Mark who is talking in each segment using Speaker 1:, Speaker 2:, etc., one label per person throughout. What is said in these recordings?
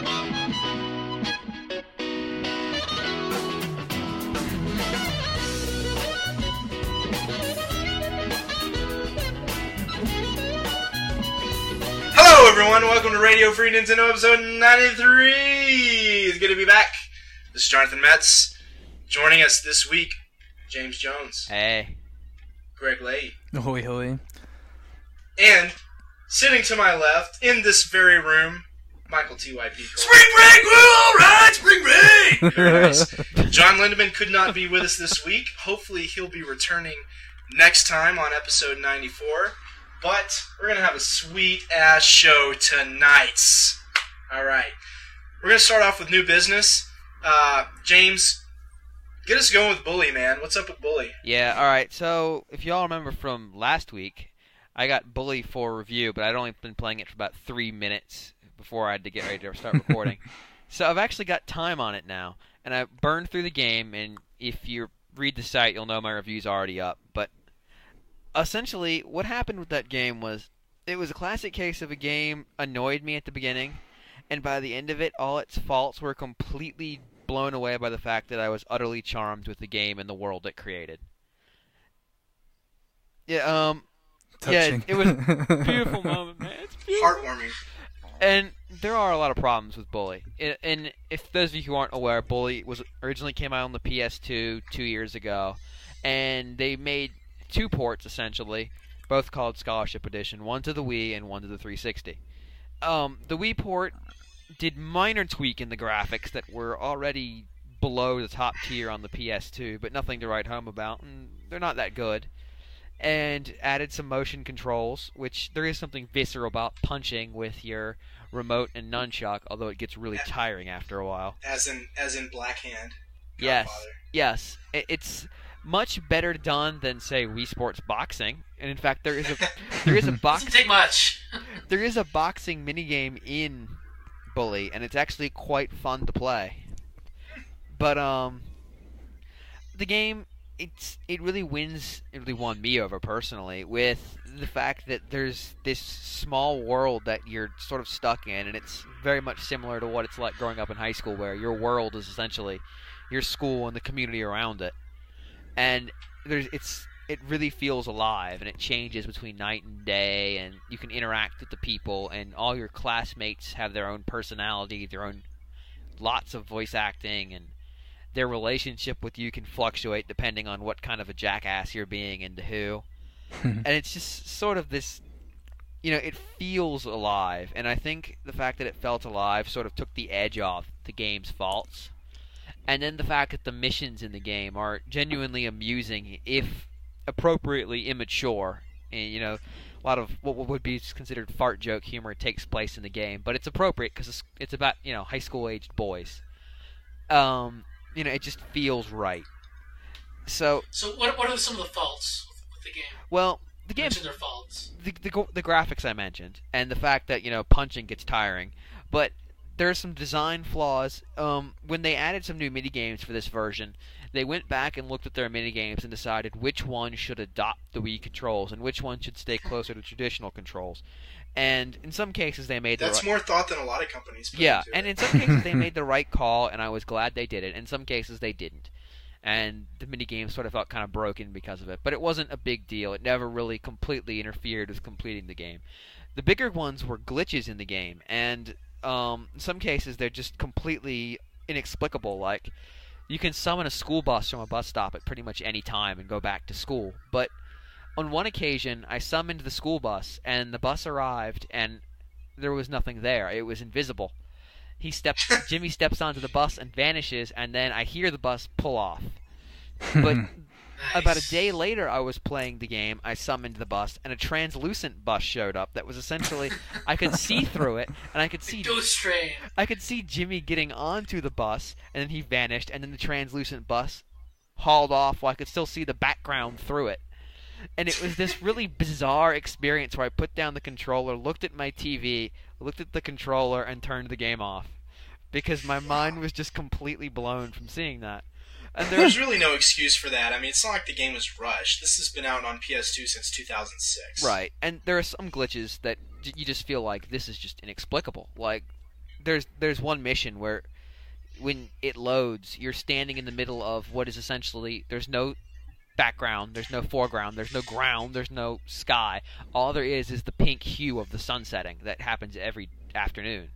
Speaker 1: Hello everyone, welcome to Radio Free Nintendo episode 93! It's good to be back. This is Jonathan Metz. Joining us this week, James Jones.
Speaker 2: Hey.
Speaker 1: Greg Lay.
Speaker 3: Hoi hoi.
Speaker 1: And, sitting to my left, in this very room, Michael T.Y.P.
Speaker 4: Spring break! We're alright! Spring break!
Speaker 1: Very nice. John Lindemann could not be with us this week. Hopefully he'll be returning next time on episode 94. But we're going to have a sweet-ass show tonight. Alright. We're going to start off with new business. James, get us going with Bully, man. What's up with Bully?
Speaker 2: Yeah, alright. So, if y'all remember from last week, I got Bully for review, but I'd only been playing it for about 3 minutes before I had to get ready to start recording. So I've actually got time on it now, and I burned through the game, and if you read the site, you'll know my review's already up. But essentially, what happened with that game was, it was a classic case of a game annoyed me at the beginning, and by the end of it, all its faults were completely blown away by the fact that I was utterly charmed with the game and the world it created. Yeah,
Speaker 3: Touching.
Speaker 2: yeah, it was a beautiful moment, man. It's beautiful.
Speaker 1: Heartwarming.
Speaker 2: And there are a lot of problems with Bully. And if those of you who aren't aware, Bully originally came out on the PS2 2 years ago, and they made 2 ports, essentially, both called Scholarship Edition, one to the Wii and one to the 360. The Wii port did minor tweak in the graphics that were already below the top tier on the PS2, but nothing to write home about, and they're not that good. And added some motion controls, which there is something visceral about punching with your remote and nunchuck, although it gets really tiring after a while.
Speaker 1: As in Black Hand.
Speaker 2: Yes,
Speaker 1: Godfather.
Speaker 2: yes. It's much better done than, say, Wii Sports Boxing. And in fact, there is a
Speaker 4: Doesn't take much.
Speaker 2: there is a boxing minigame in Bully, and it's actually quite fun to play. But the game, it really won me over personally with the fact that there's this small world that you're sort of stuck in, and it's very much similar to what it's like growing up in high school, where your world is essentially your school and the community around it. And it really feels alive, and it changes between night and day, and you can interact with the people, and all your classmates have their own personality, their own lots of voice acting, and their relationship with you can fluctuate depending on what kind of a jackass you're being and to who. And it's just sort of this, it feels alive, and I think the fact that it felt alive sort of took the edge off the game's faults. And then the fact that the missions in the game are genuinely amusing, if appropriately immature. And, a lot of what would be considered fart joke humor takes place in the game, but it's appropriate because it's about, high school-aged boys. It just feels right. So
Speaker 4: what are some of the faults with the game?
Speaker 2: Well, the game,
Speaker 4: Mention their faults.
Speaker 2: the graphics I mentioned, and the fact that punching gets tiring, but there are some design flaws. When they added some new minigames for this version, they went back and looked at their minigames and decided which one should adopt the Wii controls and which one should stay closer to traditional controls. And in some cases they made
Speaker 1: That's more thought than a lot of companies put
Speaker 2: yeah,
Speaker 1: into
Speaker 2: and
Speaker 1: it.
Speaker 2: in some cases they made the right call, and I was glad they did it. In some cases they didn't. And the minigame sort of felt kind of broken because of it. But it wasn't a big deal. It never really completely interfered with completing the game. The bigger ones were glitches in the game, and in some cases they're just completely inexplicable. Like, you can summon a school bus from a bus stop at pretty much any time and go back to school. But on one occasion, I summoned the school bus, and the bus arrived, and there was nothing there. It was invisible. Jimmy steps onto the bus and vanishes, and then I hear the bus pull off. But about a day later, I was playing the game, I summoned the bus, and a translucent bus showed up that was essentially, I could see through it, and I could see
Speaker 4: Ghost Train.
Speaker 2: I could see Jimmy getting onto the bus, and then he vanished, and then the translucent bus hauled off while I could still see the background through it. And it was this really bizarre experience where I put down the controller, looked at my TV, looked at the controller, and turned the game off. Because my mind was just completely blown from seeing that. And
Speaker 1: There's really no excuse for that. I mean, it's not like the game was rushed. This has been out on PS2 since 2006.
Speaker 2: Right, and there are some glitches that you just feel like this is just inexplicable. Like, there's one mission where when it loads, you're standing in the middle of what is essentially there's no background, there's no foreground, there's no ground, there's no sky. All there is the pink hue of the sun setting that happens every afternoon.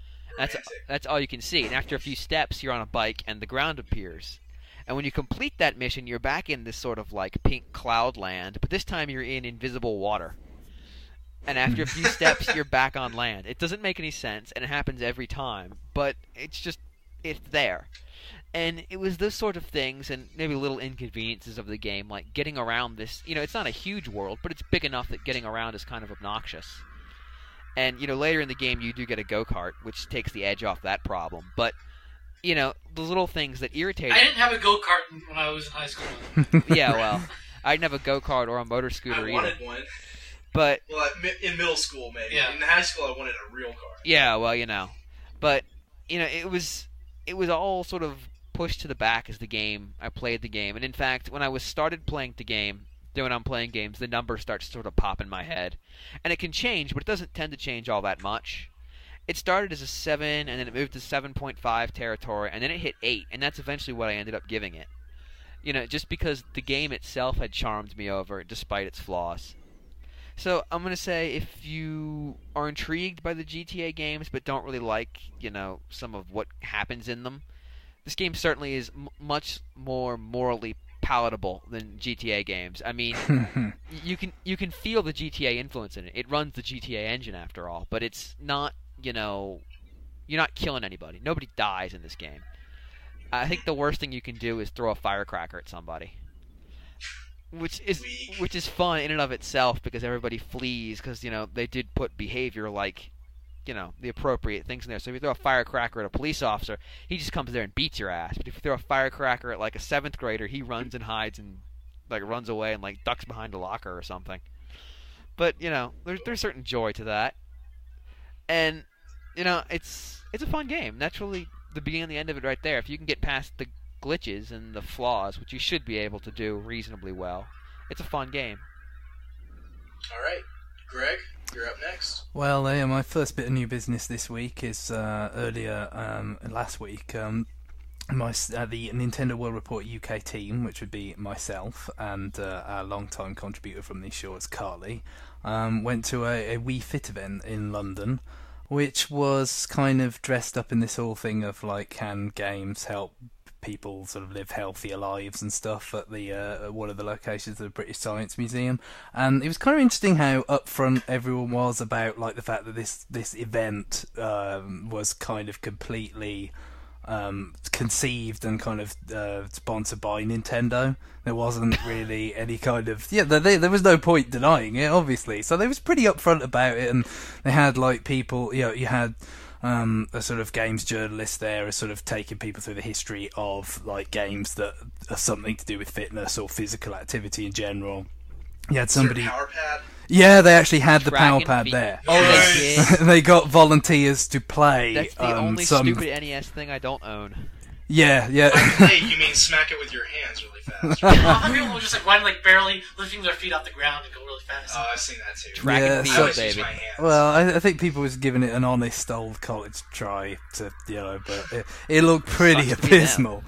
Speaker 2: That's all you can see. And after a few steps, you're on a bike and the ground appears. And when you complete that mission, you're back in this sort of like pink cloud land, but this time you're in invisible water. And after a few steps, you're back on land. It doesn't make any sense, and it happens every time, but it's there. And it was those sort of things, and maybe little inconveniences of the game, like getting around this. It's not a huge world, but it's big enough that getting around is kind of obnoxious. And, later in the game, you do get a go-kart, which takes the edge off that problem. But, the little things that irritate...
Speaker 4: I didn't have a go-kart when I was in high school.
Speaker 2: Yeah, well, I didn't have a go-kart or a motor scooter either.
Speaker 1: I wanted one.
Speaker 2: But...
Speaker 1: Well, in middle school, maybe.
Speaker 4: Yeah.
Speaker 1: In high school, I wanted a real car.
Speaker 2: Yeah, well, But, it was all sort of pushed to the back as I played the game. And in fact, when I started playing the game, when I'm playing games, the number starts to sort of pop in my head. And it can change, but it doesn't tend to change all that much. It started as a 7, and then it moved to 7.5 territory, and then it hit 8, and that's eventually what I ended up giving it. Just because the game itself had charmed me over, despite its flaws. So I'm going to say if you are intrigued by the GTA games, but don't really like, some of what happens in them, this game certainly is much more morally palatable than GTA games. I mean, you can feel the GTA influence in it. It runs the GTA engine after all, but it's not, you're not killing anybody. Nobody dies in this game. I think the worst thing you can do is throw a firecracker at somebody, which is fun in and of itself because everybody flees because they did put behavior like the appropriate things in there. So if you throw a firecracker at a police officer, he just comes there and beats your ass. But if you throw a firecracker at like a 7th grader, he runs and hides and like runs away and like ducks behind a locker or something. But there's certain joy to that, and it's a fun game. That's really the beginning and the end of it right there. If you can get past the glitches and the flaws, which you should be able to do reasonably well, it's a fun game. All
Speaker 1: right, Greg, you're up next.
Speaker 3: Well, my first bit of new business this week is earlier last week. The Nintendo World Report UK team, which would be myself and our long-time contributor from these shorts, Carly, went to a Wii Fit event in London, which was kind of dressed up in this whole thing of like, can games help people sort of live healthier lives and stuff at the one of the locations of the British Science Museum. And it was kind of interesting how upfront everyone was about like the fact that this event was kind of completely conceived and kind of sponsored by Nintendo. There wasn't really any kind of there was no point denying it, obviously. So they was pretty upfront about it, and they had like people, you had a sort of games journalist there, sort of taking people through the history of like games that are something to do with fitness or physical activity in general. You had somebody.
Speaker 1: Is there a power pad?
Speaker 3: Yeah, they actually had the power
Speaker 2: Dragon
Speaker 3: pad
Speaker 2: feet.
Speaker 3: there.
Speaker 2: Oh, they did.
Speaker 3: They got volunteers to play.
Speaker 2: That's the only stupid NES thing I don't own.
Speaker 3: Yeah.
Speaker 1: Hey, you mean smack it with your hands really fast?
Speaker 4: Right? Some people were just like running, like barely lifting their feet off the ground and go really fast.
Speaker 1: Oh, I've seen that too.
Speaker 2: Dragon
Speaker 3: feet,
Speaker 1: I always
Speaker 2: baby.
Speaker 1: use my hands.
Speaker 3: Well, I think people was giving it an honest old college try to, but it looked pretty
Speaker 2: Sucks to be
Speaker 3: abysmal.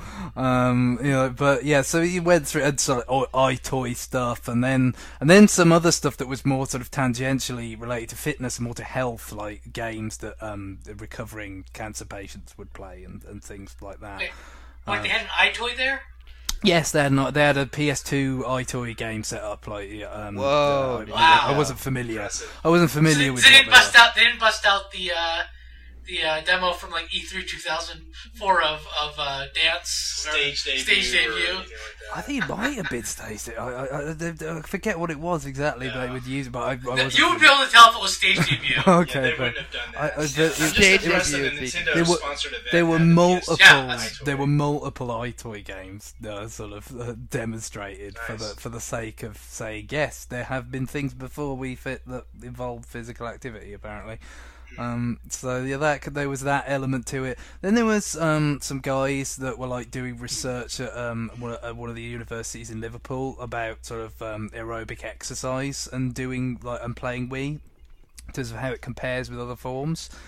Speaker 3: But yeah, so he went through sort of iToy stuff, and then some other stuff that was more sort of tangentially related to fitness and more to health, like games that recovering cancer patients would play and things like that.
Speaker 4: Wait, they had an iToy there?
Speaker 3: Yes, they had a PS2 iToy game set up. Like,
Speaker 2: Whoa!
Speaker 4: Wow.
Speaker 3: I wasn't familiar.
Speaker 1: Impressive.
Speaker 3: I wasn't familiar
Speaker 4: So
Speaker 3: with.
Speaker 4: they
Speaker 3: what
Speaker 4: didn't
Speaker 3: they
Speaker 4: bust
Speaker 3: were.
Speaker 4: out. They didn't bust out the demo from like E3 2004 of Dance
Speaker 1: Stage debut.
Speaker 4: Stage
Speaker 1: Or
Speaker 4: debut.
Speaker 1: anything like that.
Speaker 3: I think it might have been staged. I forget what it was exactly they would use, but I wasn't.
Speaker 4: You would be able to tell if it was stage debut.
Speaker 3: Okay,
Speaker 1: They
Speaker 3: but
Speaker 1: wouldn't have done that.
Speaker 3: I-
Speaker 1: I'm just
Speaker 2: Stage
Speaker 1: impressed that
Speaker 2: debut
Speaker 1: a
Speaker 2: would be-
Speaker 1: Nintendo
Speaker 3: There were-
Speaker 1: sponsored event
Speaker 3: there were
Speaker 1: had a
Speaker 3: multiple.
Speaker 1: PS2
Speaker 3: There
Speaker 1: iToy.
Speaker 3: were multiple iToy games sort of demonstrated
Speaker 1: Nice.
Speaker 3: for the sake of saying yes, there have been things before Wii Fit that involved physical activity apparently. So yeah, there was that element to it. Then there was some guys that were like doing research at one of the universities in Liverpool about sort of aerobic exercise and doing and playing Wii in terms of how it compares with other forms.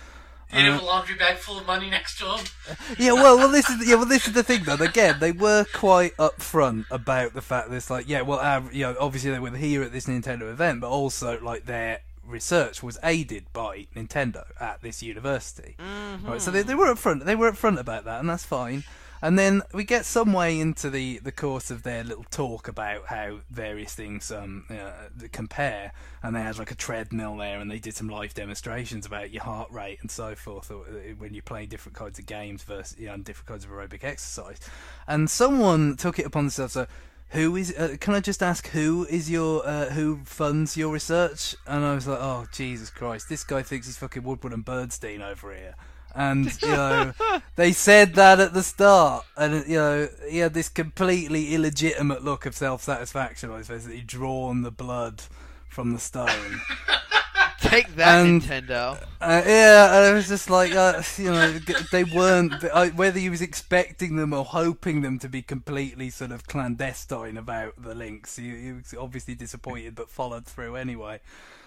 Speaker 4: You'd have a laundry bag full of money next to him.
Speaker 3: Yeah, this is the thing though. Again, they were quite upfront about the fact that it's like, obviously they were here at this Nintendo event, but also like their research was aided by Nintendo at this university.
Speaker 2: Mm-hmm.
Speaker 3: Right, so they were upfront. They were upfront about that, and that's fine. And then we get some way into the course of their little talk about how various things compare, and they had like a treadmill there, and they did some live demonstrations about your heart rate and so forth when you play different kinds of games versus and different kinds of aerobic exercise. And someone took it upon themselves. So, who is? Can I just ask who is your who funds your research? And I was like, oh Jesus Christ, this guy thinks he's fucking Woodward and Bernstein over here. And they said that at the start, and he had this completely illegitimate look of self-satisfaction on his face that he'd drawn the blood from the stone.
Speaker 2: Take that, Nintendo.
Speaker 3: And I was just like, they weren't. Whether he was expecting them or hoping them to be completely sort of clandestine about the links, he was obviously disappointed, but followed through anyway.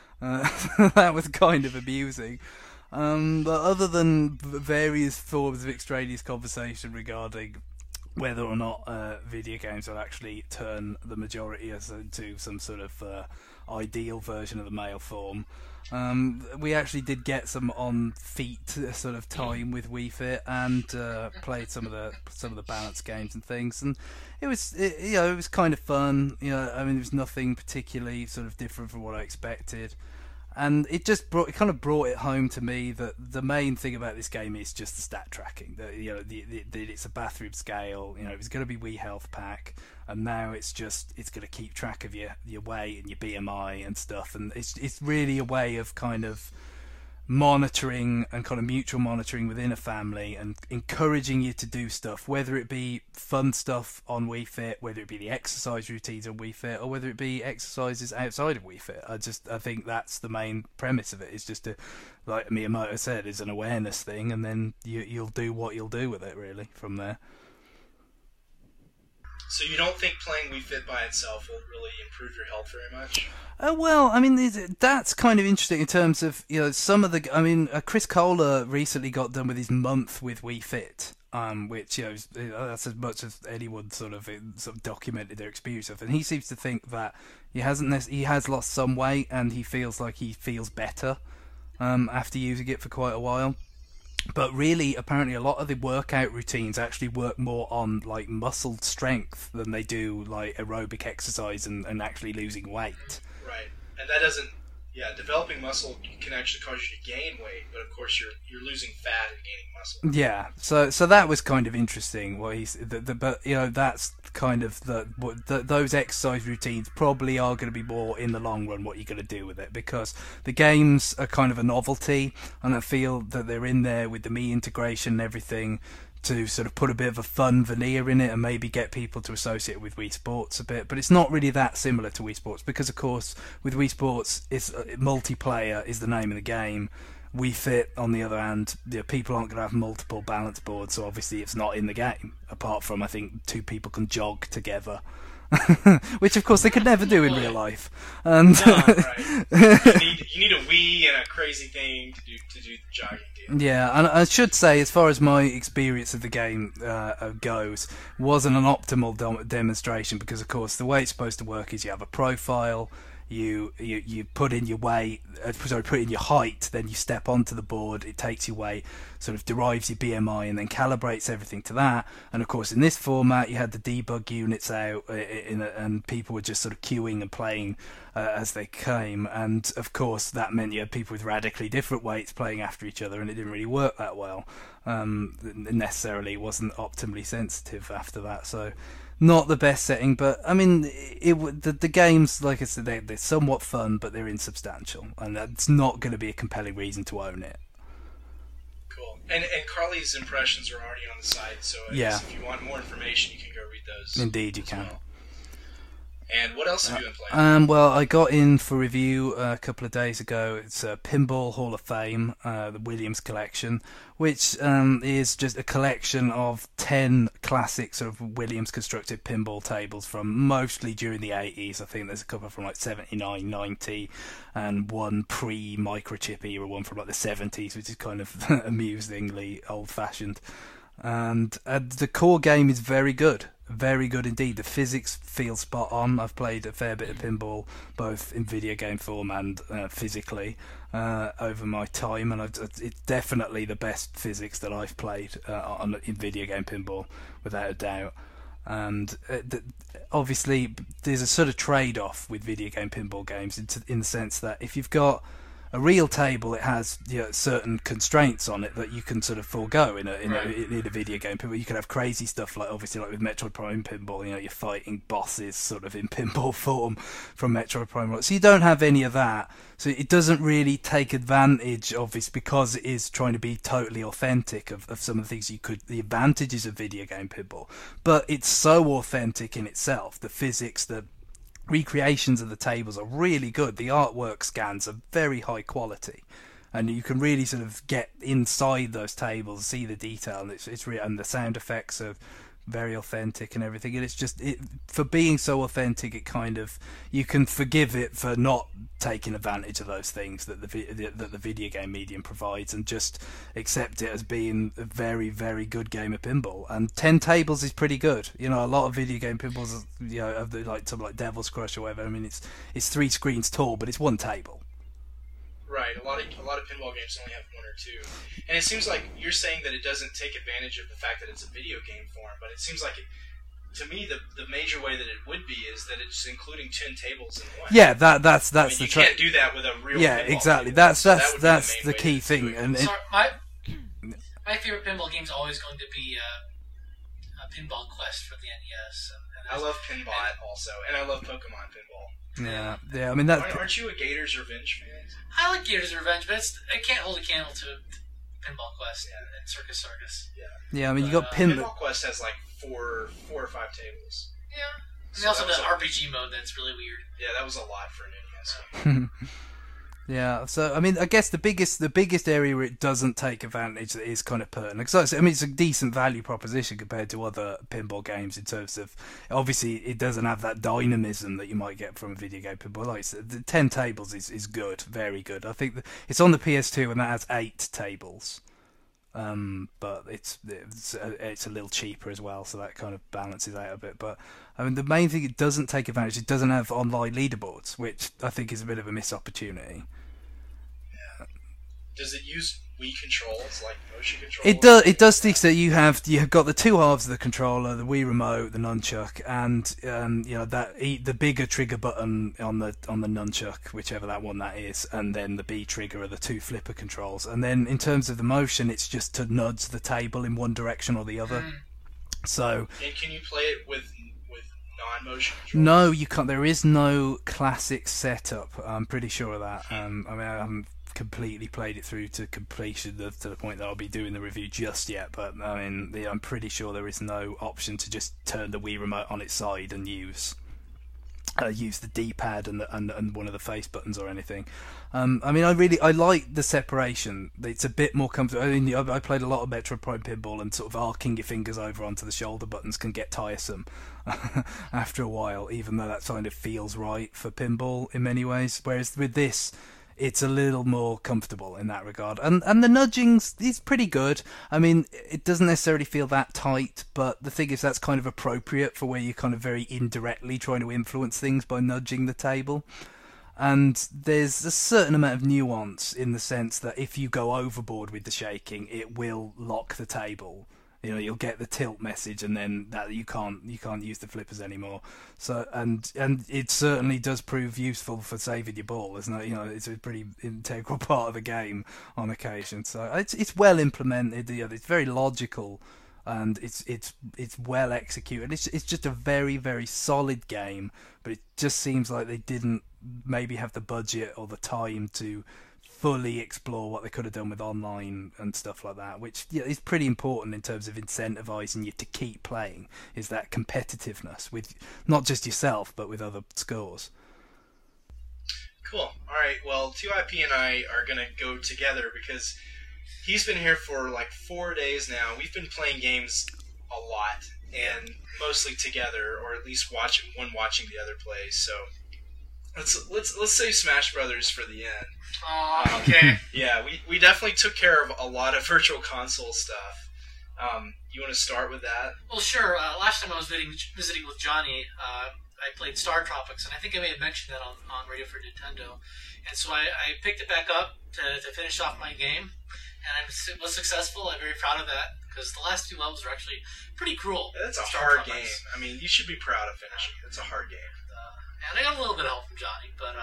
Speaker 3: That was kind of amusing. But other than various forms of extraneous conversation regarding whether or not video games will actually turn the majority into some sort of ideal version of the male form, we actually did get some on-feet sort of time with Wii Fit and played some of the balance games and things, and it was kind of fun. I mean, there was nothing particularly sort of different from what I expected. And it just brought it home to me that the main thing about this game is just the stat tracking. That it's a bathroom scale. It was going to be Wii Health Pack, and now it's going to keep track of your weight and your BMI and stuff. And it's really a way of kind of monitoring and kind of mutual monitoring within a family and encouraging you to do stuff, whether it be fun stuff on Wii Fit, whether it be the exercise routines on Wii Fit, or whether it be exercises outside of Wii Fit. I think that's the main premise of it, is just to, like Miyamoto said, is an awareness thing, and then you'll do what you'll do with it really from there.
Speaker 1: So you don't think playing Wii Fit by itself will really improve your health very much?
Speaker 3: Well, I mean, that's kind of interesting in terms of, some of the... I mean, Chris Kohler recently got done with his month with Wii Fit, which, that's as much as anyone sort of documented their experience of. And he seems to think that he has lost some weight, and he feels like he feels better after using it for quite a while. But really, apparently, a lot of the workout routines actually work more on like muscle strength than they do like aerobic exercise and actually losing weight.
Speaker 1: Right, and that doesn't. Yeah, developing muscle can actually cause you to gain weight, but of course you're losing fat and gaining muscle.
Speaker 3: Yeah, so that was kind of interesting. What but that's kind of those exercise routines probably are going to be more in the long run what you're going to do with it, because the games are kind of a novelty, and I feel that they're in there with the Mii integration and everything to sort of put a bit of a fun veneer in it and maybe get people to associate it with Wii Sports a bit. But it's not really that similar to Wii Sports, because of course with Wii Sports it's multiplayer is the name of the game. Wii Fit, on the other hand, people aren't going to have multiple balance boards, so obviously it's not in the game, apart from I think 2 people can jog together. Which of course they could never do in real life. And
Speaker 1: no, right. you need a Wii and a crazy thing to do the jogging deal.
Speaker 3: Yeah, and I should say, as far as my experience of the game goes, wasn't an optimal demonstration, because of course the way it's supposed to work is you have a profile, you put in your weight, put in your height, then you step onto the board, it takes your weight, sort of derives your BMI, and then calibrates everything to that. And of course in this format you had the debug units out, and people were just sort of queuing and playing as they came, and of course that meant you had people with radically different weights playing after each other, and it didn't really work that well. Necessarily wasn't optimally sensitive after that, so not the best setting. But I mean, the games, like I said, they're somewhat fun, but they're insubstantial, and that's not going to be a compelling reason to own it.
Speaker 1: Cool. And Carly's impressions are already on the site, so I guess if you want more information, you can go read those.
Speaker 3: Indeed, you can.
Speaker 1: Well. And what else have you been playing?
Speaker 3: Well, I got in for review a couple of days ago. It's Pinball Hall of Fame, the Williams collection, which is just a collection of 10 classic sort of Williams constructed pinball tables from mostly during the 80s. I think there's a couple from like 79, 90, and one pre-microchip era one from like the 70s, which is kind of amusingly old-fashioned. And the core game is very good. Very good indeed. The physics feel spot on. I've played a fair bit of pinball, both in video game form and physically, over my time, and it's definitely the best physics that I've played in video game pinball, without a doubt. And obviously, there's a sort of trade-off with video game pinball games in the sense that if you've got a real table, it has certain constraints on it that you can sort of forego in a video game pinball. You can have crazy stuff like obviously like with Metroid Prime Pinball, you're fighting bosses sort of in pinball form from Metroid Prime. So you don't have any of that. So it doesn't really take advantage of this because it is trying to be totally authentic of some of the things the advantages of video game pinball. But it's so authentic in itself, the physics, the recreations of the tables are really good. The artwork scans are very high quality, and you can really sort of get inside those tables, see the detail, and and the sound effects are very authentic and everything. And it's just for being so authentic, it kind of, you can forgive it for not taking advantage of those things that the video game medium provides, and just accept it as being a very, very good game of pinball. And 10 tables is pretty good. A lot of video game pinballs, have like something like Devil's Crush or whatever. I mean, it's 3 screens tall, but it's one table.
Speaker 1: Right, a lot of pinball games only have 1 or 2, and it seems like you're saying that it doesn't take advantage of the fact that it's a video game form. But it seems like to me, the major way that it would be is that it's including 10 tables in one.
Speaker 3: Yeah, that's the
Speaker 1: you can't do that with a real.
Speaker 3: Yeah, exactly. Table. That's the key thing. And
Speaker 4: my favorite pinball game is always going to be Pinball Quest for the NES.
Speaker 1: I love Pinbot also, and I love Pokemon Pinball.
Speaker 3: Yeah. I mean,
Speaker 1: aren't you a Gators Revenge fan?
Speaker 4: I like Gators Revenge, but it can't hold a candle to Pinball Quest and Circus Circus.
Speaker 3: Yeah. I mean, you got
Speaker 1: Pinball Quest has like 4 or 5 tables.
Speaker 4: Yeah. And also the RPG mode that's really weird.
Speaker 1: Yeah, that was a lot for an NES.
Speaker 3: Yeah, so I mean, I guess the biggest area where it doesn't take advantage that is kind of pertinent. Because I mean, it's a decent value proposition compared to other pinball games in terms of, obviously, it doesn't have that dynamism that you might get from a video game pinball. Like the 10 tables is good, very good. I think it's on the PS2 and that has 8 tables. But it's a little cheaper as well, so that kind of balances out a bit. But I mean, the main thing it doesn't take advantage, it doesn't have online leaderboards, which I think is a bit of a missed opportunity.
Speaker 1: Does it use Wii controls like motion controls?
Speaker 3: It does think that you have got the 2 halves of the controller, the Wii remote, the nunchuck, and the bigger trigger button on the nunchuck, whichever that one that is, and then the B trigger are the 2 flipper controls. And then in terms of the motion, it's just to nudge the table in one direction or the other. So.
Speaker 1: And can you play it with non-motion controls?
Speaker 3: No, you can't. There is no classic setup. I'm pretty sure of that. I mean, I haven't completely played it through to completion to the point that I'll be doing the review just yet, but I mean, I'm pretty sure there is no option to just turn the Wii remote on its side and use the D-pad and one of the face buttons or anything. I mean, I like the separation. It's a bit more comfortable. I mean, I played a lot of Metroid Prime Pinball, and sort of arcing your fingers over onto the shoulder buttons can get tiresome after a while, even though that kind of feels right for pinball in many ways. Whereas with this, it's a little more comfortable in that regard. And the nudging is pretty good. I mean, it doesn't necessarily feel that tight, but the thing is that's kind of appropriate for where you're kind of very indirectly trying to influence things by nudging the table. And there's a certain amount of nuance in the sense that if you go overboard with the shaking, it will lock the table. You'll get the tilt message, and then that you can't use the flippers anymore. So and it certainly does prove useful for saving your ball, isn't it? It's a pretty integral part of the game on occasion. So it's well implemented. It's very logical, and it's well executed. It's just a very, very solid game, but it just seems like they didn't maybe have the budget or the time to fully explore what they could have done with online and stuff like that, which is pretty important in terms of incentivizing you to keep playing, is that competitiveness with not just yourself but with other scores.
Speaker 1: Cool. All right. Well, 2IP and I are going to go together because he's been here for like 4 days now. We've been playing games a lot and mostly together, or at least watching the other play. So let's save Smash Brothers for the end.
Speaker 4: Oh, okay.
Speaker 1: Yeah, we definitely took care of a lot of Virtual Console stuff. You want to start with that?
Speaker 4: Well, sure. Last time I was visiting with Johnny, I played Star Tropics, and I think I may have mentioned that on Radio for Nintendo. And so I picked it back up to finish off my game, and I was successful. I'm very proud of that, because the last 2 levels are actually pretty cruel.
Speaker 1: That's a
Speaker 4: Star
Speaker 1: hard
Speaker 4: Tropics.
Speaker 1: game. I mean, you should be proud of finishing it. It's a hard game.
Speaker 4: And I got a little bit of help from Johnny, but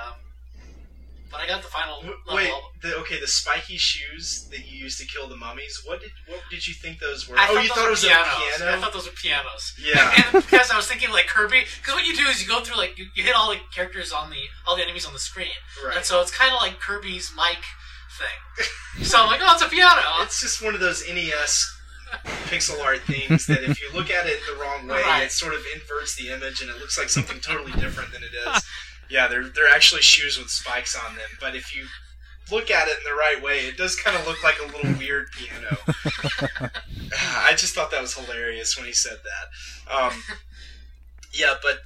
Speaker 4: I got the final level.
Speaker 1: Wait, the spiky shoes that you used to kill the mummies. What did you think those were?
Speaker 4: You thought
Speaker 1: it was
Speaker 4: pianos.
Speaker 1: a piano?
Speaker 4: I thought those were pianos.
Speaker 1: Yeah.
Speaker 4: And because I was thinking like Kirby, because what you do is you go through like you hit all the characters all the enemies on the screen,
Speaker 1: Right.
Speaker 4: and so it's kind of like Kirby's mic thing. So I'm like, oh, it's a piano.
Speaker 1: It's just one of those NES pixel art things that if you look at it the wrong way,
Speaker 4: Right.
Speaker 1: it sort of inverts the image and it looks like something totally different than it is. Yeah, they're actually shoes with spikes on them, but if you look at it in the right way, it does kind of look like a little weird piano. I just thought that was hilarious when he said that. Yeah, but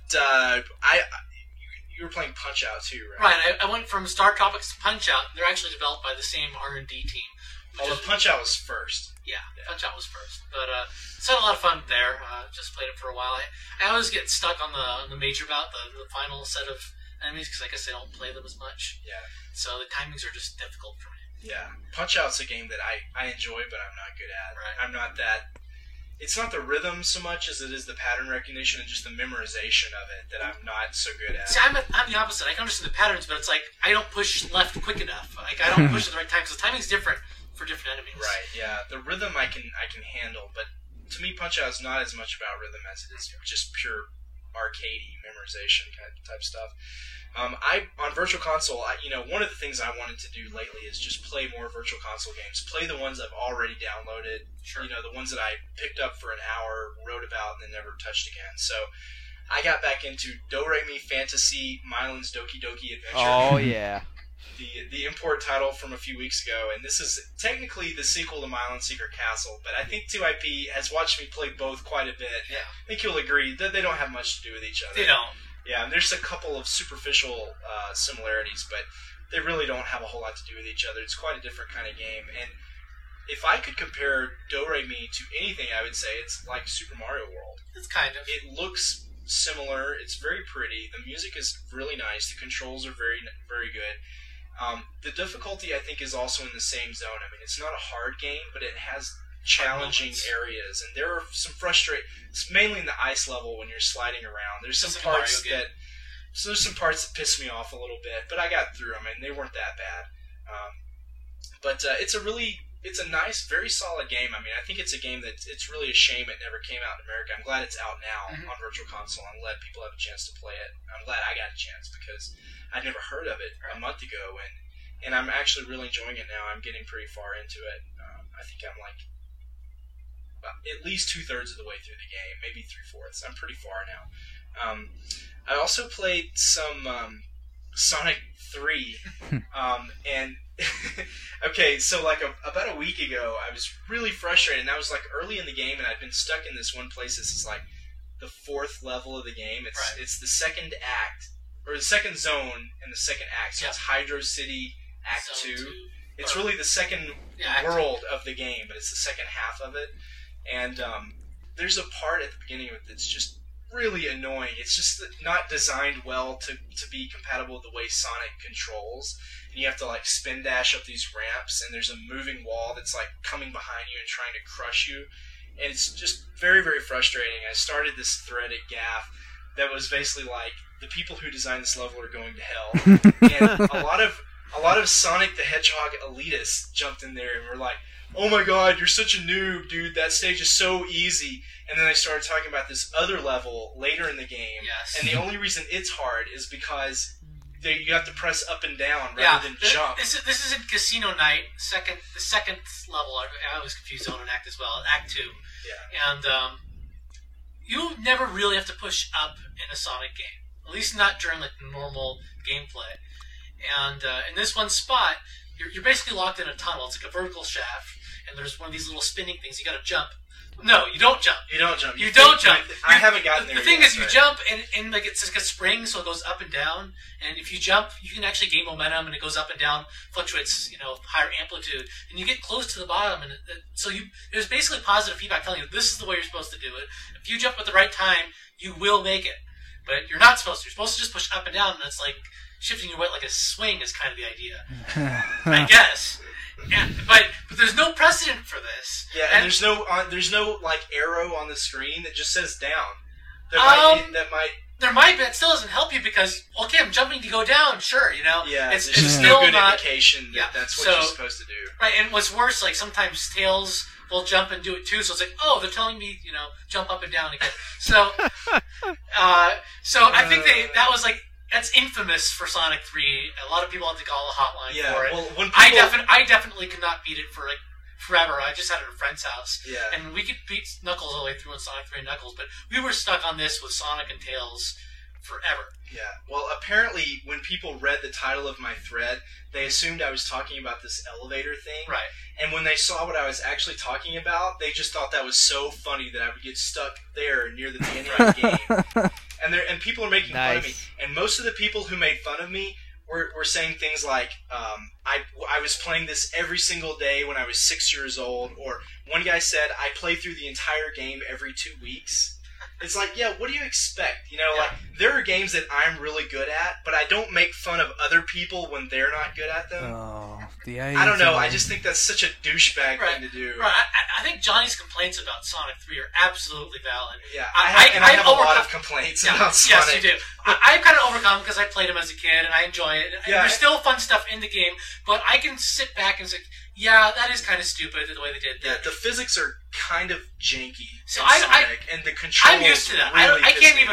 Speaker 1: you were playing Punch-Out too, right?
Speaker 4: Right. I went from Star Tropics to Punch-Out. They're actually developed by the same R&D team.
Speaker 1: Although Punch-Out was first.
Speaker 4: Yeah, Punch-Out was first. But it's had a lot of fun there. Just played it for a while. I always get stuck on the major bout, the final set of enemies, because I guess I don't play them as much.
Speaker 1: Yeah.
Speaker 4: So the timings are just difficult for me.
Speaker 1: Yeah. Punch-Out's a game that I enjoy, but I'm not good at.
Speaker 4: Right.
Speaker 1: I'm not that... It's not the rhythm so much as it is the pattern recognition and just the memorization of it that I'm not so good at.
Speaker 4: See, I'm the opposite. I can understand the patterns, but it's like I don't push left quick enough. Like I don't push at the right time, because the timing's different for different enemies.
Speaker 1: Right, yeah. The rhythm I can handle, but to me Punch-Out is not as much about rhythm as it is just pure arcadey memorization type stuff. On Virtual Console, one of the things I wanted to do lately is just play more Virtual Console games. Play the ones I've already downloaded.
Speaker 4: Sure.
Speaker 1: The ones that I picked up for an hour, wrote about, and then never touched again. So I got back into Do-Re-Mi Fantasy Mylan's Doki Doki Adventure.
Speaker 2: Oh, yeah.
Speaker 1: The import title from a few weeks ago, and this is technically the sequel to Mylan Secret Castle, but I think 2IP has watched me play both quite a bit.
Speaker 4: Yeah.
Speaker 1: I think you'll agree that they don't have much to do with each other.
Speaker 4: They don't.
Speaker 1: Yeah, and there's a couple of superficial similarities, but they really don't have a whole lot to do with each other. It's quite a different kind of game, and if I could compare Do-Re-Mi to anything, I would say it's like Super Mario World.
Speaker 4: It's kind of.
Speaker 1: It looks similar. It's very pretty. The music is really nice. The controls are very, very good. The difficulty, I think, is also in the same zone. I mean, it's not a hard game, but it has challenging areas, and there are some it's mainly in the ice level when you're sliding around. There's some parts there's some parts that piss me off a little bit, but I got through them, and they weren't that bad. But it's a nice, very solid game. I mean, I think it's a game that it's really a shame it never came out in America. I'm glad it's out now on Virtual Console. I'm glad people have a chance to play it. I'm glad I got a chance because I'd never heard of it a month ago, and I'm actually really enjoying it now. I'm getting pretty far into it. I think I'm like at least 2/3 of the way through the game, maybe 3/4. I'm pretty far now. I also played some Sonic 3, and okay, so like about a week ago, I was really frustrated, and I was like early in the game, and I'd been stuck in this one place. This is like the 4th level of the game. It's the second act, or the second zone in the second act. So it's Hydro City Act 2. It's really the second world of the game, but it's the second half of it. And there's a part at the beginning of it that's just really annoying. It's just not designed well to be compatible with the way Sonic controls. And you have to like spin dash up these ramps, and there's a moving wall that's like coming behind you and trying to crush you. And it's just very, very frustrating. I started this thread at GAF that was basically like, the people who designed this level are going to hell. And a lot of Sonic the Hedgehog elitists jumped in there and were like, oh my god, you're such a noob, dude, that stage is so easy. And then I started talking about this other level later in the game.
Speaker 4: Yes.
Speaker 1: And the only reason it's hard is because you have to press up and down rather than jump.
Speaker 4: This is in Casino Night, the second level. I always confuse Zone and Act as well. Act 2.
Speaker 1: Yeah.
Speaker 4: And you never really have to push up in a Sonic game. At least not during like normal gameplay. And in this one spot, you're basically locked in a tunnel. It's like a vertical shaft, and there's one of these little spinning things. You got to jump. No, you don't jump.
Speaker 1: You don't jump.
Speaker 4: You don't jump.
Speaker 1: I haven't gotten there.
Speaker 4: The thing
Speaker 1: yet,
Speaker 4: is, you jump, and like it's like a spring, so it goes up and down. And if you jump, you can actually gain momentum, and it goes up and down, fluctuates, higher amplitude, and you get close to the bottom. And so there's basically positive feedback telling you this is the way you're supposed to do it. If you jump at the right time, you will make it. But you're not supposed to. You're supposed to just push up and down, and it's like shifting your weight like a swing is kind of the idea, I guess. Yeah, but there's no precedent for this.
Speaker 1: Yeah, and there's no like arrow on the screen that just says down. There might,
Speaker 4: but it still doesn't help you because I'm jumping to go down. Sure,
Speaker 1: Yeah,
Speaker 4: it's
Speaker 1: just
Speaker 4: still
Speaker 1: no good
Speaker 4: not
Speaker 1: indication that that's what you're supposed to do.
Speaker 4: Right, and what's worse, like sometimes Tails will jump and do it too. So it's like, they're telling me, jump up and down again. So, I think that was like. That's infamous for Sonic 3. A lot of people have to call a hotline for it.
Speaker 1: Well,
Speaker 4: I definitely could not beat it for like forever. I just had it at a friend's house.
Speaker 1: Yeah.
Speaker 4: And we could beat Knuckles all the way through on Sonic 3 and Knuckles, but we were stuck on this with Sonic and Tails forever.
Speaker 1: Yeah. Well, apparently when people read the title of my thread, they assumed I was talking about this elevator thing.
Speaker 4: Right.
Speaker 1: And when they saw what I was actually talking about, they just thought that was so funny that I would get stuck there near the beginning of the game. And people are making fun of me. And most of the people who made fun of me were saying things like, I was playing this every single day when I was 6 years old. Or one guy said, I play through the entire game every 2 weeks. It's like, yeah, what do you expect? Like, there are games that I'm really good at, but I don't make fun of other people when they're not good at them.
Speaker 3: Oh,
Speaker 1: I don't know. I just think that's such a douchebag thing to do.
Speaker 4: Right. I think Johnny's complaints about Sonic 3 are absolutely valid.
Speaker 1: Yeah, I have a lot of complaints about Sonic.
Speaker 4: Yes, you do. I've kind of overcome because I played him as a kid, and I enjoy it. And there's still fun stuff in the game, but I can sit back and say, yeah, that is kind of stupid the way they did that.
Speaker 1: Yeah, the physics are kind of janky
Speaker 4: so
Speaker 1: in Sonic, and the controls
Speaker 4: I'm used to that.
Speaker 1: Really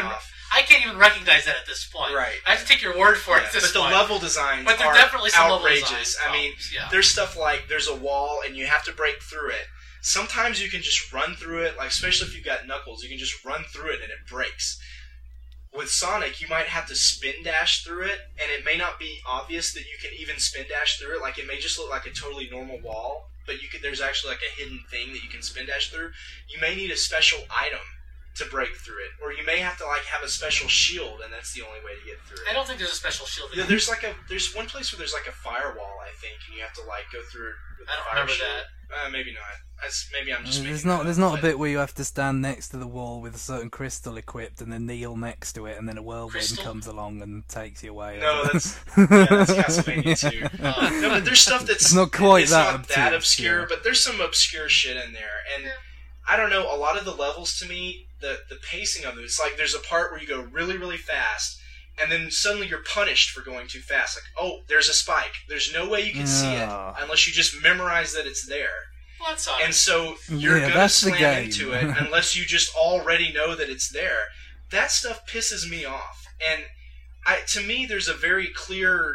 Speaker 4: I can't even recognize that at this point.
Speaker 1: Right.
Speaker 4: I have to take your word for it at this
Speaker 1: point. But the level designs are
Speaker 4: definitely some
Speaker 1: outrageous.
Speaker 4: Level
Speaker 1: I mean, there's stuff like there's a wall and you have to break through it. Sometimes you can just run through it, like especially if you've got Knuckles, you can just run through it and it breaks. With Sonic, you might have to spin dash through it, and it may not be obvious that you can even spin dash through it. Like, it may just look like a totally normal wall, but there's actually like a hidden thing that you can spin dash through. You may need a special item to break through it, or you may have to like have a special shield, and that's the only way to get through it.
Speaker 4: I don't think there's a special shield.
Speaker 1: Yeah, there's one place where there's like a firewall, I think, and you have to like go through it.
Speaker 4: I don't remember that.
Speaker 1: Maybe not. Maybe I'm just.
Speaker 3: There's not a bit where you have to stand next to the wall with a certain crystal equipped and then kneel next to it, and then a whirlwind comes along and takes you away.
Speaker 1: No, that's Castlevania too. No, but there's stuff that's
Speaker 3: not quite
Speaker 1: it's
Speaker 3: that
Speaker 1: not that obscure, but there's some obscure shit in there, and I don't know. A lot of the levels, to me, the pacing of it, it's like there's a part where you go really, really fast. And then suddenly you're punished for going too fast. Like, oh, there's a spike. There's no way you can see it unless you just memorize that it's there.
Speaker 4: Well, that's
Speaker 1: and so you're going to slam into it unless you just already know that it's there. That stuff pisses me off. And to me, there's a very clear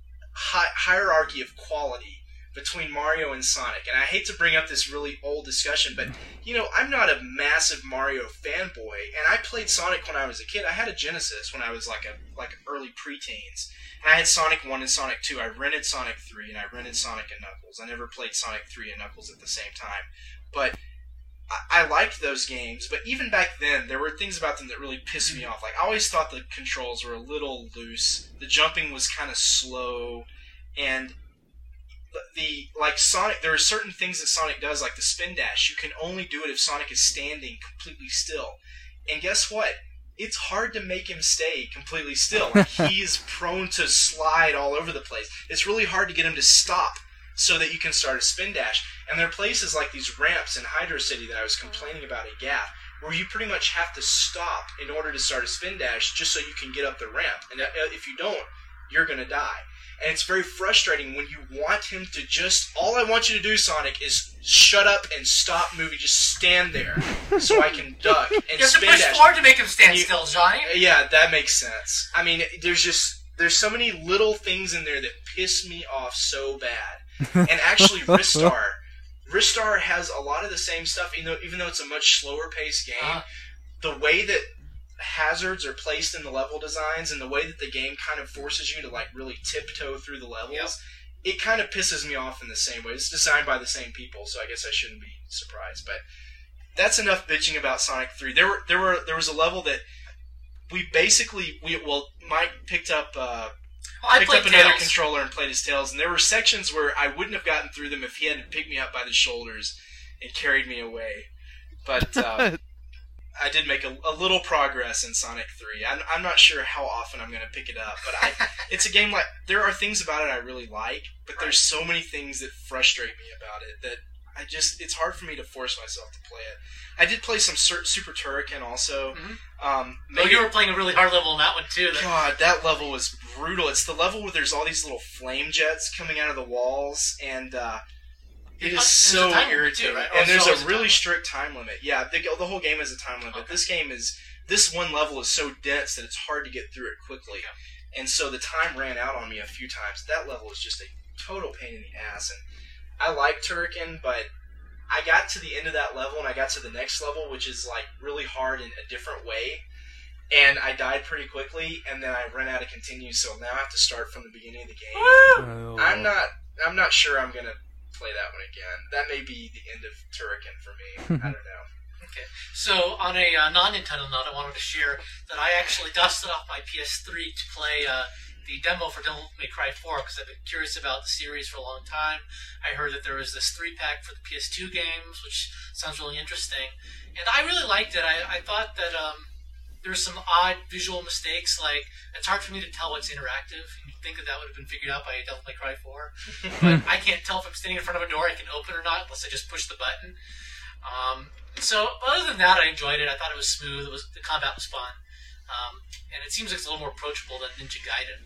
Speaker 1: hierarchy of quality between Mario and Sonic. And I hate to bring up this really old discussion, but, I'm not a massive Mario fanboy, and I played Sonic when I was a kid. I had a Genesis when I was like early preteens. And I had Sonic 1 and Sonic 2. I rented Sonic 3, and I rented Sonic and Knuckles. I never played Sonic 3 and Knuckles at the same time. But I liked those games, but even back then, there were things about them that really pissed me off. Like, I always thought the controls were a little loose. The jumping was kind of slow, and Sonic, there are certain things that Sonic does, like the spin dash. You can only do it if Sonic is standing completely still. And guess what? It's hard to make him stay completely still. Like, he is prone to slide all over the place. It's really hard to get him to stop so that you can start a spin dash. And there are places like these ramps in Hydro City that I was complaining about at GAF, where you pretty much have to stop in order to start a spin dash just so you can get up the ramp. And if you don't, you're going to die. And it's very frustrating when you want him to just... All I want you to do, Sonic, is shut up and stop moving. Just stand there so I can duck and
Speaker 4: you have
Speaker 1: spin
Speaker 4: to push
Speaker 1: dash.
Speaker 4: forward to make him stand still, Johnny.
Speaker 1: Yeah, that makes sense. I mean, there's just... there's so many little things in there that piss me off so bad. And actually, Ristar has a lot of the same stuff, even though it's a much slower paced game. The way that hazards are placed in the level designs and the way that the game kind of forces you to like really tiptoe through the levels, it kind of pisses me off in the same way. It's designed by the same people, so I guess I shouldn't be surprised. But that's enough bitching about Sonic 3. There was a level that Mike picked up another controller and played as Tails, and there were sections where I wouldn't have gotten through them if he hadn't picked me up by the shoulders and carried me away. But I did make a little progress in Sonic 3. I'm not sure how often I'm going to pick it up, but it's a game like there are things about it I really like, but there's so many things that frustrate me about it that it's hard for me to force myself to play it. I did play some Super Turrican also.
Speaker 4: Mm-hmm. You were playing a really hard level on that one too.
Speaker 1: God, that level was brutal. It's the level where there's all these little flame jets coming out of the walls, and it is so irritating. Right? And there's a really strict time limit. Yeah, the whole game has a time limit. Okay. This one level is so dense that it's hard to get through it quickly. Yeah. And so the time ran out on me a few times. That level is just a total pain in the ass. And I like Turrican, but I got to the end of that level and I got to the next level, which is like really hard in a different way. And I died pretty quickly, and then I ran out of continue, so now I have to start from the beginning of the game.
Speaker 3: Oh.
Speaker 1: I'm not sure I'm gonna play that one again. That may be the end of Turrican for me. I don't know.
Speaker 4: Okay, so on a non-Nintendo note, I wanted to share that I actually dusted off my PS3 to play the demo for Devil May Cry 4 because I've been curious about the series for a long time. I heard that there was this 3-pack for the PS2 games, which sounds really interesting, and I really liked it. I thought that there's some odd visual mistakes, like it's hard for me to tell what's interactive. You'd think that would have been figured out by Devil May Cry 4, but I can't tell if I'm standing in front of a door I can open or not unless I just push the button. So other than that, I enjoyed it. I thought it was smooth. The combat was fun, and it seems like it's a little more approachable than Ninja Gaiden.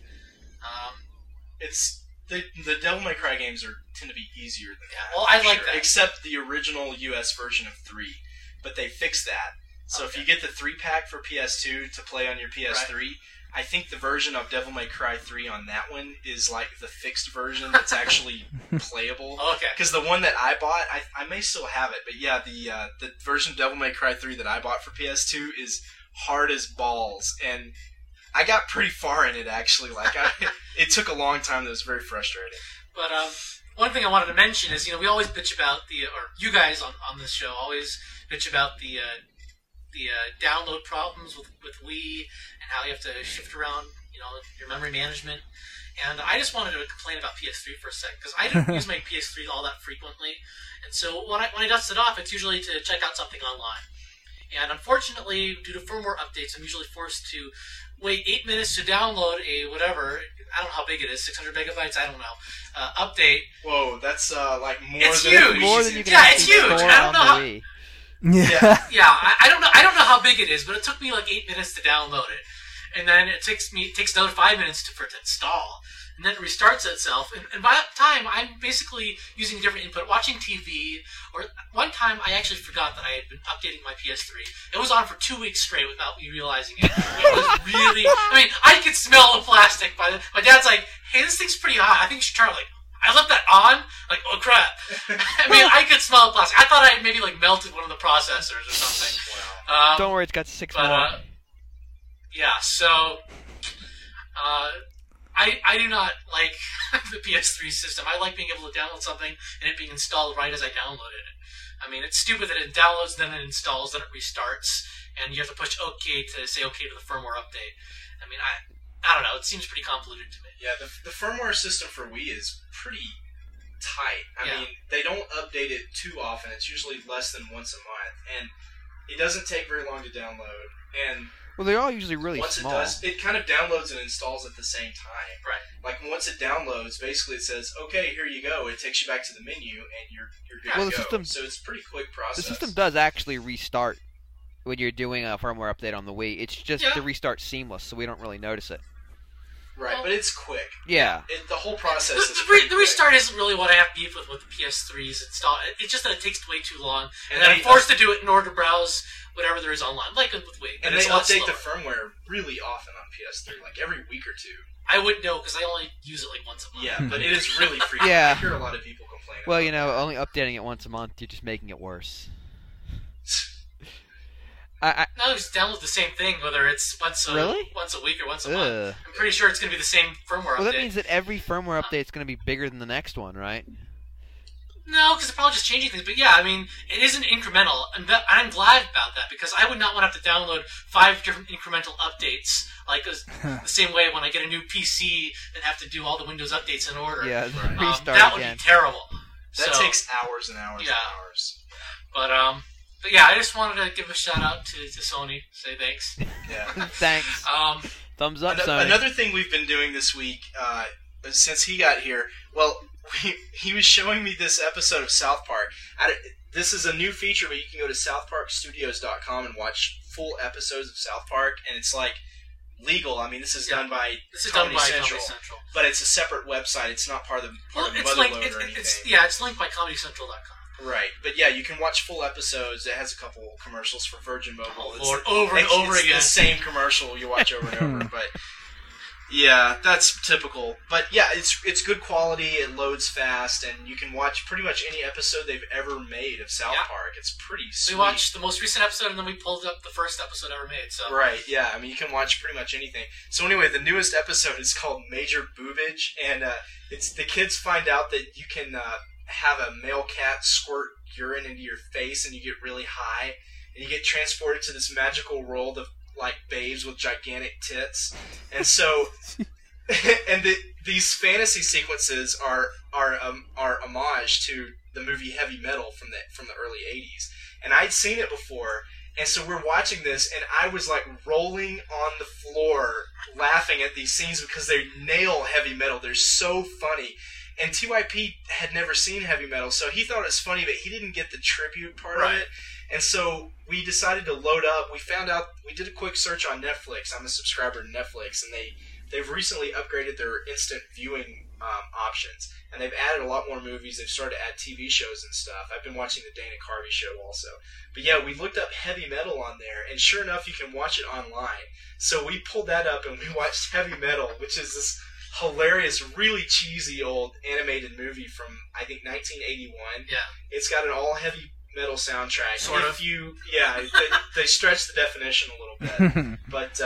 Speaker 1: It's the Devil May Cry games tend to be easier than that.
Speaker 4: Well, I like that,
Speaker 1: except the original US version of 3, but they fixed that. So if you get the 3-pack for PS2 to play on your PS3, right. I think the version of Devil May Cry 3 on that one is like the fixed version that's actually playable.
Speaker 4: Okay.
Speaker 1: Because the one that I bought, I may still have it, but yeah, the version of Devil May Cry 3 that I bought for PS2 is hard as balls, and I got pretty far in it actually. It took a long time. That was very frustrating.
Speaker 4: But one thing I wanted to mention is, we always bitch about or you guys on this show always bitch about the download problems with Wii and how you have to shift around, your memory management. And I just wanted to complain about PS3 for a sec because I don't use my PS3 all that frequently. And so when I dust it off, it's usually to check out something online. And unfortunately, due to firmware updates, I'm usually forced to wait 8 minutes to download a whatever. I don't know how big it is, 600 megabytes. I don't know. Update.
Speaker 1: Whoa, that's like more.
Speaker 4: It's
Speaker 1: than
Speaker 4: huge.
Speaker 2: More than you can
Speaker 4: it's huge. I don't know how.
Speaker 3: Yeah.
Speaker 4: I don't know how big it is, but it took me like 8 minutes to download it, and then it takes another 5 minutes for it to install, and then it restarts itself. And by that time, I'm basically using a different input, watching TV. Or one time, I actually forgot that I had been updating my PS3. It was on for 2 weeks straight without me realizing it. It was really. I could smell the plastic. My dad's like, "Hey, this thing's pretty hot. I think you should turn it." I left that on, oh crap. I could smell the plastic. I thought I had maybe melted one of the processors or something.
Speaker 1: Wow.
Speaker 2: Don't worry, it's got 6 more.
Speaker 4: Yeah, so I do not like the PS3 system. I like being able to download something and it being installed right as I downloaded it. It's stupid that it downloads, then it installs, then it restarts, and you have to push OK to say OK to the firmware update. I don't know. It seems pretty convoluted to me.
Speaker 1: Yeah, the firmware system for Wii is pretty tight. I mean, they don't update it too often. It's usually less than once a month, and it doesn't take very long to download. And
Speaker 2: well, they're all usually really
Speaker 1: once
Speaker 2: small.
Speaker 1: Once it does, it kind of downloads and installs at the same time.
Speaker 4: Right.
Speaker 1: Like once it downloads, basically it says, "Okay, here you go." It takes you back to the menu, and you're good to go. So it's a pretty quick process.
Speaker 2: The system does actually restart when you're doing a firmware update on the Wii. It's just the restart seamless, so we don't really notice it.
Speaker 1: Right, but it's quick.
Speaker 2: Yeah.
Speaker 1: The whole process is
Speaker 4: the restart isn't really what I have beef with the PS3's install. It's just that it takes way too long, and then I'm forced to do it in order to browse whatever there is online, like with Wii.
Speaker 1: And they update the firmware really often on PS3, like every week or two.
Speaker 4: I wouldn't know because I only use it like once a month.
Speaker 1: Yeah, but it is really frequent.
Speaker 2: Yeah.
Speaker 1: I hear a lot of people complain.
Speaker 2: Well,
Speaker 1: about
Speaker 2: only updating it once a month, you're just making it worse. I
Speaker 4: Now just download the same thing, whether it's once a week or once a month. I'm pretty sure it's going to be the same firmware update.
Speaker 2: Well, that means that every firmware update is going to be bigger than the next one, right?
Speaker 4: No, because they're probably just changing things. But yeah, I mean, it isn't incremental, and I'm glad about that because I would not want to have to download 5 different incremental updates, like the same way when I get a new PC and have to do all the Windows updates in order.
Speaker 2: Yeah,
Speaker 1: Right.
Speaker 2: restart
Speaker 4: that
Speaker 2: again.
Speaker 4: would be terrible.
Speaker 1: That
Speaker 4: So,
Speaker 1: takes hours and hours and hours.
Speaker 4: But yeah, I just wanted to give a shout out to Sony, say thanks.
Speaker 1: Yeah.
Speaker 2: Thanks. Thumbs up, Sony.
Speaker 1: Another thing we've been doing this week, since he got here, he was showing me this episode of South Park. This is a new feature, but you can go to southparkstudios.com and watch full episodes of South Park, and it's like legal. I mean, this is done by Comedy Central, but it's a separate website. It's not part of the Motherload or anything.
Speaker 4: It's linked by ComedyCentral.com.
Speaker 1: Right, but yeah, you can watch full episodes. It has a couple commercials for Virgin Mobile.
Speaker 4: Over and over
Speaker 1: it's
Speaker 4: again.
Speaker 1: the same commercial you watch over and over. But yeah, that's typical. But yeah, it's good quality. It loads fast, and you can watch pretty much any episode they've ever made of South Park. It's pretty sweet.
Speaker 4: We watched the most recent episode, and then we pulled up the first episode ever made. So
Speaker 1: right, yeah. I mean, you can watch pretty much anything. So anyway, the newest episode is called Major Boobage, and it's the kids find out that you can have a male cat squirt urine into your face, and you get really high, and you get transported to this magical world of like babes with gigantic tits, and so these fantasy sequences are homage to the movie Heavy Metal from the early '80s, and I'd seen it before. And so we're watching this, and I was like rolling on the floor laughing at these scenes because they nail Heavy Metal. They're so funny. And TYP had never seen Heavy Metal, so he thought it was funny, but he didn't get the tribute part of it. And so we decided to load up. We found out, we did a quick search on Netflix. I'm a subscriber to Netflix, and they've recently upgraded their instant viewing options. And they've added a lot more movies. They've started to add TV shows and stuff. I've been watching the Dana Carvey show also. But yeah, we looked up Heavy Metal on there, and sure enough, you can watch it online. So we pulled that up, and we watched Heavy Metal, which is this hilarious, really cheesy old animated movie from, I think, 1981. Yeah. It's got an all Heavy Metal soundtrack.
Speaker 4: Sort of.
Speaker 1: They stretch the definition a little bit. But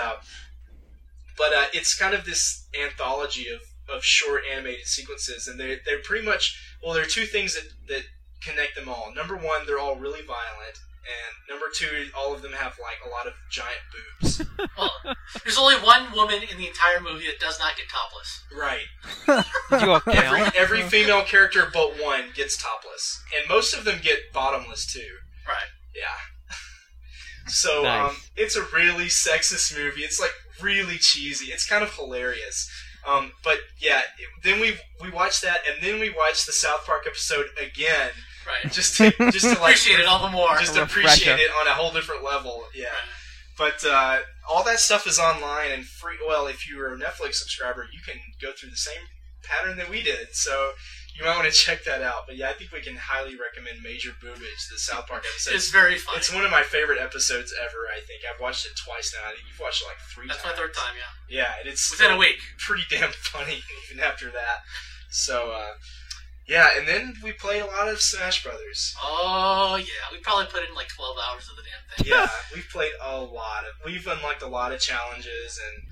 Speaker 1: it's kind of this anthology of short animated sequences, and they're pretty much, well, there are two things that connect them all. Number one, they're all really violent. And number two, all of them have like a lot of giant boobs.
Speaker 4: Well, there's only one woman in the entire movie that does not get topless.
Speaker 1: Right.
Speaker 2: Did you all count?
Speaker 1: Every female character but one gets topless, and most of them get bottomless too.
Speaker 4: Right.
Speaker 1: Yeah. So
Speaker 2: Nice.
Speaker 1: it's a really sexist movie. It's like really cheesy. It's kind of hilarious. But yeah, then we watched that, and then we watched the South Park episode again.
Speaker 4: Right.
Speaker 1: Just to like
Speaker 4: Appreciate it all the more.
Speaker 1: Just
Speaker 2: A
Speaker 1: appreciate
Speaker 2: refresher.
Speaker 1: it on a whole different level. Yeah. But all that stuff is online and free. Well, if you are a Netflix subscriber, you can go through the same pattern that we did. So you might want to check that out. But yeah, I think we can highly recommend Major Boobage, the South Park episode.
Speaker 4: It's very funny.
Speaker 1: It's one of my favorite episodes ever, I think. I've watched it twice now. I think you've watched it like 3
Speaker 4: That's
Speaker 1: times.
Speaker 4: my third time, yeah.
Speaker 1: Yeah, and it's
Speaker 4: Within a week.
Speaker 1: pretty damn funny even after that. So, yeah, and then we played a lot of Smash Brothers.
Speaker 4: Oh, yeah. We probably put in like 12 hours of the damn thing.
Speaker 1: Yeah, we've played a lot of. We've unlocked a lot of challenges, and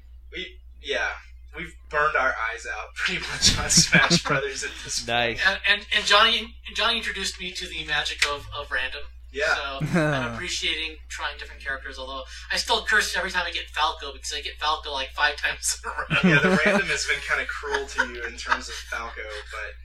Speaker 1: we've burned our eyes out pretty much on Smash Brothers at this point.
Speaker 2: Nice.
Speaker 4: And Johnny introduced me to the magic of random.
Speaker 1: Yeah.
Speaker 4: So I'm appreciating trying different characters, although I still curse every time I get Falco because I get Falco like 5 times in a row.
Speaker 1: Yeah, the random has been kind of cruel to you in terms of Falco, but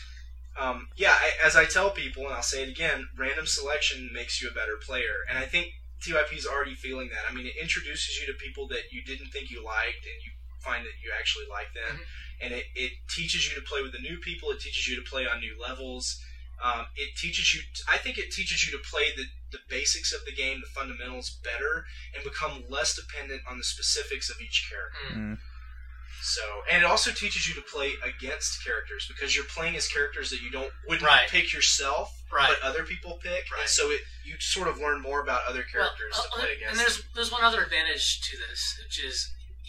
Speaker 1: as I tell people, and I'll say it again, random selection makes you a better player, and I think TYP is already feeling that. I mean, it introduces you to people that you didn't think you liked, and you find that you actually like them, and it teaches you to play with the new people. It teaches you to play on new levels. It teaches you. I think it teaches you to play the basics of the game, the fundamentals, better, and become less dependent on the specifics of each character. So, and it also teaches you to play against characters because you're playing as characters that you wouldn't pick yourself, but other people pick.
Speaker 4: Right.
Speaker 1: And so you sort of learn more about other characters to play against.
Speaker 4: And there's one other advantage to this, which is you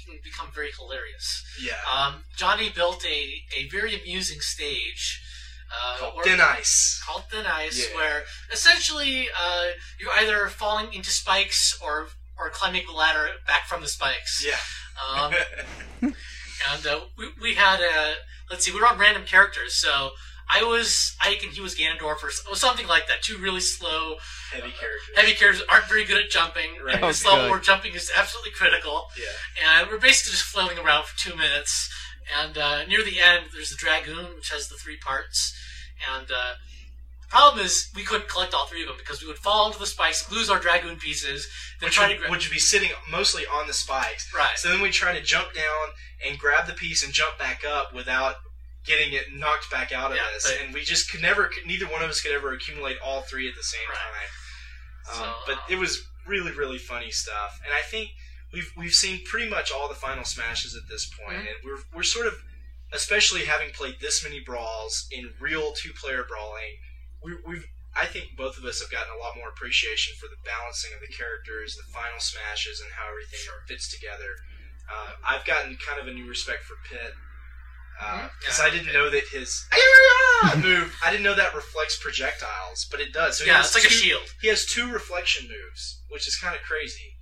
Speaker 4: can become very hilarious.
Speaker 1: Yeah.
Speaker 4: Johnny built a very amusing stage.
Speaker 1: Called Thin Ice.
Speaker 4: Called Thin Ice,
Speaker 1: Yeah.
Speaker 4: where essentially you're either falling into spikes or climbing the ladder back from the spikes.
Speaker 1: Yeah.
Speaker 4: And we had we were on random characters, so I was Ike and he was Ganondorf or something like that. Two really slow,
Speaker 1: Heavy characters.
Speaker 4: heavy characters aren't very good at jumping.
Speaker 1: Right.
Speaker 4: And
Speaker 2: Oh,
Speaker 4: this level
Speaker 2: good.
Speaker 4: where jumping is absolutely critical.
Speaker 1: Yeah.
Speaker 4: And we're basically just flailing around for 2 minutes. And near the end, there's the Dragoon, which has the 3 parts. And the problem is we couldn't collect all 3 of them because we would fall into the spikes, lose our Dragoon pieces, then try to grab...
Speaker 1: Would you be sitting mostly on the spikes?
Speaker 4: Right.
Speaker 1: So then we try to jump down and grab the piece and jump back up without getting it knocked back out of
Speaker 4: Yeah,
Speaker 1: us.
Speaker 4: but-
Speaker 1: And we just neither one of us could ever accumulate all 3 at the same
Speaker 4: Right.
Speaker 1: time.
Speaker 4: So,
Speaker 1: But it was really, really funny stuff. And I think we've seen pretty much all the Final Smashes at this point.
Speaker 4: Mhm.
Speaker 1: And we're sort of, especially having played this many brawls in real 2-player brawling, I think both of us have gotten a lot more appreciation for the balancing of the characters, the Final Smashes, and how everything fits together. I've gotten kind of a new respect for Pit. Because
Speaker 4: Yeah,
Speaker 1: I didn't know that his move, I didn't know that reflects projectiles, but it does. So he
Speaker 4: yeah,
Speaker 1: has
Speaker 4: it's like a
Speaker 1: 2
Speaker 4: shield.
Speaker 1: He has 2 reflection moves, which is kind of crazy.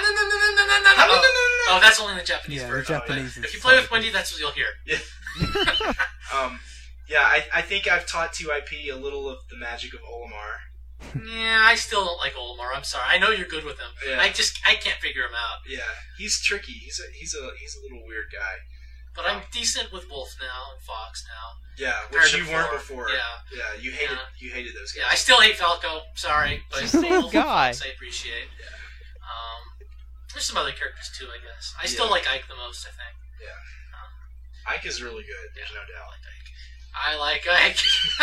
Speaker 4: Oh, that's only in the Japanese
Speaker 3: Yeah, the
Speaker 4: version.
Speaker 3: Japanese is
Speaker 4: If you play with
Speaker 3: slightly-
Speaker 4: Wendy, that's what you'll hear.
Speaker 1: Yeah, I think I've taught 2IP a little of the magic of Olimar.
Speaker 4: Yeah, I still don't like Olimar. I'm sorry. I know you're good with him.
Speaker 1: Yeah.
Speaker 4: I can't figure him out.
Speaker 1: Yeah, he's tricky. He's a little weird guy.
Speaker 4: But I'm decent with Wolf now and Fox now.
Speaker 1: Yeah,
Speaker 4: Compared
Speaker 1: which
Speaker 4: to
Speaker 1: you weren't
Speaker 4: before.
Speaker 1: before.
Speaker 4: Yeah.
Speaker 1: Yeah, you hated those guys.
Speaker 4: Yeah, I still hate Falco. Sorry, but
Speaker 2: He's the same
Speaker 4: Wolf and
Speaker 2: guy.
Speaker 4: Fox I appreciate. There's some other characters too, I guess. I still like Ike the most, I think.
Speaker 1: Ike is really good. There's no doubt.
Speaker 4: I like Ike.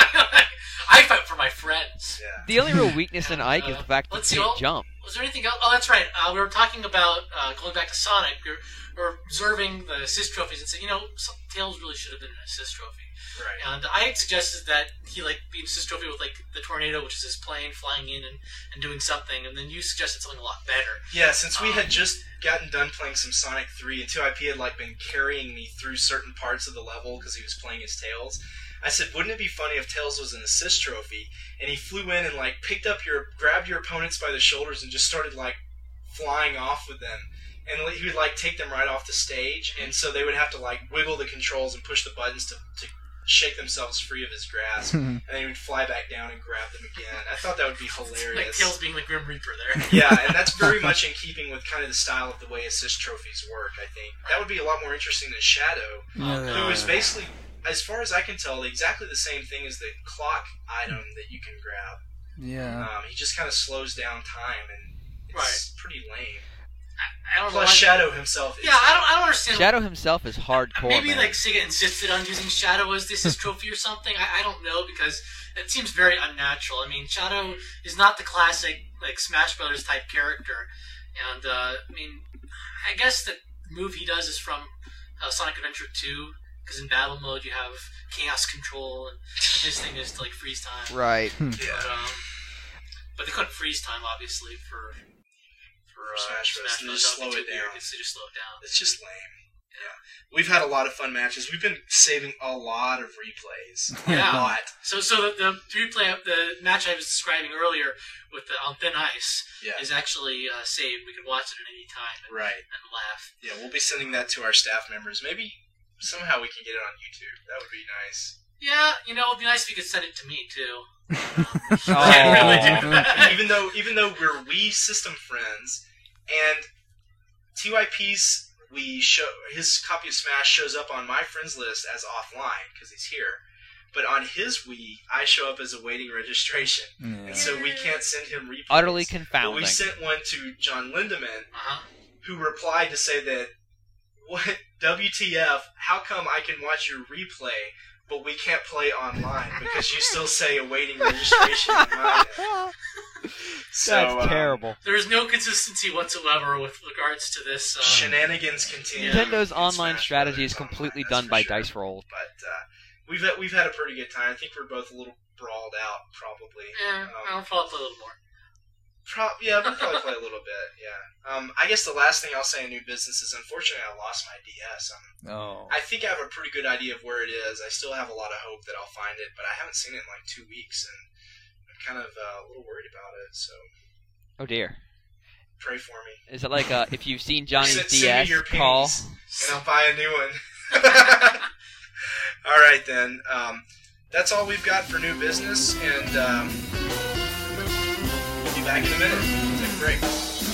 Speaker 4: I fight for my friends.
Speaker 1: Yeah.
Speaker 2: The only real weakness in
Speaker 4: And,
Speaker 2: Ike is the fact that
Speaker 4: let's
Speaker 2: he
Speaker 4: see,
Speaker 2: can't jump.
Speaker 4: Was there anything else? Oh, that's right. We were talking about going back to Sonic. We were observing the assist trophies and said, Tails really should have been an assist trophy.
Speaker 1: Right.
Speaker 4: And I suggested that he be an assist trophy with the tornado, which is his plane flying in and doing something. And then you suggested something a lot better.
Speaker 1: Yeah, since we had just gotten done playing some Sonic 3 and 2IP had been carrying me through certain parts of the level because he was playing as Tails, I said, wouldn't it be funny if Tails was an assist trophy and he flew in and grabbed your opponents by the shoulders and just started flying off with them, and he would take them right off the stage, and so they would have to wiggle the controls and push the buttons to shake themselves free of his grasp, and then he would fly back down and grab them again. I thought that would be hilarious.
Speaker 4: Like Tails being the Grim Reaper there.
Speaker 1: Yeah, and that's very much in keeping with kind of the style of the way assist trophies work, I think. That would be a lot more interesting than Shadow, who is basically, as far as I can tell, exactly the same thing as the clock item that you can grab.
Speaker 3: Yeah.
Speaker 1: He just kind of slows down time, and it's pretty lame.
Speaker 4: I don't know.
Speaker 1: Plus, Shadow himself is...
Speaker 4: Yeah, I don't understand.
Speaker 2: Shadow himself is hardcore,
Speaker 4: Maybe
Speaker 2: man.
Speaker 4: Sega insisted on using Shadow as this trophy or something. I don't know, because it seems very unnatural. I mean, Shadow is not the classic Smash Brothers type character, and I guess the move he does is from Sonic Adventure 2, because in battle mode you have chaos control, and his thing is to freeze time.
Speaker 2: Right.
Speaker 1: Yeah.
Speaker 4: But they couldn't freeze time, obviously, for
Speaker 1: Smash Bros. They just slow it down.
Speaker 4: They just slow it down.
Speaker 1: It's just lame. Yeah. We've had a lot of fun matches. We've been saving a lot of replays.
Speaker 4: Yeah.
Speaker 1: A lot.
Speaker 4: So the replay, the match I was describing earlier with on Thin Ice is actually saved. We can watch it at any time and laugh.
Speaker 1: Yeah, we'll be sending that to our staff members. Maybe somehow we can get it on YouTube. That would be nice.
Speaker 4: Yeah, it would be nice if you could send it to me too.
Speaker 2: Oh.
Speaker 4: Can't really do that.
Speaker 1: even though we're Wii system friends, and TYP's his copy of Smash shows up on my friends list as offline because he's here. But on his Wii, I show up as awaiting registration, and so we can't send him replays.
Speaker 2: Utterly
Speaker 1: But
Speaker 2: confounding.
Speaker 1: we sent one to John Lindemann, who replied to say that, "What WTF? How come I can watch your replay, but we can't play online because you still say awaiting registration in mine?" So,
Speaker 2: That's terrible.
Speaker 4: There is no consistency whatsoever with regards to this.
Speaker 1: Shenanigans continue.
Speaker 2: Nintendo's
Speaker 1: in
Speaker 2: online
Speaker 1: Smash
Speaker 2: strategy
Speaker 1: Brothers
Speaker 2: is completely
Speaker 1: Online,
Speaker 2: done
Speaker 1: that's
Speaker 2: by
Speaker 1: for sure.
Speaker 2: dice roll.
Speaker 1: But we've had a pretty good time. I think we're both a little brawled out, probably.
Speaker 4: I'll probably play a little more.
Speaker 1: Yeah, we'll probably play a little bit. Yeah. I guess the last thing I'll say in new business is, unfortunately, I lost my DS. I think I have a pretty good idea of where it is. I still have a lot of hope that I'll find it, but I haven't seen it in like 2 weeks, and I'm kind of a little worried about it. So.
Speaker 2: Oh dear.
Speaker 1: Pray for me.
Speaker 2: Is it like if you've seen Johnny's
Speaker 1: Send
Speaker 2: DS,
Speaker 1: me your
Speaker 2: call?
Speaker 1: pennies, and I'll buy a new one. All right then. That's all we've got for new business, and we'll be back in a minute. Take a break.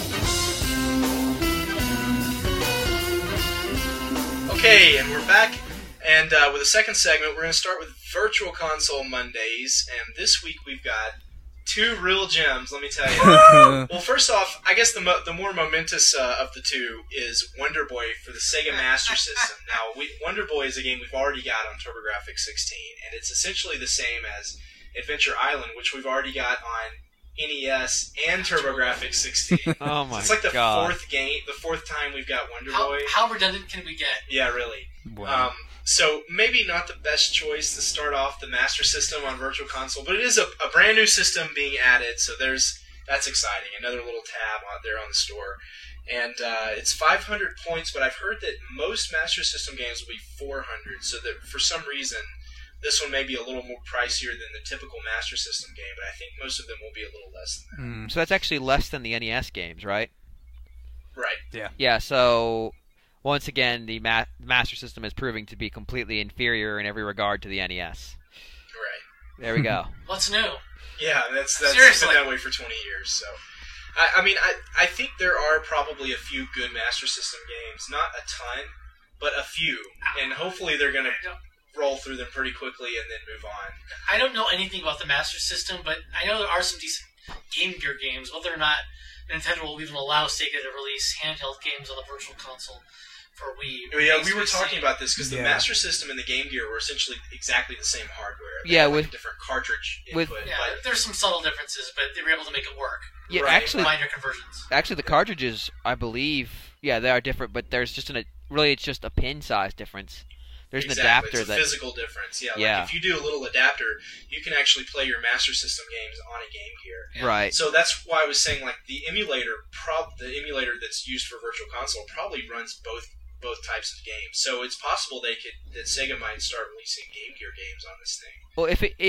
Speaker 1: Okay, and we're back, and with the second segment, we're going to start with Virtual Console Mondays, and this week we've got 2 real gems, let me tell you. Well, first off, I guess the more momentous of the two is Wonder Boy for the Sega Master System. Now, Wonder Boy is a game we've already got on TurboGrafx 16, and it's essentially the same as Adventure Island, which we've already got on NES and TurboGrafx 16.
Speaker 2: Oh my god!
Speaker 1: It's like the fourth time we've got Wonder Boy.
Speaker 4: How redundant can we get?
Speaker 1: Yeah, really.
Speaker 3: Wow.
Speaker 1: So maybe not the best choice to start off the Master System on Virtual Console, but it is a brand new system being added, so that's exciting. Another little tab out there on the store. And it's 500 points, but I've heard that most Master System games will be 400, so that for some reason this one may be a little more pricier than the typical Master System game, but I think most of them will be a little less than that.
Speaker 2: So that's actually less than the NES games, right?
Speaker 1: Right.
Speaker 3: Yeah.
Speaker 2: Yeah, so once again, the Master System is proving to be completely inferior in every regard to the NES.
Speaker 1: Right.
Speaker 2: There we go.
Speaker 4: What's new?
Speaker 1: Yeah, that's
Speaker 4: Seriously.
Speaker 1: been that way for 20 years. So, I think there are probably a few good Master System games, not a ton, but a few, and hopefully they're going to roll through them pretty quickly and then move on.
Speaker 4: I don't know anything about the Master System, but I know there are some decent Game Gear games. Whether or not Nintendo will even allow Sega to release handheld games on the Virtual Console for Wii.
Speaker 1: Yeah, we were talking about this because the
Speaker 3: Yeah.
Speaker 1: Master System and the Game Gear were essentially exactly the same hardware. They
Speaker 2: Yeah,
Speaker 1: had, like,
Speaker 2: with-
Speaker 1: a different cartridge
Speaker 2: with-
Speaker 1: input.
Speaker 4: Yeah,
Speaker 1: but
Speaker 4: there's some subtle differences, but they were able to make it work.
Speaker 2: Yeah,
Speaker 1: Right.
Speaker 4: Minor conversions.
Speaker 2: actually, the cartridges, I believe, yeah, they are different, but there's just it's just a pin size difference. There's an
Speaker 1: exactly,
Speaker 2: adapter
Speaker 1: it's a
Speaker 2: that.
Speaker 1: physical difference. Yeah,
Speaker 2: Yeah.
Speaker 1: like if you do a little adapter, you can actually play your Master System games on a Game Gear.
Speaker 4: Yeah.
Speaker 2: Right.
Speaker 1: So that's why I was saying, like, the emulator that's used for Virtual Console probably runs both types of games. So it's possible that Sega might start releasing Game Gear games on this thing.
Speaker 2: Well,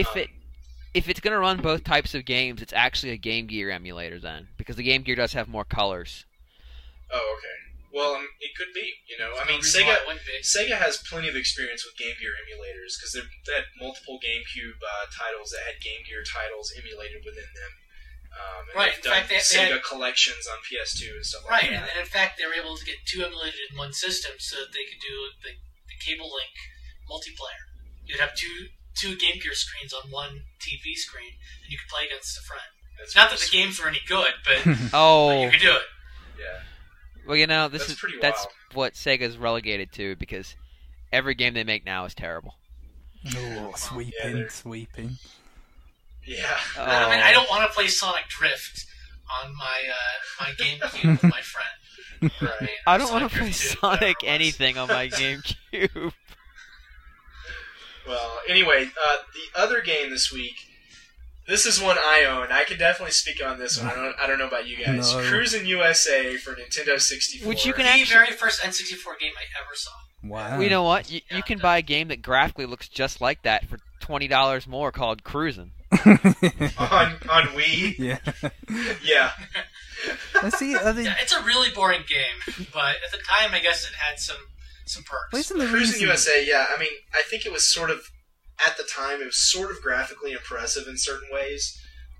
Speaker 2: if it's gonna run both types of games, it's actually a Game Gear emulator then, because the Game Gear does have more colors.
Speaker 1: Oh, okay. Well, it could be. I mean,
Speaker 4: There's no reason why
Speaker 1: Sega
Speaker 4: it wouldn't be.
Speaker 1: Sega has plenty of experience with Game Gear emulators because they had multiple GameCube titles that had Game Gear titles emulated within them. And
Speaker 4: Right,
Speaker 1: they've
Speaker 4: in
Speaker 1: done
Speaker 4: fact, they
Speaker 1: Sega
Speaker 4: had-
Speaker 1: collections on PS2 and stuff
Speaker 4: Right,
Speaker 1: like
Speaker 4: and
Speaker 1: that.
Speaker 4: in fact, they were able to get 2 emulated in one system so that they could do the Cable Link multiplayer. You'd have two Game Gear screens on one TV screen, and you could play against a friend.
Speaker 1: That's
Speaker 4: Not that
Speaker 1: pretty
Speaker 4: the games were any good, but
Speaker 2: Oh,
Speaker 4: you could do it.
Speaker 1: sweet. Yeah.
Speaker 2: well,
Speaker 1: That's pretty
Speaker 2: that's
Speaker 1: wild.
Speaker 2: what Sega's relegated to, because every game they make now is terrible.
Speaker 3: Oh, sweeping,
Speaker 1: they're-
Speaker 3: sweeping.
Speaker 1: Yeah.
Speaker 4: I mean, I don't want to play Sonic Drift on my GameCube with my friend.
Speaker 1: Right.
Speaker 2: I don't want to
Speaker 1: Sonic
Speaker 2: play
Speaker 1: Drift 2,
Speaker 2: Sonic
Speaker 1: whatever it was.
Speaker 2: anything on my GameCube.
Speaker 1: Well, anyway, the other game this week. This is one I own. I can definitely speak on this one. I don't know about you guys.
Speaker 3: No.
Speaker 1: Cruisin' USA for Nintendo 64.
Speaker 2: Which you can
Speaker 4: The
Speaker 2: actually-
Speaker 4: very first N64 game I ever saw.
Speaker 3: Wow.
Speaker 2: Well, you know what? You
Speaker 4: Yeah,
Speaker 2: can
Speaker 4: no.
Speaker 2: buy a game that graphically looks just like that for $20 more, called Cruisin'.
Speaker 1: on Wii.
Speaker 3: Yeah.
Speaker 1: Yeah.
Speaker 3: Let's see. Are they,
Speaker 4: Yeah, it's a really boring game, but at the time, I guess it had some perks.
Speaker 3: well, isn't the
Speaker 1: Cruising
Speaker 3: reason?
Speaker 1: USA, yeah. I mean, I think it was sort of, at the time, it was sort of graphically impressive in certain ways.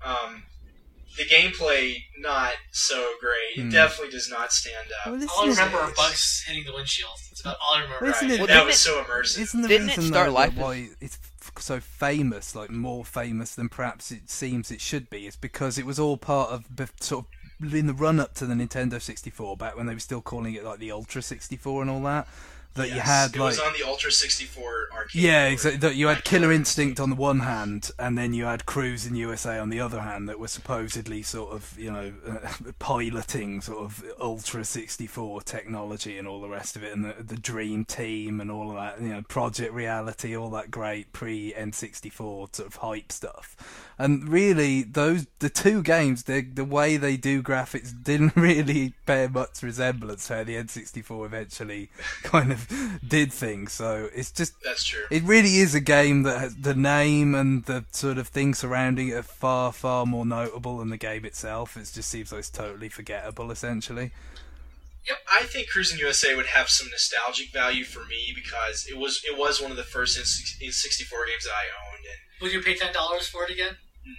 Speaker 1: The gameplay, not so great. It definitely does not stand up.
Speaker 3: Well, this
Speaker 4: All I
Speaker 3: is-
Speaker 4: remember are bugs hitting the windshield. That's about all I remember.
Speaker 3: Well, isn't it-
Speaker 2: Well,
Speaker 1: that
Speaker 2: didn't
Speaker 1: was
Speaker 2: it-
Speaker 1: so immersive.
Speaker 3: Isn't the
Speaker 2: Didn't it
Speaker 3: reason
Speaker 2: start
Speaker 3: though,
Speaker 2: life
Speaker 3: that
Speaker 2: as-
Speaker 3: why it's so famous, like more famous than perhaps it seems it should be, is because it was all part of sort of in the run up to the Nintendo 64, back when they were still calling it like the Ultra 64 and all that. that
Speaker 1: Yes,
Speaker 3: you had
Speaker 1: it
Speaker 3: like
Speaker 1: was on the Ultra 64 arcade.
Speaker 3: yeah,
Speaker 1: board.
Speaker 3: exactly. That you had Killer Instinct on the one hand, and then you had Cruis'n USA on the other hand, that were supposedly sort of piloting sort of Ultra 64 technology and all the rest of it, and the Dream Team and all of that, Project Reality, all that great pre N64 sort of hype stuff. And really, the two games, the way they do graphics didn't really bear much resemblance to how the N64 eventually kind of did things. So it's just
Speaker 1: That's true.
Speaker 3: it really is a game that has the name and the sort of things surrounding it are far, far more notable than the game itself. It just seems like it's totally forgettable, essentially.
Speaker 1: Yep, I think Cruis'n USA would have some nostalgic value for me because it was one of the first N64 games that I owned. And
Speaker 4: Would you pay $10 for it again?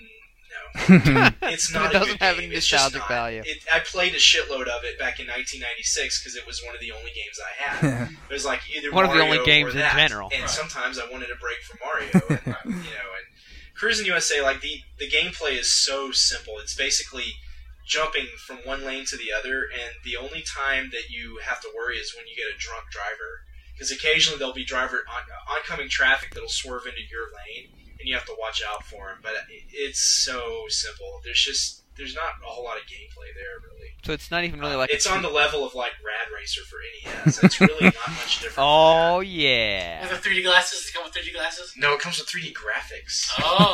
Speaker 1: no, it's not.
Speaker 2: It doesn't
Speaker 1: a good
Speaker 2: have
Speaker 1: game.
Speaker 2: any
Speaker 1: It's just
Speaker 2: nostalgic
Speaker 1: not.
Speaker 2: value.
Speaker 1: I played a shitload of it back in 1996 because it was one of the only games I had. It was like either
Speaker 2: One of the
Speaker 1: Mario
Speaker 2: only games
Speaker 1: or
Speaker 2: in
Speaker 1: that.
Speaker 2: general.
Speaker 1: And
Speaker 4: Right.
Speaker 1: sometimes I wanted a break from Mario. And Cruis'n USA, like the gameplay is so simple. It's basically jumping from one lane to the other, and the only time that you have to worry is when you get a drunk driver. Because occasionally there'll be oncoming traffic that'll swerve into your lane, and you have to watch out for them. But it's so simple. There's not a whole lot of gameplay there, really.
Speaker 2: So it's not even really like
Speaker 1: It's on the level of like Rad Racer for NES. It's really not much different.
Speaker 2: Oh
Speaker 4: With
Speaker 2: yeah.
Speaker 4: the 3D glasses? Does it come with 3D glasses?
Speaker 1: No, it comes with 3D graphics.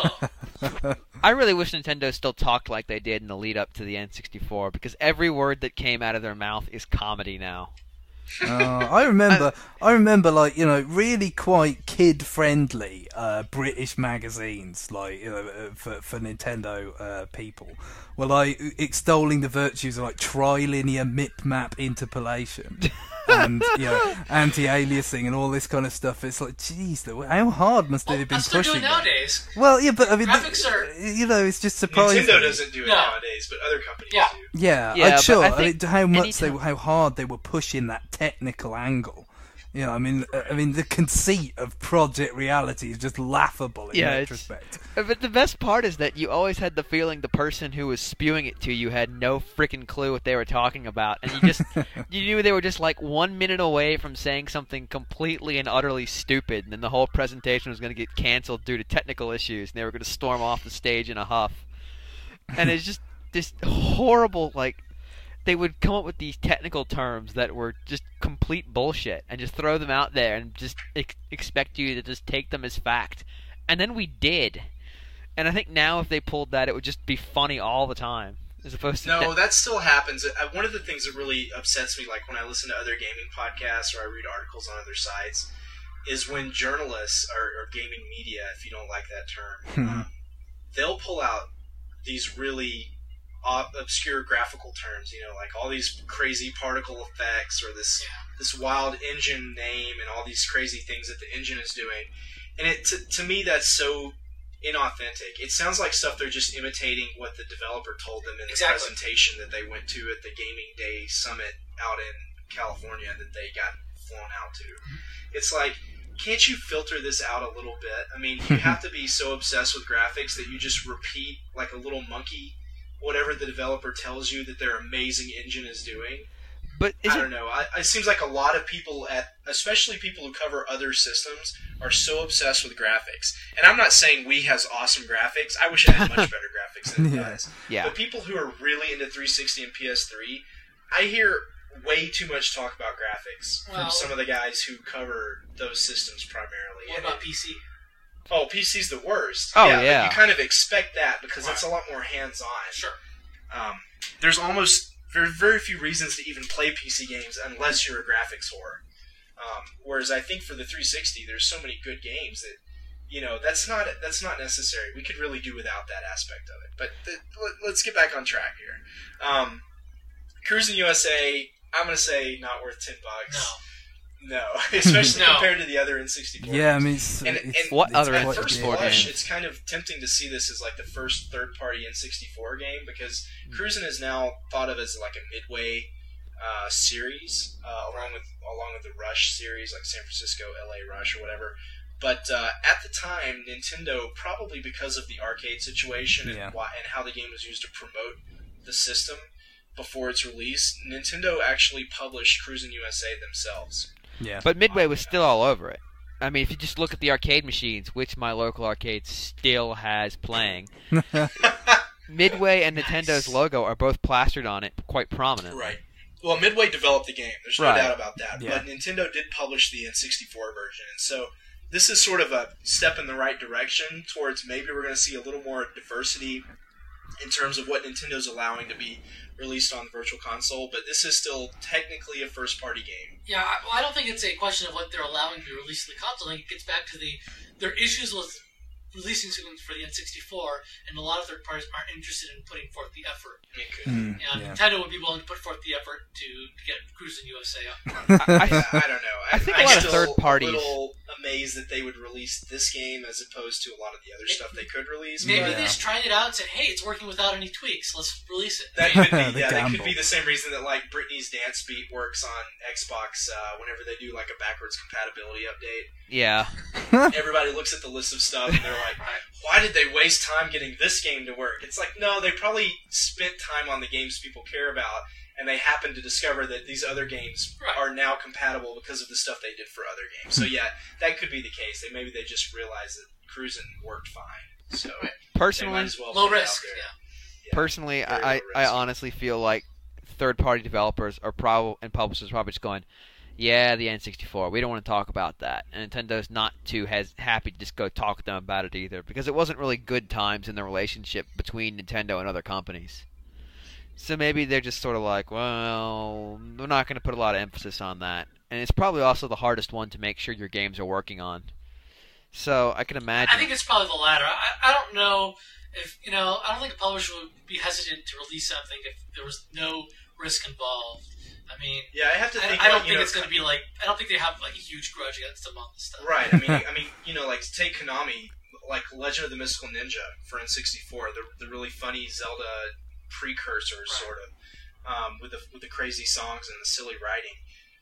Speaker 4: Oh.
Speaker 2: I really wish Nintendo still talked like they did in the lead up to the N64 because every word that came out of their mouth is comedy now.
Speaker 3: I remember, like really quite kid-friendly British magazines, like for Nintendo people, were like extolling the virtues of like trilinear mip-map interpolation and anti-aliasing and all this kind of stuff. It's like, geez, how hard must they have been
Speaker 4: That's what they're
Speaker 3: pushing
Speaker 4: doing
Speaker 3: that?
Speaker 4: nowadays.
Speaker 3: Well, yeah, but I mean,
Speaker 4: Graphics are...
Speaker 3: it's just surprising.
Speaker 1: Nintendo doesn't do it
Speaker 4: No.
Speaker 1: nowadays, but other companies
Speaker 4: Yeah.
Speaker 1: do.
Speaker 3: Yeah,
Speaker 2: Yeah, but
Speaker 3: sure.
Speaker 2: I
Speaker 3: I mean,
Speaker 2: think
Speaker 3: how hard they were pushing that technical angle. I mean, the conceit of Project Reality is just laughable in retrospect.
Speaker 2: But the best part is that you always had the feeling the person who was spewing it to you had no freaking clue what they were talking about, and you knew they were just like 1 minute away from saying something completely and utterly stupid, and then the whole presentation was going to get canceled due to technical issues, and they were going to storm off the stage in a huff. And it's just this horrible, like, they would come up with these technical terms that were just complete bullshit and just throw them out there and just expect you to just take them as fact. And then we did. And I think now if they pulled that, it would just be funny all the time. As opposed to...
Speaker 1: No, that still happens. One of the things that really upsets me, like when I listen to other gaming podcasts or I read articles on other sites, is when journalists or gaming media, if you don't like that term, they'll pull out these really obscure graphical terms, like all these crazy particle effects or this wild engine name and all these crazy things that the engine is doing. And to me, that's so inauthentic. It sounds like stuff they're just imitating what the developer told them in the presentation that they went to at the Gaming Day Summit out in California that they got flown out to. It's like, can't you filter this out a little bit? I mean, you have to be so obsessed with graphics that you just repeat like a little monkey whatever the developer tells you that their amazing engine is doing.
Speaker 2: But
Speaker 1: I don't know. It seems like a lot of people, especially people who cover other systems, are so obsessed with graphics. And I'm not saying Wii has awesome graphics. I wish it had much better graphics than it does.
Speaker 2: Yeah.
Speaker 1: But people who are really into 360 and PS3, I hear way too much talk about graphics from some of the guys who cover those systems primarily.
Speaker 4: What about PC?
Speaker 1: Oh, PC's the worst.
Speaker 2: Oh,
Speaker 1: But
Speaker 2: yeah.
Speaker 1: you kind of expect that because it's a lot more hands-on.
Speaker 4: Sure.
Speaker 1: There's almost very few reasons to even play PC games unless you're a graphics whore. Whereas I think for the 360, there's so many good games that that's not necessary. We could really do without that aspect of it. But let's get back on track here. Cruis'n USA, I'm gonna say not worth $10. No, especially compared to the other N64.
Speaker 3: Yeah, I mean,
Speaker 2: what other
Speaker 1: at
Speaker 2: N64
Speaker 1: first
Speaker 2: games?
Speaker 1: blush, it's kind of tempting to see this as like the first third-party N64 game because Cruis'n is now thought of as like a midway series, along with the Rush series, like San Francisco, LA Rush, or whatever. But at the time, Nintendo, probably because of the arcade situation and how the game was used to promote the system before its release, Nintendo actually published Cruis'n USA themselves.
Speaker 3: Yeah.
Speaker 2: But Midway was still all over it. I mean, if you just look at the arcade machines, which my local arcade still has playing, Midway and Nintendo's logo are both plastered on it quite prominently.
Speaker 1: Right. Well, Midway developed the game. There's no
Speaker 2: Right.
Speaker 1: doubt about that.
Speaker 3: Yeah.
Speaker 1: But Nintendo did publish the N64 version, and so this is sort of a step in the right direction towards maybe we're going to see a little more diversity in terms of what Nintendo's allowing to be released on the Virtual Console. But this is still technically a first-party game.
Speaker 4: Yeah, I don't think it's a question of what they're allowing to be released to the console. I think it gets back to their issues with releasing something for the N64, and a lot of third parties aren't interested in putting forth the effort.
Speaker 1: It could.
Speaker 4: And Nintendo would be willing to put forth the effort to get Cruis'n USA up.
Speaker 1: I don't know.
Speaker 2: I think a lot of
Speaker 1: still
Speaker 2: third parties-
Speaker 1: a little amazed that they would release this game as opposed to a lot of the other stuff they could release.
Speaker 4: Maybe
Speaker 1: but
Speaker 4: they just tried it out and said, "Hey, it's working without any tweaks. Let's release it."
Speaker 1: that could be,
Speaker 3: The
Speaker 1: yeah, that could
Speaker 3: gamble.
Speaker 1: be the same reason that like Britney's Dance Beat works on Xbox whenever they do like a backwards compatibility update.
Speaker 2: Yeah.
Speaker 1: Everybody looks at the list of stuff and they're like, "Why did they waste time getting this game to work?" It's like, no, they probably spent time on the games people care about, and they happen to discover that these other games
Speaker 4: Right.
Speaker 1: are now compatible because of the stuff they did for other games. So yeah, that could be the case. Maybe they just realized that Cruis'n worked fine. So they
Speaker 2: Personally,
Speaker 1: might as well
Speaker 4: Low
Speaker 1: put it out
Speaker 4: risk,
Speaker 1: there.
Speaker 4: yeah.
Speaker 1: Yeah.
Speaker 2: Personally,
Speaker 1: Very low
Speaker 2: I
Speaker 1: risk.
Speaker 2: honestly feel like third-party developers are and publishers are probably just going, yeah, the N64. We don't want to talk about that. And Nintendo's not too happy to just go talk with them about it either, because it wasn't really good times in the relationship between Nintendo and other companies. So maybe they're just sort of like, well, we're not going to put a lot of emphasis on that. And it's probably also the hardest one to make sure your games are working on. So I can imagine.
Speaker 4: I think it's probably the latter. I don't know if, I don't think a publisher would be hestant to release something if there was no risk involved. I mean,
Speaker 1: Yeah, I have to think.
Speaker 4: I don't
Speaker 1: like,
Speaker 4: think it's going to be like, I don't think they have like a huge grudge against them on this stuff.
Speaker 1: Right. I mean, like take Konami, like Legend of the Mystical Ninja for N64, the really funny Zelda precursor,
Speaker 4: Right.
Speaker 1: sort of, with the crazy songs and the silly writing.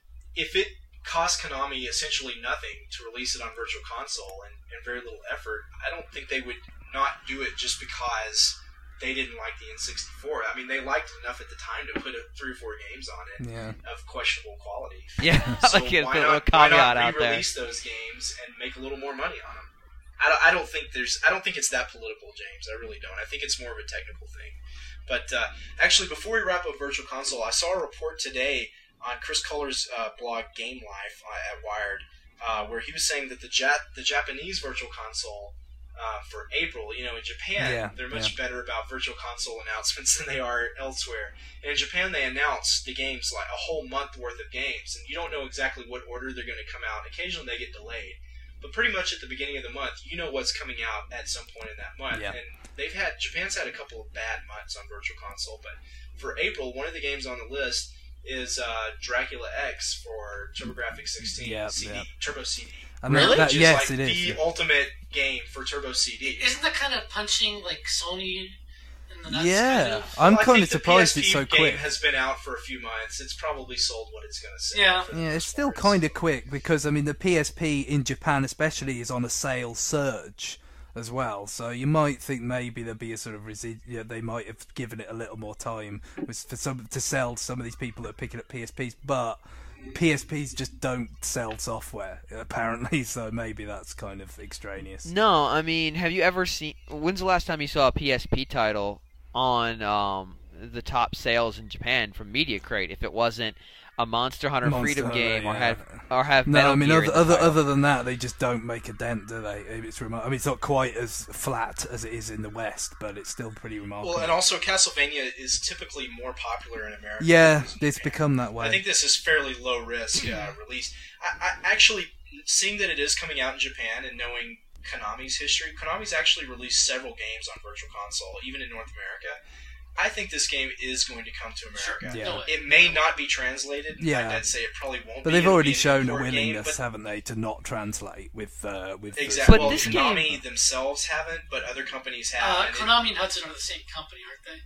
Speaker 1: If it cost Konami essentially nothing to release it on Virtual Console and very little effort, I don't think they would not do it just because they didn't like the N64. I mean, they liked it enough at the time to put 3 or 4 games on it
Speaker 3: Yeah.
Speaker 1: of questionable quality.
Speaker 2: Yeah,
Speaker 1: So
Speaker 2: like a
Speaker 1: why
Speaker 2: little
Speaker 1: not
Speaker 2: caveat out there.
Speaker 1: re-release those games and make a little more money on them? I don't think it's that political, James. I really don't. I think it's more of a technical thing. But actually, before we wrap up Virtual Console, I saw a report today on Chris Culler's blog Game Life at Wired, where he was saying that the Japanese Virtual Console for April, in Japan,
Speaker 3: Yeah,
Speaker 1: they're much better about Virtual Console announcements than they are elsewhere. And in Japan, they announce the games like a whole month worth of games, and you don't know exactly what order they're going to come out. Occasionally, they get delayed, but pretty much at the beginning of the month, you know what's coming out at some point in that month.
Speaker 3: Yeah.
Speaker 1: And Japan's had a couple of bad months on Virtual Console, but for April, one of the games on the list is Dracula X for TurboGrafx 16
Speaker 3: Yeah,
Speaker 1: CD,
Speaker 3: yeah.
Speaker 1: Turbo CD.
Speaker 3: And
Speaker 2: Really?
Speaker 3: that-
Speaker 1: Which is
Speaker 3: yes,
Speaker 1: like
Speaker 3: it is.
Speaker 1: the
Speaker 3: yeah.
Speaker 1: ultimate game for Turbo CD.
Speaker 4: Isn't that kind of punching like Sony in the nuts?
Speaker 3: Yeah.
Speaker 4: Kind of?
Speaker 3: I'm
Speaker 1: Well, I
Speaker 3: kind
Speaker 1: think
Speaker 3: of surprised
Speaker 1: the
Speaker 3: it's
Speaker 1: PSP
Speaker 3: so
Speaker 1: game
Speaker 3: quick.
Speaker 1: has been out for a few months. It's probably sold what it's going to sell.
Speaker 4: Yeah.
Speaker 1: for the
Speaker 3: Yeah, it's
Speaker 1: most
Speaker 3: still
Speaker 1: part.
Speaker 3: kind of quick because the PSP in Japan especially is on a sales surge as well. So you might think maybe there'd be a sort of they might have given it a little more time to sell to some of these people that are picking up PSPs, but PSPs just don't sell software apparently. So maybe that's kind of extraneous.
Speaker 2: No, I mean, have you ever seen? When's the last time you saw a PSP title on the top sales in Japan from Media Crate? If it wasn't a Monster Hunter Freedom
Speaker 3: Hunter,
Speaker 2: game
Speaker 3: yeah.
Speaker 2: or have
Speaker 3: No,
Speaker 2: Metal
Speaker 3: I mean
Speaker 2: Gear in the title.
Speaker 3: other than that, they just don't make a dent, do they? It's it's not quite as flat as it is in the West, but it's still pretty remarkable.
Speaker 1: Well, and also Castlevania is typically more popular in America.
Speaker 3: yeah,
Speaker 1: than it is in
Speaker 3: it's
Speaker 1: Japan.
Speaker 3: become that way.
Speaker 1: I think this is fairly low risk release. I actually, seeing that it is coming out in Japan and knowing Konami's history, Konami's actually released several games on Virtual Console, even in North America. I think this game is going to come to America.
Speaker 3: Yeah.
Speaker 4: No way.
Speaker 1: It may not be translated. In
Speaker 3: Yeah.
Speaker 1: fact, I'd say it probably won't
Speaker 3: But
Speaker 1: be.
Speaker 3: they've
Speaker 1: It'll
Speaker 3: already
Speaker 1: be an
Speaker 3: shown a
Speaker 1: import game,
Speaker 3: willingness,
Speaker 1: but-
Speaker 3: haven't they, to not translate with
Speaker 1: Exactly.
Speaker 2: But
Speaker 1: Well,
Speaker 2: this
Speaker 1: Konami
Speaker 2: game-
Speaker 1: themselves haven't, but other companies have. and it-
Speaker 4: Konami and Hudson are the same company, aren't they?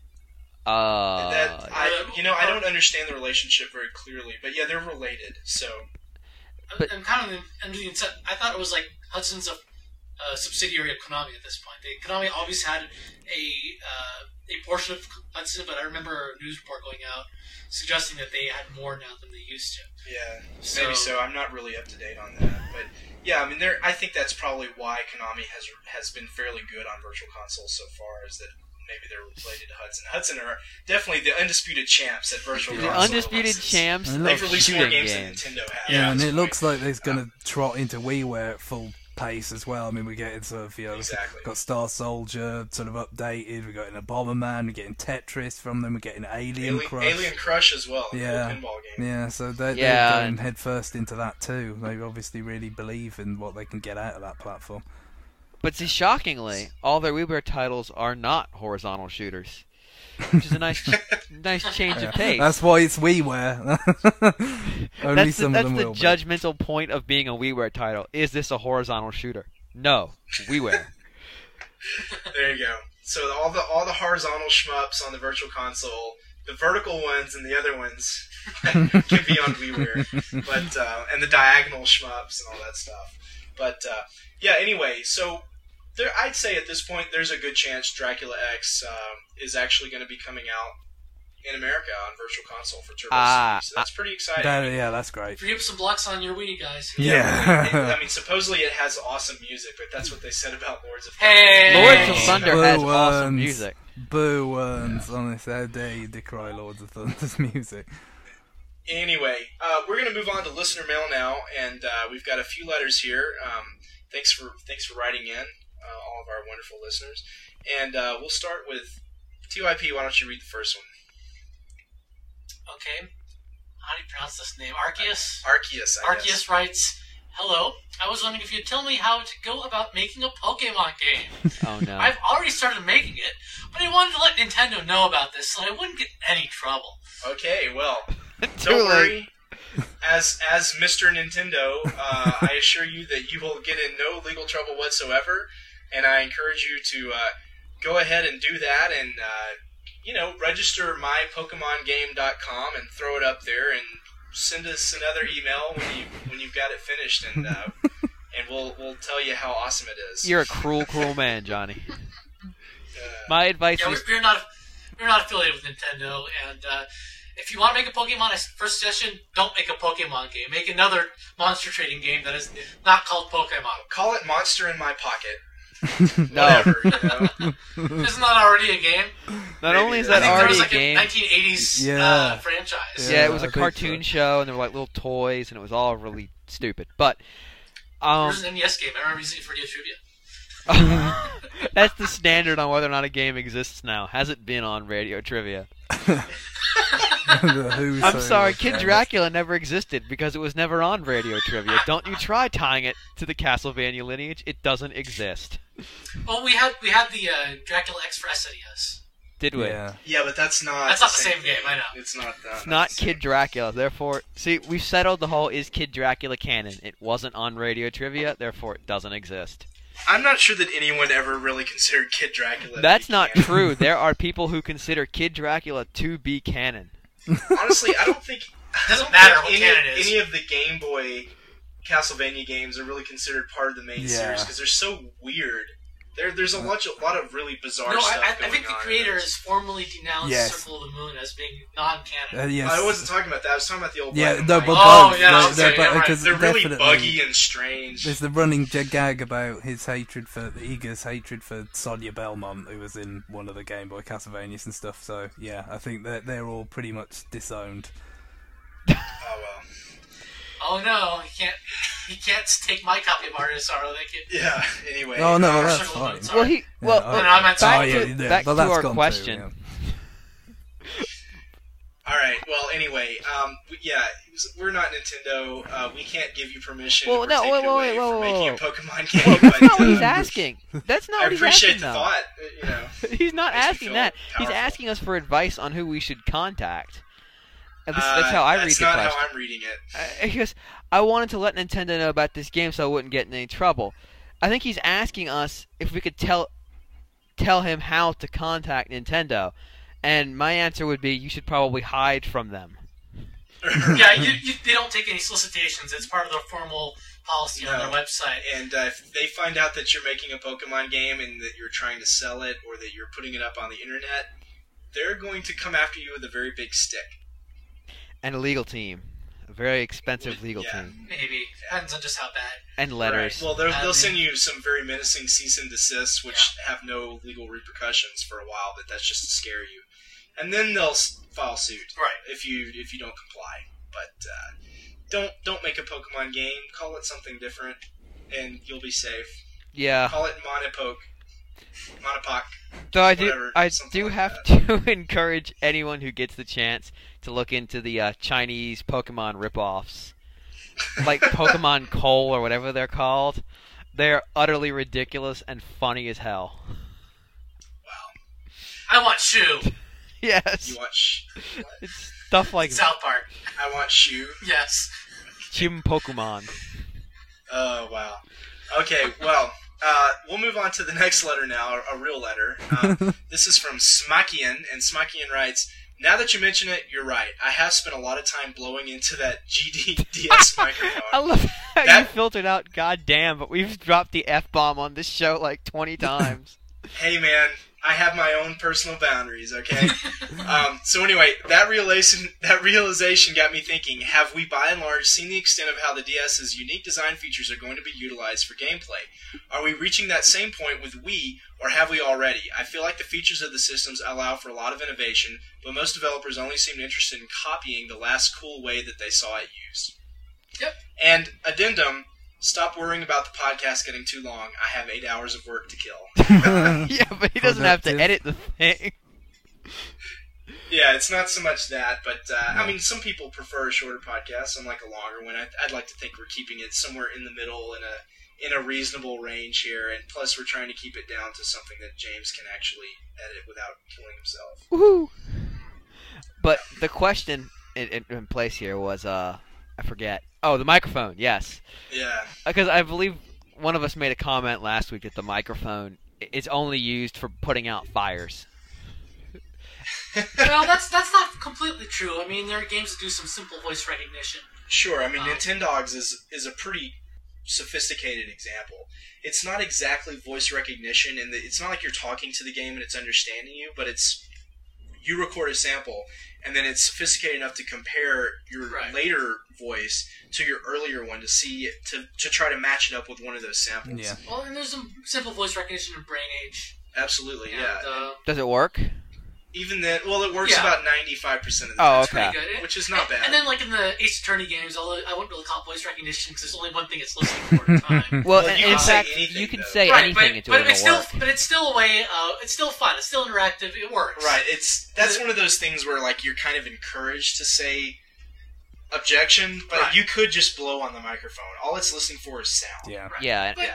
Speaker 1: I don't understand the relationship very clearly, but yeah, they're related. So
Speaker 2: But-
Speaker 4: I'm kind of under the intent. I thought it was like Hudson's a a subsidiary of Konami at this point. Konami always had a portion of Hudson, but I remember a news report going out suggesting that they had more now than they used to.
Speaker 1: Yeah, maybe so. I'm not really up to date on that, but yeah, I mean, I think that's probably why Konami has been fairly good on Virtual Console so far. Is that maybe they're related to Hudson. Hudson are definitely the undisputed champs at Virtual Console.
Speaker 2: The undisputed champs.
Speaker 1: They've released more games
Speaker 2: games
Speaker 1: than Nintendo has.
Speaker 3: Yeah, and it looks like they're going to trot into WiiWare at full pace as well. I mean, we're getting sort of,
Speaker 1: exactly.
Speaker 3: got Star Soldier sort of updated, we're getting a Bomberman, we're getting Tetris from them, we're getting Alien Crush.
Speaker 1: Alien Crush as well,
Speaker 3: yeah.
Speaker 1: the pinball game.
Speaker 3: Yeah, so they're going headfirst into that too. They obviously really believe in what they can get out of that platform.
Speaker 2: But see, shockingly, all their WiiWare titles are not horizontal shooters, which is a nice change of pace.
Speaker 3: That's why it's WiiWare. Only some of them will be.
Speaker 2: That's the judgmental point of being a WiiWare title. Is this a horizontal shooter? No, WiiWare.
Speaker 1: There you go. So all the horizontal shmups on the Virtual Console, the vertical ones and the other ones can be on WiiWare, but and the diagonal shmups and all that stuff. But yeah, anyway, so I'd say at this point there's a good chance Dracula X is actually going to be coming out in America on Virtual Console for Turbo CD. So that's pretty exciting.
Speaker 3: That's great.
Speaker 4: Free up some blocks on your Wii, guys.
Speaker 3: Yeah.
Speaker 1: I mean, supposedly it has awesome music, but that's what they said about Lords of
Speaker 4: Thunder.
Speaker 1: Hey!
Speaker 2: Lords of Thunder has awesome music.
Speaker 3: Boo worms, honestly, how dare you decry Lords of Thunder's music.
Speaker 1: Anyway, we're going to move on to listener mail now, and we've got a few letters here. Thanks for writing in, all of our wonderful listeners. And we'll start with TYP. Why don't you read the first one?
Speaker 4: Okay. How do you pronounce this name? Arceus?
Speaker 1: Arceus, I guess.
Speaker 4: Arceus writes, "Hello. I was wondering if you'd tell me how to go about making a Pokemon game.
Speaker 2: Oh, no.
Speaker 4: I've already started making it, but I wanted to let Nintendo know about this so I wouldn't get in any trouble."
Speaker 1: Okay, well, don't worry. As Mr. Nintendo, I assure you that you will get in no legal trouble whatsoever, and I encourage you to go ahead and do that and register mypokemongame.com and throw it up there and send us another email when you've got it finished, and we'll tell you how awesome it is.
Speaker 2: You're a cruel, cruel man, Johnny. My advice is...
Speaker 4: We're not affiliated with Nintendo, and if you want to make a Pokemon, first suggestion, don't make a Pokemon game. Make another monster trading game that is not called Pokemon.
Speaker 1: Call it Monster in My Pocket.
Speaker 2: No.
Speaker 1: Whatever,
Speaker 4: Isn't that already a game?
Speaker 2: Not only is that already a game...
Speaker 4: It was like a 1980s franchise.
Speaker 2: Yeah, it was a cartoon show, and there were like little toys, and it was all really stupid. But
Speaker 4: there's an NES game. I remember using it for Trivia.
Speaker 2: That's the standard on whether or not a game exists now. Has it been on Radio Trivia? I'm sorry, Kid Dracula never existed because it was never on Radio Trivia. Don't you try tying it to the Castlevania lineage. It doesn't exist.
Speaker 4: Well, we had the Dracula X for SNES.
Speaker 2: Did we?
Speaker 1: Yeah, but that's not...
Speaker 4: That's not the same game, I know.
Speaker 1: It's not that.
Speaker 2: It's not Kid Dracula, therefore... See, we've settled the whole is Kid Dracula canon. It wasn't on Radio Trivia, therefore it doesn't exist.
Speaker 1: I'm not sure that anyone ever really considered Kid Dracula
Speaker 2: That's
Speaker 1: to be
Speaker 2: not
Speaker 1: canon.
Speaker 2: true. There are people who consider Kid Dracula to be canon.
Speaker 1: Honestly, I don't think...
Speaker 4: It doesn't matter what canon is.
Speaker 1: Any of the Game Boy Castlevania games are really considered part of the main series because they're so weird. There's a lot of really bizarre stuff going on.
Speaker 4: I think the creator has formally denounced Circle of the Moon as being non-canon.
Speaker 3: Yes.
Speaker 1: I wasn't talking about that. I was talking about the old
Speaker 3: they're
Speaker 1: both. They're really buggy and strange.
Speaker 3: There's the running gag about his hatred for Iga's hatred for Sonia Belmont, who was in one of the Game Boy Castlevanias and stuff. So yeah, I think they're all pretty much disowned.
Speaker 1: Oh well.
Speaker 4: Oh no, he can't take my copy of Mario Sorrow, thank you.
Speaker 1: Yeah, anyway.
Speaker 3: Oh no, that's fine.
Speaker 2: Back to our question.
Speaker 3: Too,
Speaker 1: Alright, well anyway, we're not Nintendo, we can't give you permission
Speaker 2: for making
Speaker 1: a Pokemon game.
Speaker 2: Well, that's not what he's asking. That's not what he's asking,
Speaker 1: I appreciate the thought,
Speaker 2: He's not asking that. He's asking us for advice on who we should contact. That's how I read the question.
Speaker 1: That's not how I'm reading it.
Speaker 2: Because I wanted to let Nintendo know about this game so I wouldn't get in any trouble. I think he's asking us if we could tell him how to contact Nintendo. And my answer would be, you should probably hide from them.
Speaker 4: Yeah, they don't take any solicitations. It's part of the formal policy on
Speaker 1: No.
Speaker 4: their website.
Speaker 1: And if they find out that you're making a Pokemon game and that you're trying to sell it or that you're putting it up on the internet, they're going to come after you with a very big stick.
Speaker 2: And a legal team. A very expensive legal
Speaker 1: yeah.
Speaker 2: team.
Speaker 4: Maybe. Depends on just how bad.
Speaker 2: And letters.
Speaker 1: Right. Well, they'll send you some very menacing cease and desists, which have no legal repercussions for a while, but that's just to scare you. And then they'll file suit if you don't comply. But don't make a Pokemon game. Call it something different, and you'll be safe.
Speaker 2: Yeah.
Speaker 1: Call it Monopok.
Speaker 2: So I
Speaker 1: whatever,
Speaker 2: do
Speaker 1: something like
Speaker 2: have
Speaker 1: that.
Speaker 2: to encourage anyone who gets the chance to look into the Chinese Pokemon ripoffs, like Pokemon Coal or whatever they're called. They're utterly ridiculous and funny as hell.
Speaker 4: I want Shoe.
Speaker 2: Yes,
Speaker 1: You watch.
Speaker 2: it's stuff like
Speaker 4: South Park.
Speaker 1: I want Shoe.
Speaker 4: Yes.
Speaker 2: Chim Pokemon.
Speaker 1: Oh, wow. Okay, well, we'll move on to the next letter now, a real letter. This is from Smakian, and Smakian writes, now that you mention it, you're right. I have spent a lot of time blowing into that GDDS microphone.
Speaker 2: I love how
Speaker 1: That-
Speaker 2: you filtered out goddamn, but we've dropped the F-bomb on this show like 20 times.
Speaker 1: Hey, man, I have my own personal boundaries, okay? So anyway, that realization got me thinking, have we by and large seen the extent of how the DS's unique design features are going to be utilized for gameplay? Are we reaching that same point with Wii, or have we already? I feel like the features of the systems allow for a lot of innovation, but most developers only seem interested in copying the last cool way that they saw it used.
Speaker 4: Yep.
Speaker 1: And addendum, stop worrying about the podcast getting too long. I have 8 hours of work to kill.
Speaker 2: Yeah, but he doesn't have to
Speaker 3: Productive.
Speaker 2: edit the thing.
Speaker 1: Yeah, it's not so much that, but I mean, some people prefer a shorter podcast, some like a longer one. I'd like to think we're keeping it somewhere in the middle, in a reasonable range here, and plus we're trying to keep it down to something that James can actually edit without killing himself.
Speaker 2: Woohoo! But the question in place here was, I forget. Oh, the microphone, yes.
Speaker 1: Yeah,
Speaker 2: Because I believe one of us made a comment last week that the microphone is only used for putting out fires.
Speaker 4: Well, that's not completely true. I mean, there are games that do some simple voice recognition.
Speaker 1: sure. I mean, Nintendogs is a pretty sophisticated example. It's not exactly voice recognition, and it's not like you're talking to the game and it's understanding you, but you record a sample, and then it's sophisticated enough to compare your
Speaker 4: Right.
Speaker 1: later voice to your earlier one to try to match it up with one of those samples.
Speaker 3: Yeah.
Speaker 4: Well, and there's some simple voice recognition in Brain Age.
Speaker 1: Absolutely,
Speaker 4: And,
Speaker 1: yeah.
Speaker 2: Does it work?
Speaker 1: Even then, well, it works
Speaker 4: Yeah.
Speaker 1: about 95% of the
Speaker 2: Oh,
Speaker 1: time.
Speaker 4: It's pretty
Speaker 2: okay.
Speaker 4: good.
Speaker 1: Which is not bad.
Speaker 4: And then, like in the Ace Attorney games, although I wouldn't really call it voice recognition because there's only one thing it's listening for at a time.
Speaker 2: Well,
Speaker 1: Well,
Speaker 2: and
Speaker 1: you
Speaker 2: in
Speaker 1: can say
Speaker 2: fact,
Speaker 1: anything,
Speaker 2: you can
Speaker 1: though.
Speaker 2: say
Speaker 4: Right,
Speaker 2: anything into
Speaker 4: but
Speaker 2: it and
Speaker 4: it's
Speaker 2: it'll
Speaker 4: still,
Speaker 2: work.
Speaker 4: but it's still a way. It's still fun. It's still interactive. It works.
Speaker 1: Right, that's one of those things where like you're kind of encouraged to say objection, but
Speaker 4: Right.
Speaker 1: you could just blow on the microphone. All it's listening for is sound.
Speaker 3: Yeah.
Speaker 4: Right.
Speaker 2: Yeah,
Speaker 4: But
Speaker 1: Yeah.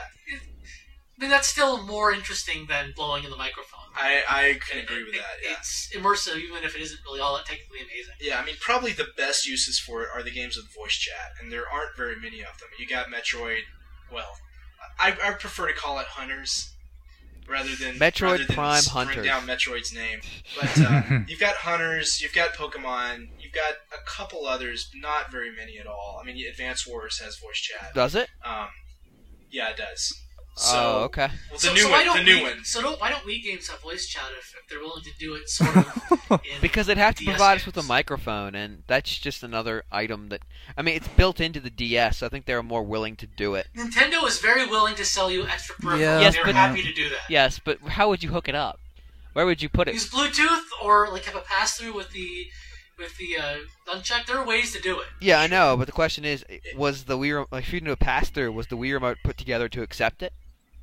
Speaker 4: I mean, that's still more interesting than blowing in the microphone.
Speaker 1: I can agree with that. Yeah.
Speaker 4: It's immersive, even if it isn't really all that technically amazing.
Speaker 1: Yeah, I mean, probably the best uses for it are the games with voice chat, and there aren't very many of them. You got Metroid. Well, I prefer to call it Hunters rather than
Speaker 2: Metroid Prime
Speaker 1: bring
Speaker 2: Hunters.
Speaker 1: down Metroid's name. But you've got Hunters, you've got Pokemon, you've got a couple others, not very many at all. I mean, Advance Wars has voice chat.
Speaker 2: does it?
Speaker 1: Yeah, it does. So,
Speaker 2: Oh, okay.
Speaker 1: Well,
Speaker 4: So
Speaker 1: the new
Speaker 4: why
Speaker 1: one.
Speaker 4: don't
Speaker 1: The new
Speaker 4: Wii-
Speaker 1: one.
Speaker 4: So why don't Wii games have voice chat if they're willing to do it sort of? In
Speaker 2: Because they'd have to
Speaker 4: DS
Speaker 2: provide us with a
Speaker 4: games?
Speaker 2: microphone, and that's just another item that... I mean, it's built into the DS, so I think they're more willing to do it.
Speaker 4: Nintendo is very willing to sell you extra peripherals.
Speaker 3: Yeah.
Speaker 2: Yes,
Speaker 4: They're
Speaker 2: but-
Speaker 4: happy to do that.
Speaker 2: Yes, but how would you hook it up? Where would you put it?
Speaker 4: Use Bluetooth or like have a pass through with the nunchuck. There are ways to do it.
Speaker 2: Yeah, I know, but the question is, was the Wii remote... Like, if you do a pass-through, was the Wii remote put together to accept it?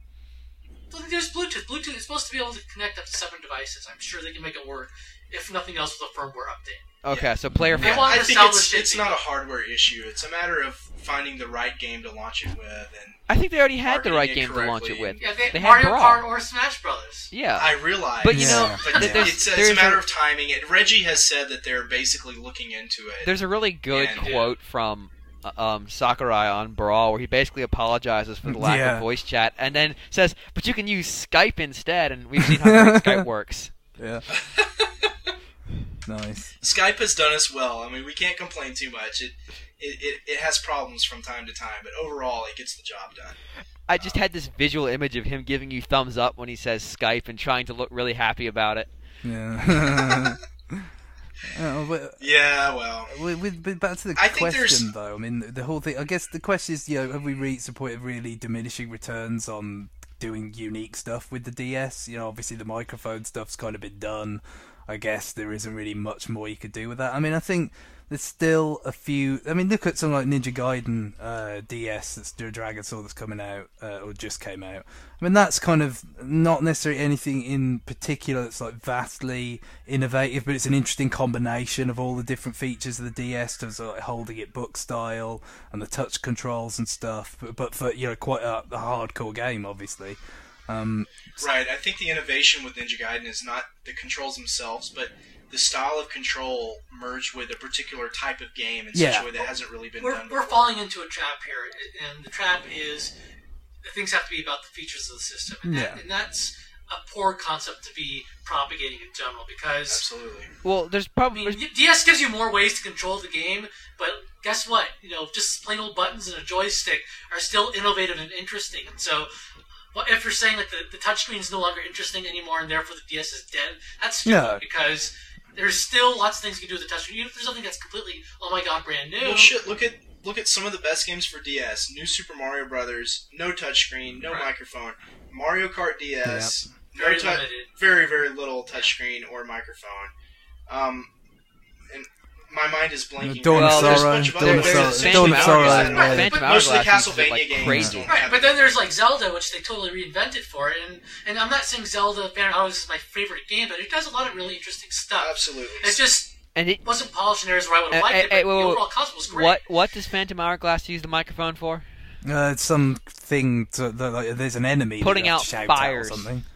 Speaker 4: So there's Bluetooth. Bluetooth is supposed to be able to connect up to 7 devices. I'm sure they can make it work, if nothing else, with a firmware update.
Speaker 2: Okay, so player...
Speaker 4: They
Speaker 1: Yeah,
Speaker 4: wanted
Speaker 1: I
Speaker 4: to
Speaker 1: think
Speaker 4: sell
Speaker 1: it's
Speaker 4: the shit
Speaker 1: not
Speaker 4: to
Speaker 1: a hardware issue. It's a matter of finding the right game to launch it with, and
Speaker 2: I think they already had the
Speaker 1: marketing
Speaker 2: right
Speaker 1: it
Speaker 2: game to launch it
Speaker 1: correctly.
Speaker 2: with.
Speaker 4: Yeah,
Speaker 2: They had
Speaker 4: Mario
Speaker 2: Brawl.
Speaker 4: Kart or Smash Brothers.
Speaker 2: Yeah.
Speaker 1: I realize.
Speaker 2: But you know,
Speaker 3: Yeah.
Speaker 1: But
Speaker 2: there's
Speaker 1: it's a
Speaker 2: there's
Speaker 1: matter of timing. Reggie has said that they're basically looking into it.
Speaker 2: There's a really good
Speaker 1: And,
Speaker 2: quote from Sakurai on Brawl where he basically apologizes for the lack
Speaker 3: Yeah.
Speaker 2: of voice chat and then says, "But you can use Skype instead," and we've seen how great Skype works.
Speaker 3: Yeah. Nice.
Speaker 1: Skype has done us well. I mean, we can't complain too much. it has problems from time to time, but overall it gets the job done.
Speaker 2: I just had this visual image of him giving you thumbs up when he says Skype and trying to look really happy about it.
Speaker 3: Yeah.
Speaker 1: Yeah, well.
Speaker 3: But back to the question, though. I mean, the whole thing. I guess the question is, have we reached a point of really diminishing returns on doing unique stuff with the DS? Obviously the microphone stuff's kind of been done. I guess there isn't really much more you could do with that. I mean, I think there's still a few. I mean, look at something like Ninja Gaiden DS, that's Dragon Sword that's coming out or just came out. I mean, that's kind of not necessarily anything in particular that's like vastly innovative, but it's an interesting combination of all the different features of the DS, to sort of holding it book style and the touch controls and stuff. But for quite a hardcore game, obviously.
Speaker 1: Right. I think the innovation with Ninja Gaiden is not the controls themselves, but the style of control merged with a particular type of game in such a way that hasn't really been done before.
Speaker 4: We're falling into a trap here, and the trap is things have to be about the features of the system, and that's a poor concept to be propagating in general, because...
Speaker 1: Absolutely.
Speaker 2: Well, there's probably...
Speaker 4: DS gives you more ways to control the game, but guess what? Just plain old buttons and a joystick are still innovative and interesting, and so... Well, if you're saying that the touchscreen is no longer interesting anymore and therefore the DS is dead, that's stupid, because there's still lots of things you can do with the touchscreen. Even if there's something that's completely, oh my god, brand new.
Speaker 1: Well, shit, look at some of the best games for DS. New Super Mario Brothers, no touchscreen, no microphone. Mario Kart DS,
Speaker 4: very limited.
Speaker 1: Very, very little touchscreen or microphone. And my mind is blanking.
Speaker 3: Dawn of Sorrow.
Speaker 2: Phantom
Speaker 1: Most of the
Speaker 2: Hourglass
Speaker 1: Castlevania
Speaker 2: like
Speaker 1: games
Speaker 2: crazy.
Speaker 1: don't
Speaker 4: Right,
Speaker 1: have
Speaker 4: but
Speaker 1: it.
Speaker 4: then there's like Zelda, which they totally reinvented for it, and I'm not saying Zelda Phantom Hourglass is my favorite game, but it does a lot of really interesting stuff.
Speaker 1: Absolutely.
Speaker 4: It just
Speaker 2: And it
Speaker 4: wasn't polished in areas where I would have liked it, but the overall concept was great.
Speaker 2: What does Phantom Hourglass use the microphone for?
Speaker 3: Something there's an enemy
Speaker 2: Putting
Speaker 3: that you have
Speaker 2: out
Speaker 3: to shout
Speaker 2: fires.
Speaker 3: at or something.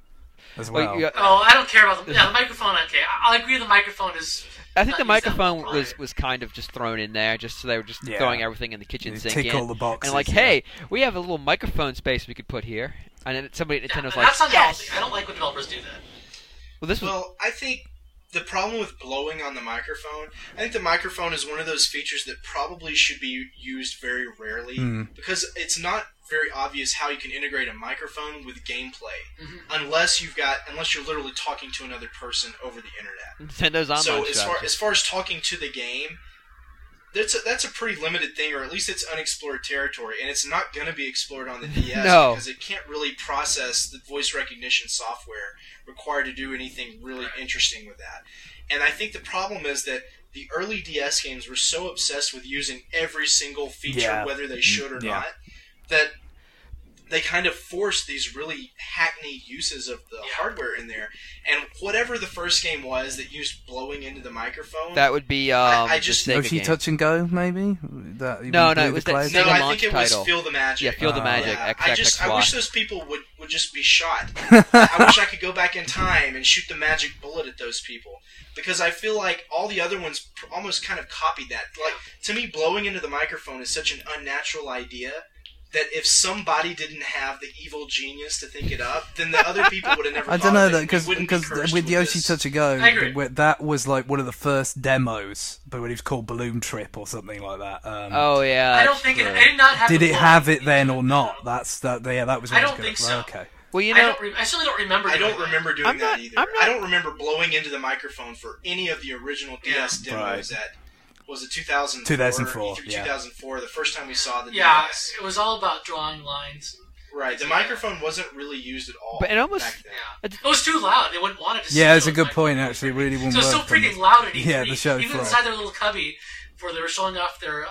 Speaker 3: As well.
Speaker 4: I don't care about the microphone. Okay, I'll agree the microphone is.
Speaker 2: I think the
Speaker 4: not used that
Speaker 2: microphone
Speaker 4: well
Speaker 2: was kind of just thrown in there, just so they were just throwing everything in the kitchen sink
Speaker 3: tick
Speaker 2: in.
Speaker 3: all the boxes,
Speaker 2: and like, hey, we have a little microphone space we could put here. And then somebody at Nintendo's like,
Speaker 4: that's unhealthy.
Speaker 2: yes!
Speaker 4: I don't like when developers do that.
Speaker 1: Well, I think the problem with blowing on the microphone, I think the microphone is one of those features that probably should be used very rarely, because it's not very obvious how you can integrate a microphone with gameplay, unless you're literally talking to another person over the internet.
Speaker 2: Nintendo's online
Speaker 1: So
Speaker 2: strategy.
Speaker 1: as far as talking to the game, that's a pretty limited thing, or at least it's unexplored territory, and it's not going to be explored on the DS because it can't really process the voice recognition software required to do anything really interesting with that. And I think the problem is that the early DS games were so obsessed with using every single feature, whether they should or not, that they kind of forced these really hackneyed uses of the hardware in there. And whatever the first game was that used blowing into the microphone...
Speaker 2: That would be
Speaker 1: I just
Speaker 2: the Sega
Speaker 3: Yoshi
Speaker 2: game.
Speaker 3: Touch and Go, maybe?
Speaker 2: No, it was that Sega
Speaker 1: No, I
Speaker 2: launch
Speaker 1: think it was
Speaker 2: title.
Speaker 1: Feel the Magic.
Speaker 2: Yeah, Feel the Magic, XXXY.
Speaker 1: I wish those people would just be shot. I wish I could go back in time and shoot the magic bullet at those people. Because I feel like all the other ones almost kind of copied that. Like, to me, blowing into the microphone is such an unnatural idea that if somebody didn't have the evil genius to think it up, then the other people would have never
Speaker 3: I
Speaker 1: thought
Speaker 3: don't know
Speaker 1: of it.
Speaker 3: that because with Yoshi
Speaker 1: this.
Speaker 3: Touch and Go,
Speaker 4: I agree.
Speaker 3: that was like one of the first demos, but when it was called Balloon Trip or something like that.
Speaker 2: Oh yeah.
Speaker 4: I don't think it. I did not have.
Speaker 3: Did
Speaker 4: the
Speaker 3: it
Speaker 4: full-
Speaker 3: have it then or not? That was.
Speaker 4: I don't think so.
Speaker 3: Okay.
Speaker 2: Well, you
Speaker 4: I
Speaker 2: know,
Speaker 4: I certainly don't remember.
Speaker 1: I
Speaker 4: doing
Speaker 1: don't
Speaker 4: that.
Speaker 1: remember doing
Speaker 2: I'm
Speaker 1: that
Speaker 2: not-
Speaker 1: either.
Speaker 2: I'm not-
Speaker 1: I don't remember blowing into the microphone for any of the original DS demos that was it 2004?
Speaker 3: 2004,
Speaker 1: E3
Speaker 3: yeah.
Speaker 1: 2004, the first time we saw the
Speaker 4: Yeah,
Speaker 1: DS.
Speaker 4: it was all about drawing lines.
Speaker 1: Right, the microphone wasn't really used at all.
Speaker 2: But it almost-
Speaker 1: back then.
Speaker 4: Yeah, it was too loud. They wouldn't want it to.
Speaker 3: Yeah, it's a
Speaker 4: show
Speaker 3: good
Speaker 4: the
Speaker 3: point.
Speaker 4: microphone.
Speaker 3: Actually, it really wouldn't
Speaker 4: So it's
Speaker 3: work.
Speaker 4: so freaking loud at E3.
Speaker 3: Yeah, the show
Speaker 4: even
Speaker 3: floor.
Speaker 4: inside their little cubby, where they were showing off their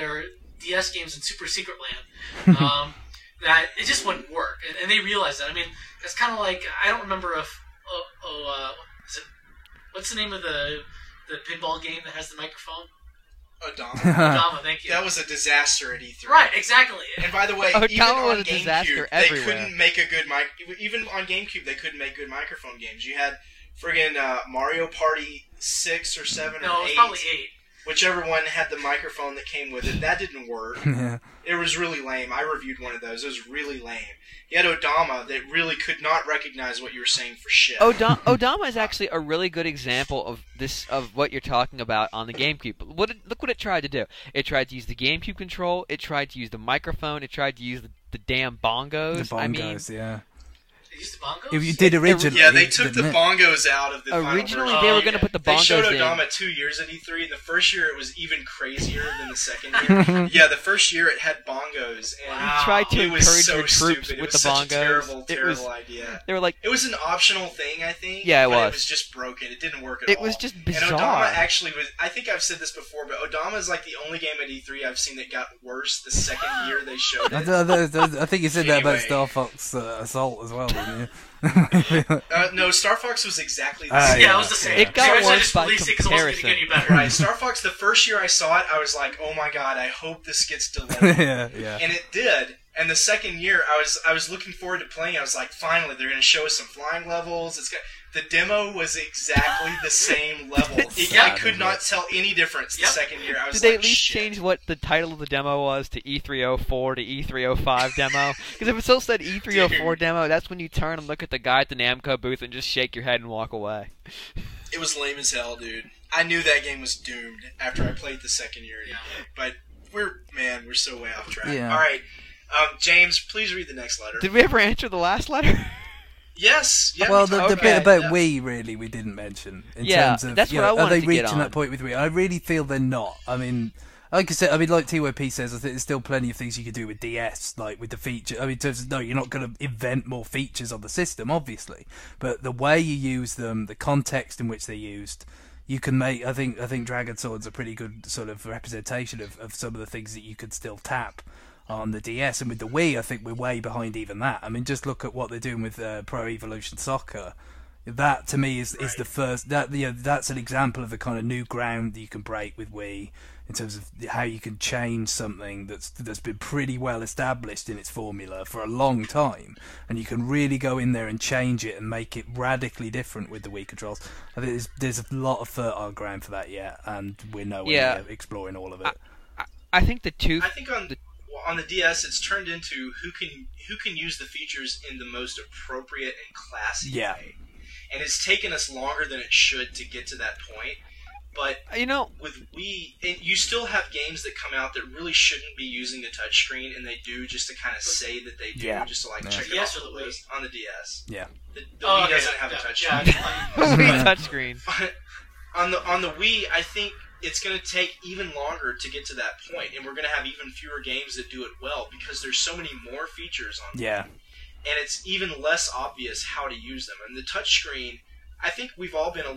Speaker 4: DS games in Super Secret Land, that it just wouldn't work, and they realized that. I mean, it's kind of like I don't remember if what's the name of the pinball game that has the microphone?
Speaker 1: Odama.
Speaker 4: Odama, thank you.
Speaker 1: That was a disaster at E3.
Speaker 4: Right, exactly.
Speaker 1: And by the way,
Speaker 2: Odama
Speaker 1: even
Speaker 2: was
Speaker 1: on
Speaker 2: a disaster
Speaker 1: GameCube, they
Speaker 2: everywhere.
Speaker 1: couldn't make a good even on GameCube, they couldn't make good microphone games. You had friggin' Mario Party 6 or 7
Speaker 4: No,
Speaker 1: or
Speaker 4: it was
Speaker 1: 8.
Speaker 4: probably 8.
Speaker 1: whichever one had the microphone that came with it. That didn't work.
Speaker 3: Yeah.
Speaker 1: It was really lame. I reviewed one of those. It was really lame. You had Odama that really could not recognize what you were saying for shit.
Speaker 2: Odama is actually a really good example of what you're talking about on the GameCube. Look what it tried to do. It tried to use the GameCube control. It tried to use the microphone. It tried to use the damn bongos.
Speaker 3: The bongos, yeah.
Speaker 4: They used the bongos?
Speaker 3: If you did originally.
Speaker 1: Yeah, they took the
Speaker 3: didn't it?
Speaker 1: bongos out of the final
Speaker 2: Originally,
Speaker 1: version.
Speaker 2: they were going to put the
Speaker 1: They
Speaker 2: bongos
Speaker 1: showed
Speaker 2: in.
Speaker 1: Odama 2 years at E3. The first year it was even crazier than the second year. Yeah, the first year it had bongos. And
Speaker 4: Wow.
Speaker 2: He tried to
Speaker 1: it was
Speaker 2: encourage
Speaker 1: so
Speaker 2: your troops
Speaker 1: stupid. It
Speaker 2: with
Speaker 1: was
Speaker 2: the
Speaker 1: such
Speaker 2: bongos.
Speaker 1: a terrible,
Speaker 2: It
Speaker 1: terrible
Speaker 2: was-
Speaker 1: idea.
Speaker 2: They were like,
Speaker 1: It was an optional thing, I think.
Speaker 2: Yeah, it
Speaker 1: but
Speaker 2: was.
Speaker 1: It was just broken. It didn't work at
Speaker 2: it
Speaker 1: all.
Speaker 2: was just
Speaker 1: And
Speaker 2: bizarre.
Speaker 1: Odama actually was. I think I've said this before, but Odama is like the only game at E3 I've seen that got worse the second year they showed it.
Speaker 3: I think you said that about
Speaker 1: Anyway.
Speaker 3: Star Fox Assault as well, didn't you?
Speaker 1: No, Star Fox was exactly the same.
Speaker 4: Yeah, it was the same.
Speaker 2: It got
Speaker 4: Seriously,
Speaker 2: worse
Speaker 4: just
Speaker 2: by
Speaker 4: released it 'cause it wasn't
Speaker 2: comparison.
Speaker 4: getting any better.
Speaker 1: Right, Star Fox, the first year I saw it, I was like, oh my god, I hope this gets delayed.
Speaker 3: yeah.
Speaker 1: And it did. And the second year, I was looking forward to playing. I was like, finally, they're going to show us some flying levels. The demo was exactly the same level. I could not tell any difference the
Speaker 4: Yep.
Speaker 1: second year. I was
Speaker 2: Did they
Speaker 1: like,
Speaker 2: at least
Speaker 1: shit.
Speaker 2: change what the title of the demo was to E304 to E305 demo? Because if it still said E304
Speaker 1: Dude.
Speaker 2: demo, that's when you turn and look at the guy at the Namco booth and just shake your head and walk away.
Speaker 1: It was lame as hell, dude. I knew that game was doomed after I played the second year.
Speaker 4: Yeah.
Speaker 1: But we're so way off track.
Speaker 3: Yeah.
Speaker 1: All right, James, please read the next letter.
Speaker 2: Did we ever answer the last letter?
Speaker 1: Yes. Yeah,
Speaker 3: Well,
Speaker 1: we
Speaker 3: the
Speaker 1: talked
Speaker 3: bit
Speaker 1: about
Speaker 3: about
Speaker 1: it,
Speaker 3: Wii, really, we didn't mention. In
Speaker 2: Yeah,
Speaker 3: terms of,
Speaker 2: that's
Speaker 3: you
Speaker 2: what
Speaker 3: know,
Speaker 2: I
Speaker 3: are
Speaker 2: wanted
Speaker 3: they
Speaker 2: to get
Speaker 3: reaching
Speaker 2: on.
Speaker 3: that point with Wii? I really feel they're not. I mean, like I said, like TYP says, I think there's still plenty of things you could do with DS, like with the feature. I mean, in terms of, no, you're not going to invent more features on the system, obviously, but the way you use them, the context in which they're used, you can make. I think Dragon Sword's a pretty good sort of representation of some of the things that you could still tap on the DS, and with the Wii, I think we're way behind even that. I mean, just look at what they're doing with Pro Evolution Soccer. That to me is the first. That's an example of the kind of new ground that you can break with Wii in terms of how you can change something that's been pretty well established in its formula for a long time, and you can really go in there and change it and make it radically different with the Wii controls. I think there's a lot of fertile ground for that yet, and we're nowhere near exploring all of it.
Speaker 2: I think the two.
Speaker 1: I think on the DS, it's turned into who can use the features in the most appropriate and classy way. And it's taken us longer than it should to get to that point. But with Wii, you still have games that come out that really shouldn't be using the touchscreen, and they do just to kind of say that they do, just to check it off the list on the DS.
Speaker 3: Yeah.
Speaker 1: The Wii doesn't have a touchscreen.
Speaker 2: Wii touchscreen.
Speaker 1: On the Wii, I think it's going to take even longer to get to that point, and we're going to have even fewer games that do it well because there's so many more features on Wii. And it's even less obvious how to use them. And the touchscreen, I think we've all been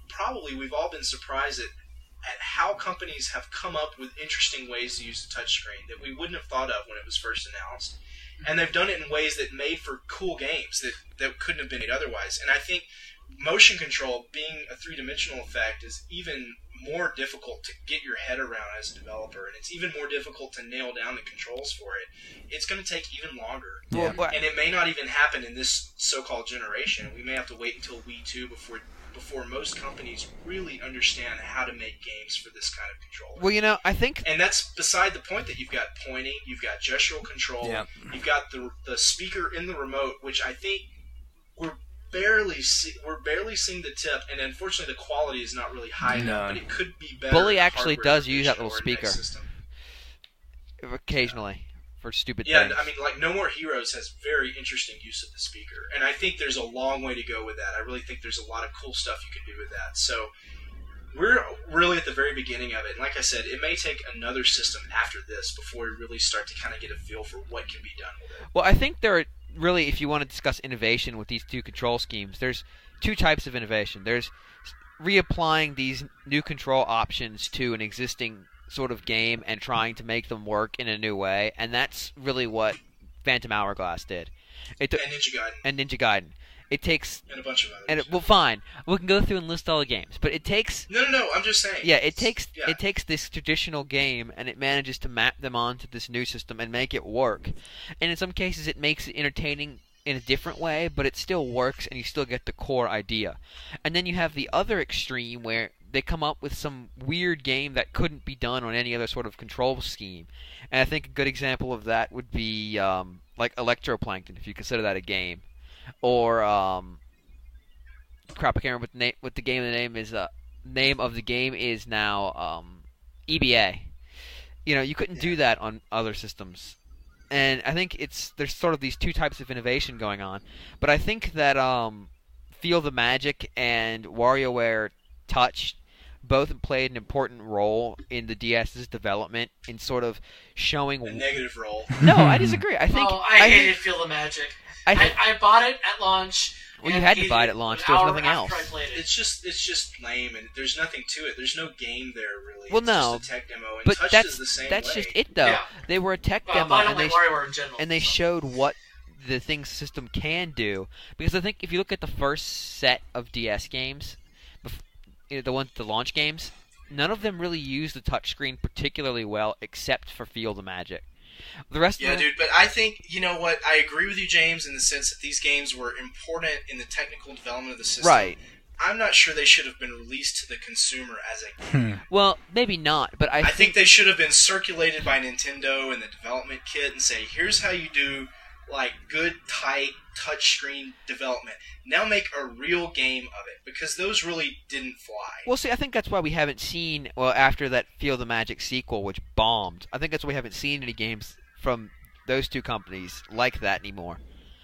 Speaker 1: surprised at how companies have come up with interesting ways to use the touchscreen that we wouldn't have thought of when it was first announced. And they've done it in ways that made for cool games that couldn't have been made otherwise. And I think motion control, being a three-dimensional effect, is even more difficult to get your head around as a developer, and it's even more difficult to nail down the controls for it. It's going to take even longer.
Speaker 3: Yeah.
Speaker 1: And it may not even happen in this so-called generation. We may have to wait until Wii 2 before most companies really understand how to make games for this kind of controller.
Speaker 2: Well, I think...
Speaker 1: And that's beside the point that you've got pointing, you've got gestural control, you've got the speaker in the remote, which I think we're barely seeing the tip, and unfortunately the quality is not really high enough, but it could be better.
Speaker 2: Bully actually
Speaker 1: hardware
Speaker 2: does use that little
Speaker 1: or next
Speaker 2: speaker.
Speaker 1: system.
Speaker 2: Occasionally. For stupid
Speaker 1: Yeah,
Speaker 2: things.
Speaker 1: I mean, No More Heroes has very interesting use of the speaker, and I think there's a long way to go with that. I really think there's a lot of cool stuff you can do with that. So we're really at the very beginning of it, and like I said, it may take another system after this before we really start to kind of get a feel for what can be done with it.
Speaker 2: Well, I think there are really, if you want to discuss innovation with these two control schemes, there's two types of innovation. There's reapplying these new control options to an existing sort of game and trying to make them work in a new way, and that's really what Phantom Hourglass did.
Speaker 1: And Ninja Gaiden.
Speaker 2: And Ninja Gaiden. It takes...
Speaker 1: And a bunch of others.
Speaker 2: Well, fine. We can go through and list all the games, but it takes...
Speaker 1: No, I'm just saying.
Speaker 2: Yeah, it takes this traditional game and it manages to map them onto this new system and make it work. And in some cases it makes it entertaining in a different way, but it still works and you still get the core idea. And then you have the other extreme where they come up with some weird game that couldn't be done on any other sort of control scheme. And I think a good example of that would be like Electroplankton, if you consider that a game, or crap, I can't remember what the game. The name of the game is now EBA. You couldn't do that on other systems. And I think there's sort of these two types of innovation going on. But I think that Feel the Magic and WarioWare Touch both played an important role in the DS's development in sort of showing...
Speaker 1: A negative role.
Speaker 2: No, I disagree. I think...
Speaker 4: I hated Feel the Magic. I bought it at launch.
Speaker 2: Well, you had to buy it at launch. There was nothing else.
Speaker 1: It's just lame, and there's nothing to it. There's no game there, really.
Speaker 2: Well,
Speaker 1: it's
Speaker 2: no.
Speaker 1: just a tech demo, and
Speaker 2: but
Speaker 1: Touch
Speaker 2: that's
Speaker 1: is the same
Speaker 2: that's
Speaker 1: way.
Speaker 2: just it, though.
Speaker 4: Yeah.
Speaker 2: They were a tech demo,
Speaker 4: I don't like WarioWare in general.
Speaker 2: and they showed what the thing system can do. Because I think if you look at the first set of DS games, the launch games, none of them really used the touchscreen particularly well, except for Feel the Magic. The rest of them,
Speaker 1: dude, but I think, you know what, I agree with you, James, in the sense that these games were important in the technical development of the system.
Speaker 2: Right.
Speaker 1: I'm not sure they should have been released to the consumer as a game.
Speaker 2: Well, maybe not, but I
Speaker 1: think they should have been circulated by Nintendo in the development kit and say, here's how you do like good, tight, touchscreen development. Now make a real game of it, because those really didn't fly.
Speaker 2: Well, see, I think that's why we haven't seen, after that Feel the Magic sequel, which bombed, I think that's why we haven't seen any games from those two companies like that anymore.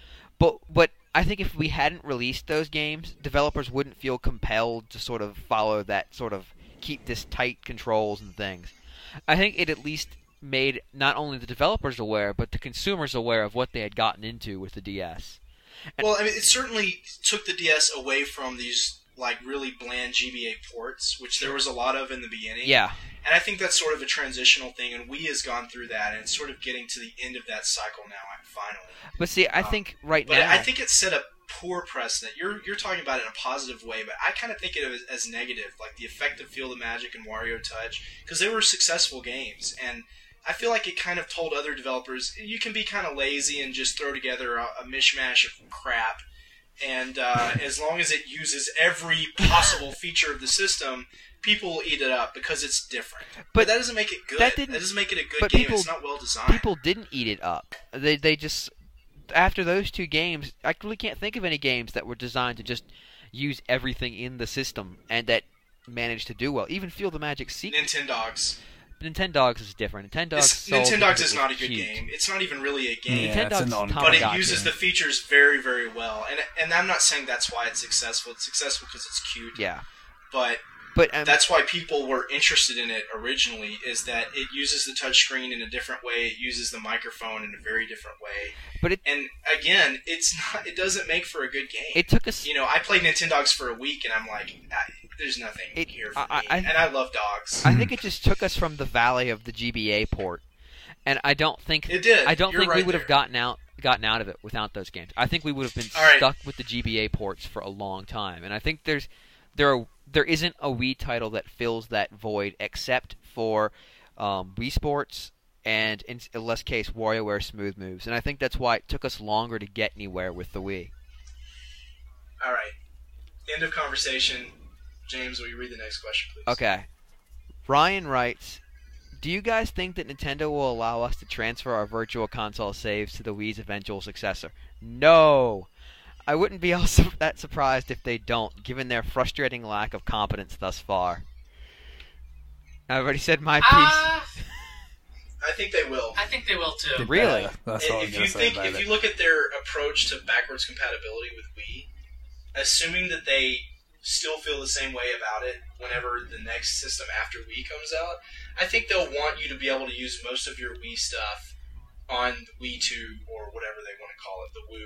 Speaker 2: But I think if we hadn't released those games, developers wouldn't feel compelled to sort of follow that sort of keep this tight controls and things. I think it at least made not only the developers aware, but the consumers aware of what they had gotten into with the DS.
Speaker 1: Well, I mean, it certainly took the DS away from these like really bland GBA ports, which there was a lot of in the beginning.
Speaker 2: Yeah.
Speaker 1: And I think that's sort of a transitional thing, and Wii has gone through that, and it's sort of getting to the end of that cycle now, finally.
Speaker 2: But see, I think now...
Speaker 1: But I think it set a poor precedent. You're talking about it in a positive way, but I kind of think of it as negative, like the effect of Feel the Magic and Wario Touch, because they were successful games, and I feel like it kind of told other developers, you can be kind of lazy and just throw together a mishmash of crap, and as long as it uses every possible feature of the system, people will eat it up because it's different. But that doesn't make it good. That doesn't make it a good game. It's not well designed.
Speaker 2: People didn't eat it up. They just... After those two games, I really can't think of any games that were designed to just use everything in the system and that managed to do well. Even Feel the Magic sequel.
Speaker 1: Nintendogs.
Speaker 2: Nintendogs is different.
Speaker 1: Nintendogs is not a good game. It's not even really a game.
Speaker 3: Yeah,
Speaker 2: Nintendogs,
Speaker 1: but it uses the features very, very well. And I'm not saying that's why it's successful. It's successful because it's cute.
Speaker 2: Yeah.
Speaker 1: But that's why people were interested in it originally, is that it uses the touchscreen in a different way. It uses the microphone in a very different way. And again, it doesn't make for a good game.
Speaker 2: It took us...
Speaker 1: I played Nintendogs for a week, and I'm like, there's nothing here for me. And I love dogs.
Speaker 2: I think it just took us from the valley of the GBA port. And I don't think...
Speaker 1: It did.
Speaker 2: I don't think
Speaker 1: right
Speaker 2: we would have
Speaker 1: there.
Speaker 2: gotten out of it without those games. I think we would have been stuck with the GBA ports for a long time. And I think there isn't a Wii title that fills that void except for Wii Sports and, in less case, WarioWare Smooth Moves. And I think that's why it took us longer to get anywhere with the Wii.
Speaker 1: All right. End of conversation. James, will you read the next question, please?
Speaker 2: Okay. Ryan writes, do you guys think that Nintendo will allow us to transfer our Virtual Console saves to the Wii's eventual successor? No! I wouldn't be all that surprised if they don't, given their frustrating lack of competence thus far. I've already said my piece.
Speaker 1: I think they will.
Speaker 4: I think they will too.
Speaker 2: Really?
Speaker 3: That's all I'm going to say about it.
Speaker 1: If you look at their approach to backwards compatibility with Wii, assuming that they still feel the same way about it whenever the next system after Wii comes out, I think they'll want you to be able to use most of your Wii stuff on Wii 2 or whatever they want to call it, the Wii.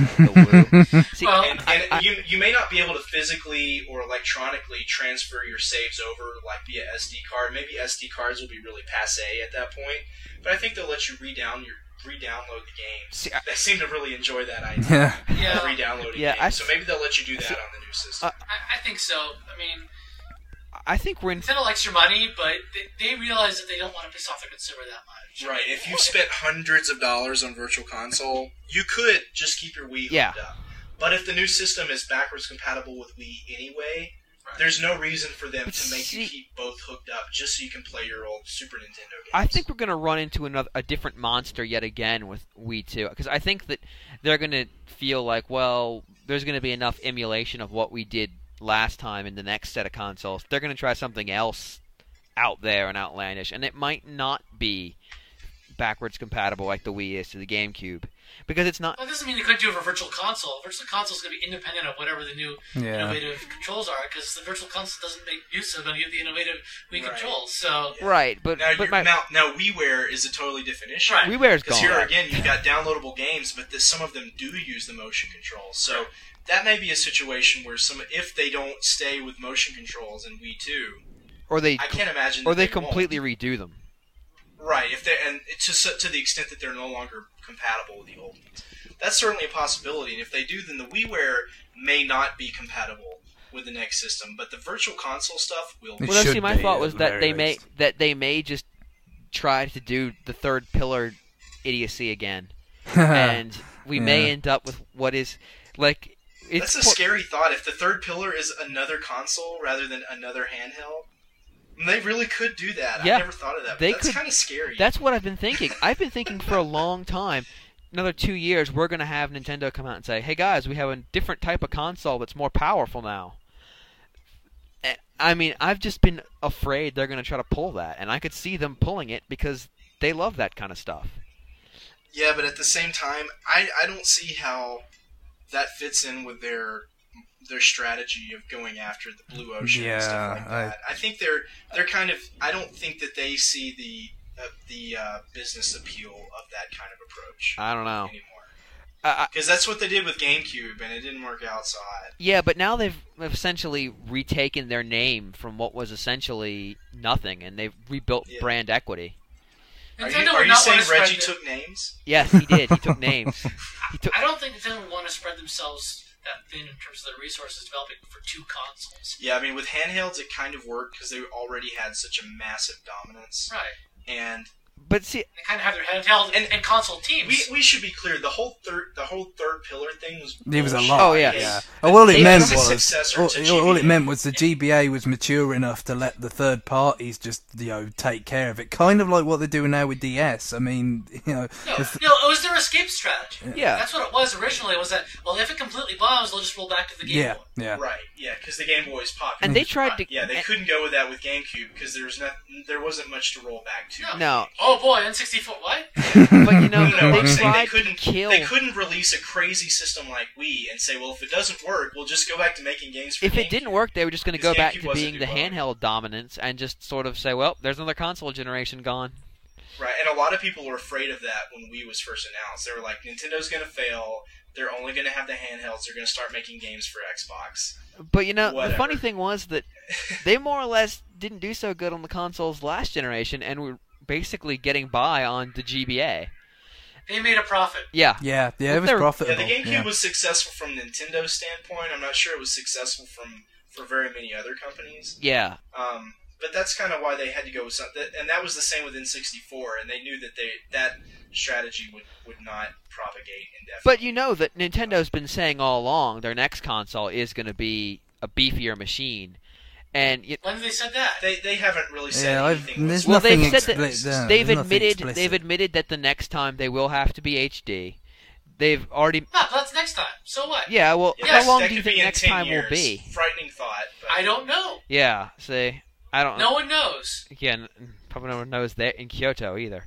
Speaker 2: See,
Speaker 1: you may not be able to physically or electronically transfer your saves over like via SD card. Maybe SD cards will be really passé at that point, but I think they'll let you re-download the game.
Speaker 2: See,
Speaker 1: they seem to really enjoy that idea.
Speaker 4: Yeah.
Speaker 1: Re-downloading games. So maybe they'll let you do that on the new system.
Speaker 4: I think so. I mean,
Speaker 2: I think we're in...
Speaker 4: Nintendo likes your money, but they realize that they don't want to piss off the consumer that much.
Speaker 1: Right. If you've spent hundreds of dollars on Virtual Console, you could just keep your Wii hooked up. But if the new system is backwards compatible with Wii anyway, There's no reason for them
Speaker 2: But
Speaker 1: to make you
Speaker 2: see-
Speaker 1: keep both hooked up just so you can play your old Super Nintendo games.
Speaker 2: I think we're going to run into a different monster yet again with Wii 2. Because I think that they're going to feel like, well, there's going to be enough emulation of what we did last time in the next set of consoles. They're going to try something else out there and outlandish. And it might not be backwards compatible like the Wii is to the GameCube. Because it's not...
Speaker 4: Well, that doesn't mean they couldn't do it for Virtual Console. Virtual Console is going to be independent of whatever the new innovative controls are, because the Virtual Console doesn't make use of any of the innovative Wii
Speaker 1: Right.
Speaker 4: controls. So
Speaker 2: Right, but
Speaker 1: Now,
Speaker 2: but my
Speaker 1: now WiiWare is a totally different issue.
Speaker 4: Right.
Speaker 2: WiiWare's
Speaker 1: Because
Speaker 2: gone.
Speaker 1: here again, you've got downloadable games, but some of them do use the motion controls. So that may be a situation where if they don't stay with motion controls in Wii 2,
Speaker 2: Or they
Speaker 1: I can't imagine.
Speaker 2: or
Speaker 1: that
Speaker 2: they
Speaker 1: won't.
Speaker 2: completely redo them.
Speaker 1: Right, if they and to the extent that they're no longer compatible with the old ones. That's certainly a possibility, and if they do, then the WiiWare may not be compatible with the next system, but the Virtual Console stuff will.
Speaker 3: It
Speaker 2: Well,
Speaker 3: should
Speaker 2: see, my
Speaker 3: be,
Speaker 2: thought
Speaker 3: at
Speaker 2: was
Speaker 3: the
Speaker 2: that
Speaker 3: very
Speaker 2: they may just try to do the third pillar idiocy again, and we may
Speaker 3: Yeah.
Speaker 2: end up with what is like it's
Speaker 1: That's a scary thought. If the third pillar is another console rather than another handheld, they really could do that.
Speaker 2: Yeah.
Speaker 1: I never thought of that. But
Speaker 2: They
Speaker 1: that's
Speaker 2: could-
Speaker 1: kind of scary.
Speaker 2: That's what I've been thinking. I've been thinking for a long time. Another 2 years, we're going to have Nintendo come out and say, "Hey guys, we have a different type of console that's more powerful now." I mean, I've just been afraid they're going to try to pull that, and I could see them pulling it because they love that kind of stuff.
Speaker 1: Yeah, but at the same time, I don't see how that fits in with their strategy of going after the blue ocean and stuff like
Speaker 3: Yeah,
Speaker 1: that. I think they're kind of. I don't think that they see the business appeal of that kind of approach
Speaker 2: I don't know.
Speaker 1: anymore. Because that's what they did with GameCube, and it didn't work out. So
Speaker 2: Yeah, but now they've essentially retaken their name from what was essentially nothing, and they've rebuilt
Speaker 1: Yeah.
Speaker 2: brand equity.
Speaker 1: are
Speaker 4: Nintendo
Speaker 1: you
Speaker 4: would not
Speaker 1: saying
Speaker 4: want to spread
Speaker 1: Reggie
Speaker 4: the-
Speaker 1: took names?
Speaker 2: Yes, he did. He took names.
Speaker 4: I don't think Nintendo would want to spread themselves that thin in terms of their resources developing for two consoles.
Speaker 1: Yeah, I mean with handhelds it kind of worked because they already had such a massive dominance,
Speaker 4: Right.
Speaker 1: and
Speaker 2: But see,
Speaker 4: They kind of have their handheld and console teams.
Speaker 1: we should be clear. The whole third pillar thing was.
Speaker 3: It was a
Speaker 1: bullshit.
Speaker 3: lot.
Speaker 2: Oh, yeah.
Speaker 3: yeah. All it
Speaker 2: They
Speaker 3: meant
Speaker 1: was a
Speaker 3: was
Speaker 1: successor
Speaker 3: all,
Speaker 1: to
Speaker 3: all it
Speaker 1: GBA.
Speaker 3: meant was the GBA was mature enough to let the third parties just take care of it. Kind of like what they're doing now with DS. I mean,
Speaker 4: No,
Speaker 3: if-
Speaker 4: no, it was their escape strategy.
Speaker 2: yeah.
Speaker 4: That's what it was originally. Was that if it completely bombs, they'll just roll back to the Game
Speaker 3: yeah,
Speaker 4: Boy.
Speaker 3: yeah.
Speaker 1: Right, yeah, because the Game Boy is popular.
Speaker 2: And they tried to.
Speaker 1: Yeah, they couldn't go with that with GameCube because there wasn't much to roll back to.
Speaker 2: No,
Speaker 4: Oh boy, N64. What?
Speaker 2: but you know,
Speaker 1: No,
Speaker 2: they
Speaker 1: I'm saying
Speaker 2: tried to kill.
Speaker 1: They couldn't release a crazy system like Wii and say, well, if it doesn't work, we'll just go back to making games for
Speaker 2: If it
Speaker 1: GameCube.
Speaker 2: didn't work, they were just going to
Speaker 1: Because
Speaker 2: go back
Speaker 1: GameCube
Speaker 2: to
Speaker 1: wasn't
Speaker 2: being the
Speaker 1: too well.
Speaker 2: handheld dominance and just sort of say, well, there's another console generation gone.
Speaker 1: Right, and a lot of people were afraid of that when Wii was first announced. They were like, Nintendo's going to fail. They're only going to have the handhelds. They're going to start making games for Xbox.
Speaker 2: But you know, the
Speaker 1: Whatever.
Speaker 2: funny thing was that they more or less didn't do so good on the consoles last generation and were basically getting by on the GBA.
Speaker 4: They made a profit.
Speaker 2: Yeah.
Speaker 3: Yeah, it was
Speaker 2: They're-
Speaker 1: Yeah,
Speaker 3: profitable.
Speaker 1: the GameCube
Speaker 3: yeah.
Speaker 1: was successful from Nintendo's standpoint. I'm not sure it was successful for very many other companies.
Speaker 2: Yeah.
Speaker 1: But that's kind of why they had to go with something. And that was the same with N64, and they knew that that strategy would not propagate indefinitely.
Speaker 2: But you know that Nintendo's been saying all along their next console is going to be a beefier machine. And
Speaker 4: When they said that?
Speaker 1: They haven't really said
Speaker 3: Yeah,
Speaker 1: anything.
Speaker 3: there's
Speaker 2: well,
Speaker 3: nothing
Speaker 2: they've said
Speaker 3: explicit.
Speaker 2: that
Speaker 3: no,
Speaker 2: they've
Speaker 3: there's nothing
Speaker 2: admitted
Speaker 3: explicit.
Speaker 2: that the next time they will have to be HD. They've already
Speaker 4: No, but that's next time. So what?
Speaker 2: yeah. Well,
Speaker 1: Yes,
Speaker 2: how long
Speaker 1: that
Speaker 2: do you
Speaker 1: could be
Speaker 2: think
Speaker 1: in
Speaker 2: next
Speaker 1: 10
Speaker 2: time
Speaker 1: years.
Speaker 2: will be?
Speaker 1: Frightening thought. But
Speaker 4: I don't know.
Speaker 2: Yeah. See, I don't.
Speaker 4: No one knows.
Speaker 2: Again, probably no one knows that in Kyoto either.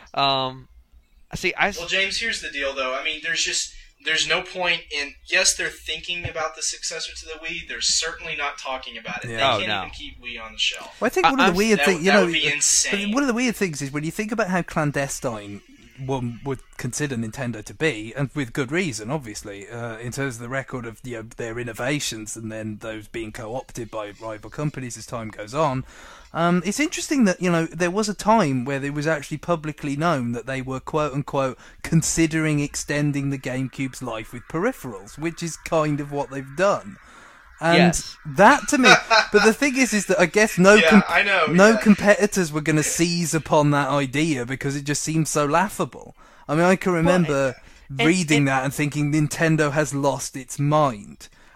Speaker 2: See,
Speaker 1: Well, James, here's the deal, though. I mean, there's no point in. Yes, they're thinking about the successor to the Wii. They're certainly not talking about it.
Speaker 3: Yeah.
Speaker 1: They
Speaker 2: Oh,
Speaker 1: can't
Speaker 2: no.
Speaker 1: even keep Wii on the shelf.
Speaker 3: Well, I think one of the weird
Speaker 1: That,
Speaker 3: things,
Speaker 1: that would be insane.
Speaker 3: But one of the weird things is when you think about how clandestine one would consider Nintendo to be, and with good reason, obviously, in terms of the record of their innovations and then those being co-opted by rival companies as time goes on. It's interesting that there was a time where it was actually publicly known that they were quote unquote considering extending the GameCube's life with peripherals, which is kind of what they've done. And
Speaker 2: Yes.
Speaker 3: that to me, but the thing is that I guess no competitors were going to seize upon that idea because it just seemed so laughable. I mean, I can remember reading that and thinking Nintendo has lost its mind.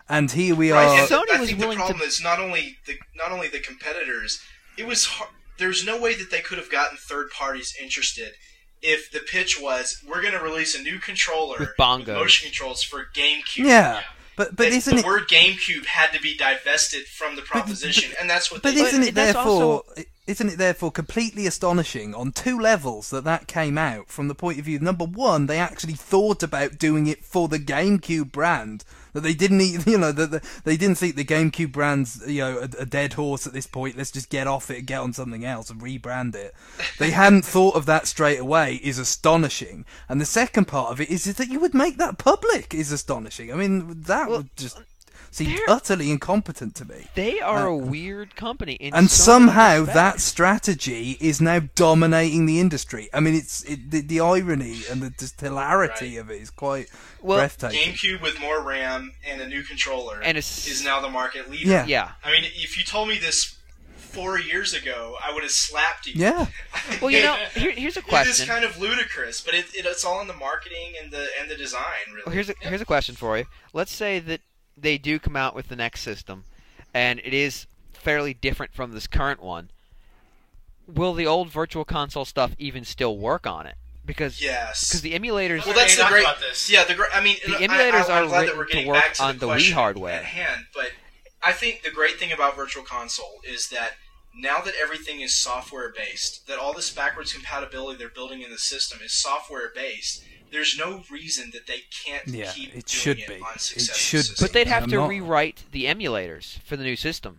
Speaker 3: And here we
Speaker 1: Right,
Speaker 3: are.
Speaker 1: and
Speaker 2: Sony
Speaker 1: I
Speaker 2: was
Speaker 1: think the
Speaker 2: willing to-
Speaker 1: problem is not only the competitors. It was hard, there's no way that they could have gotten third parties interested if the pitch was, we're going to release a new controller
Speaker 2: With bongos.
Speaker 1: motion controls for GameCube.
Speaker 3: Yeah, but
Speaker 1: That
Speaker 3: isn't
Speaker 1: the
Speaker 3: it?
Speaker 1: word GameCube had to be divested from the proposition, and that's what
Speaker 3: But
Speaker 1: they
Speaker 3: isn't
Speaker 1: did.
Speaker 3: it
Speaker 2: that's
Speaker 3: therefore? Isn't it therefore completely astonishing on two levels that came out from the point of view? Number one, they actually thought about doing it for the GameCube brand. That they didn't, that they didn't think the GameCube brand's, a dead horse at this point. Let's just get off it and get on something else and rebrand it. They hadn't thought of that straight away. Is astonishing. And the second part of it is that you would make that public is astonishing. I mean, that would just seem utterly incompetent to me.
Speaker 2: They are a weird company. In
Speaker 3: And
Speaker 2: so many
Speaker 3: somehow
Speaker 2: respects.
Speaker 3: that strategy is now dominating the industry. I mean, the irony and the just hilarity of it is quite breathtaking.
Speaker 1: GameCube with more RAM and a new controller
Speaker 2: And
Speaker 1: is now the market leader.
Speaker 3: Yeah.
Speaker 2: Yeah.
Speaker 1: I mean, if you told me this 4 years ago, I would have slapped you.
Speaker 3: Yeah.
Speaker 2: Well, here's a
Speaker 1: It is
Speaker 2: question.
Speaker 1: kind of ludicrous, but it's all in the marketing and the design, really.
Speaker 2: Well, here's a question for you. Let's say that they do come out with the next system, and it is fairly different from this current one. Will the old Virtual Console stuff even still work on it? Because
Speaker 1: Yes.
Speaker 2: the emulators.
Speaker 1: Well, that's
Speaker 4: Hey,
Speaker 1: the
Speaker 4: talk
Speaker 1: great.
Speaker 4: about this.
Speaker 1: Yeah, I mean,
Speaker 2: The emulators
Speaker 1: I'm
Speaker 2: are
Speaker 1: glad that
Speaker 2: written
Speaker 1: we're
Speaker 2: to
Speaker 1: getting
Speaker 2: work
Speaker 1: back to
Speaker 2: on the Wii
Speaker 1: question
Speaker 2: hardware.
Speaker 1: at hand. But I think the great thing about Virtual Console is that now that everything is software based, that all this backwards compatibility they're building in the system is software based. There's no reason that they can't
Speaker 3: Yeah,
Speaker 1: keep
Speaker 3: it
Speaker 1: doing
Speaker 3: should
Speaker 1: it
Speaker 3: be.
Speaker 1: on
Speaker 3: It
Speaker 1: successive
Speaker 3: should be.
Speaker 1: systems.
Speaker 2: But they'd have
Speaker 3: I'm
Speaker 2: to
Speaker 3: not-
Speaker 2: rewrite the emulators for the new system.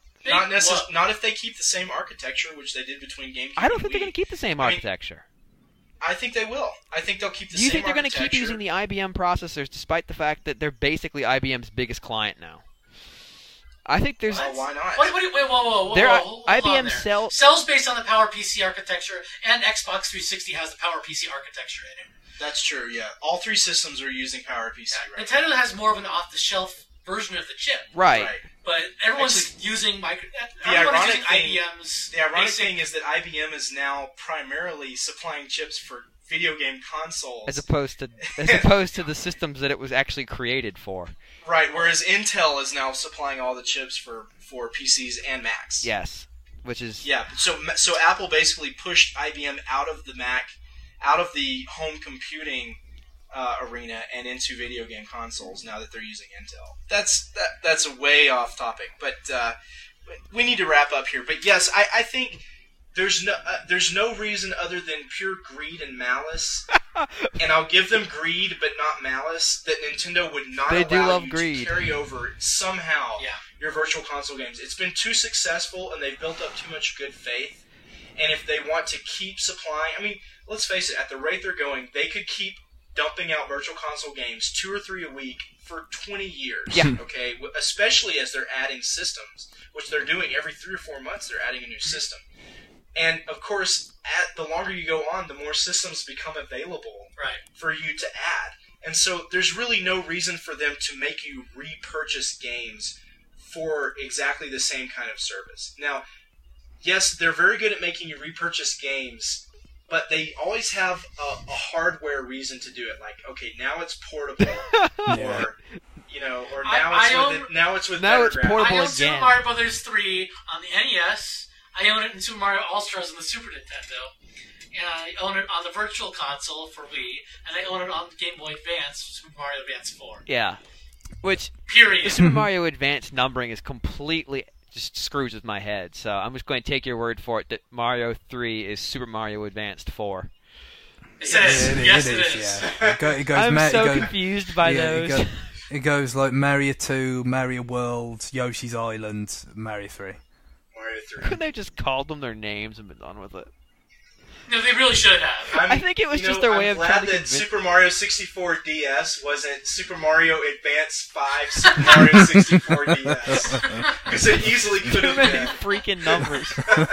Speaker 1: Not if they keep the same architecture, which they did between GameCube.
Speaker 2: I don't
Speaker 1: and
Speaker 2: think they're
Speaker 1: Wii.
Speaker 2: going to keep the same
Speaker 1: I mean,
Speaker 2: architecture.
Speaker 1: I think they will. I think they'll keep the
Speaker 2: Do you
Speaker 1: same
Speaker 2: think they're going to keep
Speaker 1: architecture.
Speaker 2: using the IBM processors, despite the fact that they're basically IBM's biggest client now? I think there's.
Speaker 1: Well, why not?
Speaker 4: Wait, whoa,
Speaker 2: There are-
Speaker 4: hold on
Speaker 2: IBM
Speaker 4: there. Sells based on the PowerPC architecture, and Xbox 360 has the PowerPC architecture in it.
Speaker 1: That's true, yeah. All three systems are using PowerPC right
Speaker 4: Nintendo has more of an off-the-shelf version of the chip,
Speaker 2: Right.
Speaker 1: Right.
Speaker 4: but everyone's
Speaker 1: Actually,
Speaker 4: using
Speaker 1: the
Speaker 4: everyone's
Speaker 1: ironic
Speaker 4: using
Speaker 1: thing-
Speaker 4: IBM's.
Speaker 1: The ironic
Speaker 4: basic-
Speaker 1: thing is that IBM is now primarily supplying chips for video game consoles.
Speaker 2: As opposed to the systems that it was actually created for.
Speaker 1: Right, whereas Intel is now supplying all the chips for PCs and Macs.
Speaker 2: Yes, which is
Speaker 1: Yeah, so Apple basically pushed IBM out of the Mac, out of the home computing arena and into video game consoles now that they're using Intel. That's a way off topic, but we need to wrap up here. But yes, I think there's no reason other than pure greed and malice, and I'll give them greed but not malice, that Nintendo would not
Speaker 2: They do
Speaker 1: allow
Speaker 2: love
Speaker 1: you
Speaker 2: greed.
Speaker 1: to carry over somehow
Speaker 4: Yeah.
Speaker 1: your Virtual Console games. It's been too successful, and they've built up too much good faith. And if they want to keep supplying, I mean, let's face it, at the rate they're going, they could keep dumping out Virtual Console games 2 or 3 a week for 20 years.
Speaker 2: Yeah.
Speaker 1: Okay, especially as they're adding systems, which they're doing every 3 or 4 months. They're adding a new system, and of course, the longer you go on, the more systems become available
Speaker 4: Right.
Speaker 1: for you to add. And so there's really no reason for them to make you repurchase games for exactly the same kind of service. Now, yes, they're very good at making you repurchase games, but they always have a hardware reason to do it. Like, okay, now it's portable, or or now it's with
Speaker 2: Now
Speaker 1: better
Speaker 2: it's
Speaker 1: graphics.
Speaker 2: portable.
Speaker 4: I own
Speaker 2: again.
Speaker 4: Super Mario Brothers 3 on the NES. I own it in Super Mario All-Stars on the Super Nintendo. And I own it on the Virtual Console for Wii. And I own it on Game Boy Advance, Super Mario Advance 4.
Speaker 2: yeah. Which the
Speaker 4: Period.
Speaker 2: Super Mario Advance numbering is completely just screws with my head. So I'm just going to take your word for it that Mario 3 is Super Mario Advanced 4.
Speaker 4: It says, yes, it is.
Speaker 3: Yeah. It goes,
Speaker 2: I'm
Speaker 3: it
Speaker 2: so
Speaker 3: goes-
Speaker 2: confused by
Speaker 3: yeah,
Speaker 2: those.
Speaker 3: It goes like Mario 2, Mario World, Yoshi's Island, Mario 3.
Speaker 1: Mario 3.
Speaker 2: Couldn't they have just called them their names and been done with it?
Speaker 4: No, they really should have.
Speaker 2: I think it was just their way of
Speaker 1: I'm
Speaker 2: trying
Speaker 1: glad
Speaker 2: to
Speaker 1: that
Speaker 2: convince-
Speaker 1: Super Mario 64 DS wasn't Super Mario Advance 5 Super Mario 64 DS. Because it easily could
Speaker 2: Too
Speaker 1: have
Speaker 2: many
Speaker 1: been.
Speaker 2: freaking numbers.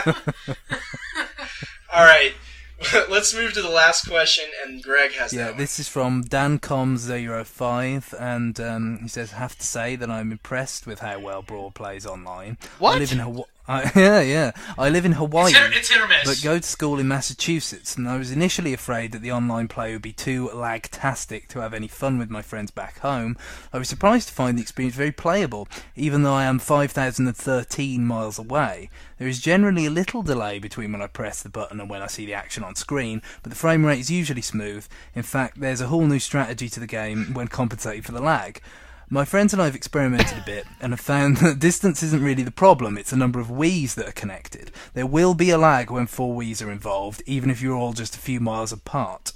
Speaker 1: Alright, let's move to the last question, and Greg has
Speaker 3: Yeah,
Speaker 1: that one.
Speaker 3: this is from DanCom05, and he says, "Have to say that I'm impressed with how well Brawl plays online.
Speaker 2: What?
Speaker 3: Yeah. I live in Hawaii,
Speaker 4: It's hit or miss.
Speaker 3: but go to school in Massachusetts, and I was initially afraid that the online play would be too lag-tastic to have any fun with my friends back home. I was surprised to find the experience very playable, even though I am 5,013 miles away. There is generally a little delay between when I press the button and when I see the action on screen, but the frame rate is usually smooth. In fact, there's a whole new strategy to the game when compensating for the lag. My friends and I have experimented a bit and have found that distance isn't really the problem, it's the number of Wiis that are connected. There will be a lag when 4 Wiis are involved, even if you're all just a few miles apart.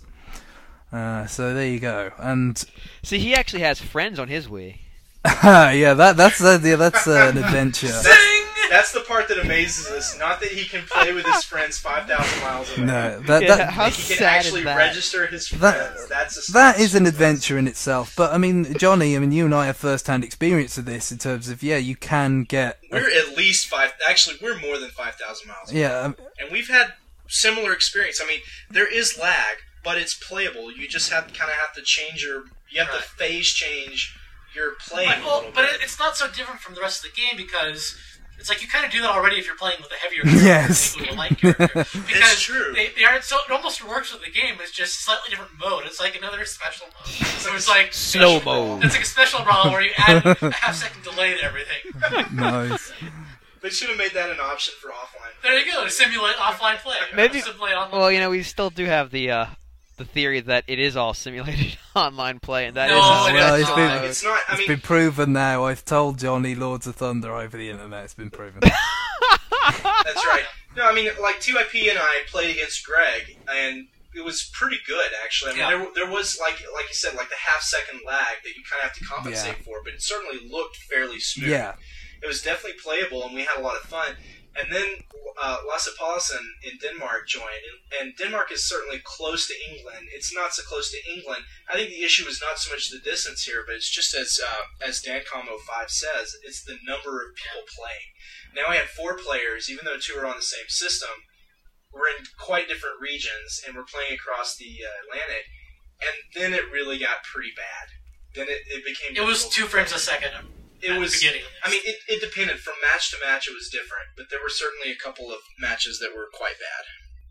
Speaker 3: So there you go. And
Speaker 2: See, he actually has friends on his Wii.
Speaker 3: yeah, that's an adventure.
Speaker 1: That's the part that amazes us. Not that he can play with his friends 5,000 miles away.
Speaker 3: No,
Speaker 2: How
Speaker 1: He can
Speaker 2: sad
Speaker 1: actually
Speaker 2: is that?
Speaker 1: register his friends.
Speaker 3: that is an adventure in itself. But I mean, Johnny, you and I have first-hand experience of this in terms of you can get.
Speaker 1: We're at least 5. Actually, we're more than 5,000 miles away.
Speaker 3: Yeah,
Speaker 1: And we've had similar experience. I mean, there is lag, but it's playable. You just have to change your. You have to phase change your playing.
Speaker 4: Right,
Speaker 1: a
Speaker 4: well,
Speaker 1: little
Speaker 4: but
Speaker 1: bit.
Speaker 4: it's not so different from the rest of the game because it's like you kind of do that already if you're playing with a heavier character
Speaker 3: Yes.
Speaker 4: than with a light character. Because
Speaker 1: It's true.
Speaker 4: They are, so it almost works with the game. It's just slightly different mode. It's like another special mode. So it's like
Speaker 2: Slow
Speaker 1: Special
Speaker 2: mode.
Speaker 4: It's like a special brawl where you add a half-second delay to everything.
Speaker 3: nice.
Speaker 1: They should have made that an option for offline.
Speaker 4: There you go. To simulate offline play.
Speaker 2: Maybe-
Speaker 4: Simulate online
Speaker 2: Well, we still do have the theory that it is all simulated online play, and that is
Speaker 4: No,
Speaker 2: a
Speaker 4: it
Speaker 3: Well,
Speaker 4: is
Speaker 3: it's
Speaker 4: not.
Speaker 3: been-
Speaker 1: It's not. I
Speaker 3: It's
Speaker 1: mean,
Speaker 3: been proven now. I've told Johnny Lords of Thunder over the internet. It's been proven.
Speaker 1: that's right. No, I mean, like TYP and I played against Greg, and it was pretty good actually. I mean,
Speaker 4: Yeah.
Speaker 1: there was like you said, like the half-second lag that you kind of have to compensate for, but it certainly looked fairly smooth.
Speaker 3: Yeah.
Speaker 1: It was definitely playable, and we had a lot of fun. And then Lasse Paulsen in Denmark joined, and Denmark is certainly close to England. It's not so close to England. I think the issue is not so much the distance here, but it's just as Dancom05 says, it's the number of people playing. Now we had 4 players, even though 2 are on the same system. We're in quite different regions, and we're playing across the Atlantic, and then it really got pretty bad. Then it became.
Speaker 4: It was
Speaker 1: difficult
Speaker 4: 2
Speaker 1: to
Speaker 4: frames
Speaker 1: play.
Speaker 4: a second.
Speaker 1: It
Speaker 4: at
Speaker 1: was.
Speaker 4: the beginning of this.
Speaker 1: I mean, it depended. From match to match, it was different, but there were certainly a couple of matches that were quite bad.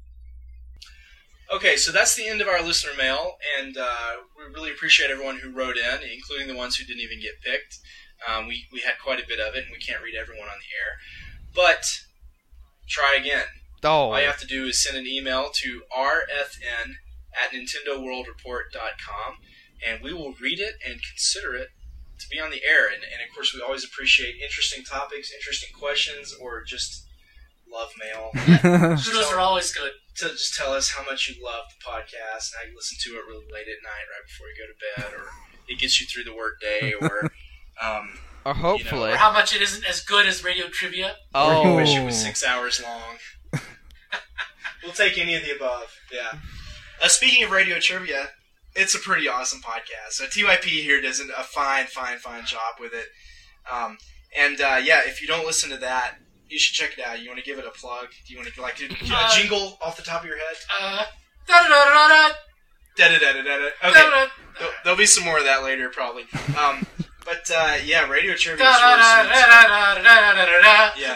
Speaker 1: Okay, so that's the end of our listener mail, and we really appreciate everyone who wrote in, including the ones who didn't even get picked. We had quite a bit of it, and we can't read everyone on the air. But try again.
Speaker 2: Oh,
Speaker 1: All you have to do is send an email to rfn@nintendoworldreport.com, and we will read it and consider it to be on the air. And of course, we always appreciate interesting topics, interesting questions, or just love mail.
Speaker 4: Those are always good.
Speaker 1: To just tell us how much you love the podcast and how you listen to it really late at night right before you go to bed, or it gets you through the workday, or
Speaker 2: or hopefully.
Speaker 4: Or how much it isn't as good as radio trivia.
Speaker 1: or you
Speaker 2: Oh,
Speaker 1: wish it was 6 hours long. We'll take any of the above. Yeah. Speaking of radio trivia, it's a pretty awesome podcast. So TYP here does a fine job with it. If you don't listen to that, you should check it out. You want to give it a plug? Do you want to do a jingle off the top of your head?
Speaker 4: Da-da-da-da-da-da.
Speaker 1: Da-da-da-da-da. Okay.
Speaker 4: Da-da-da.
Speaker 1: There'll be some more of that later, probably. Radio trivia is really sweet. Yeah.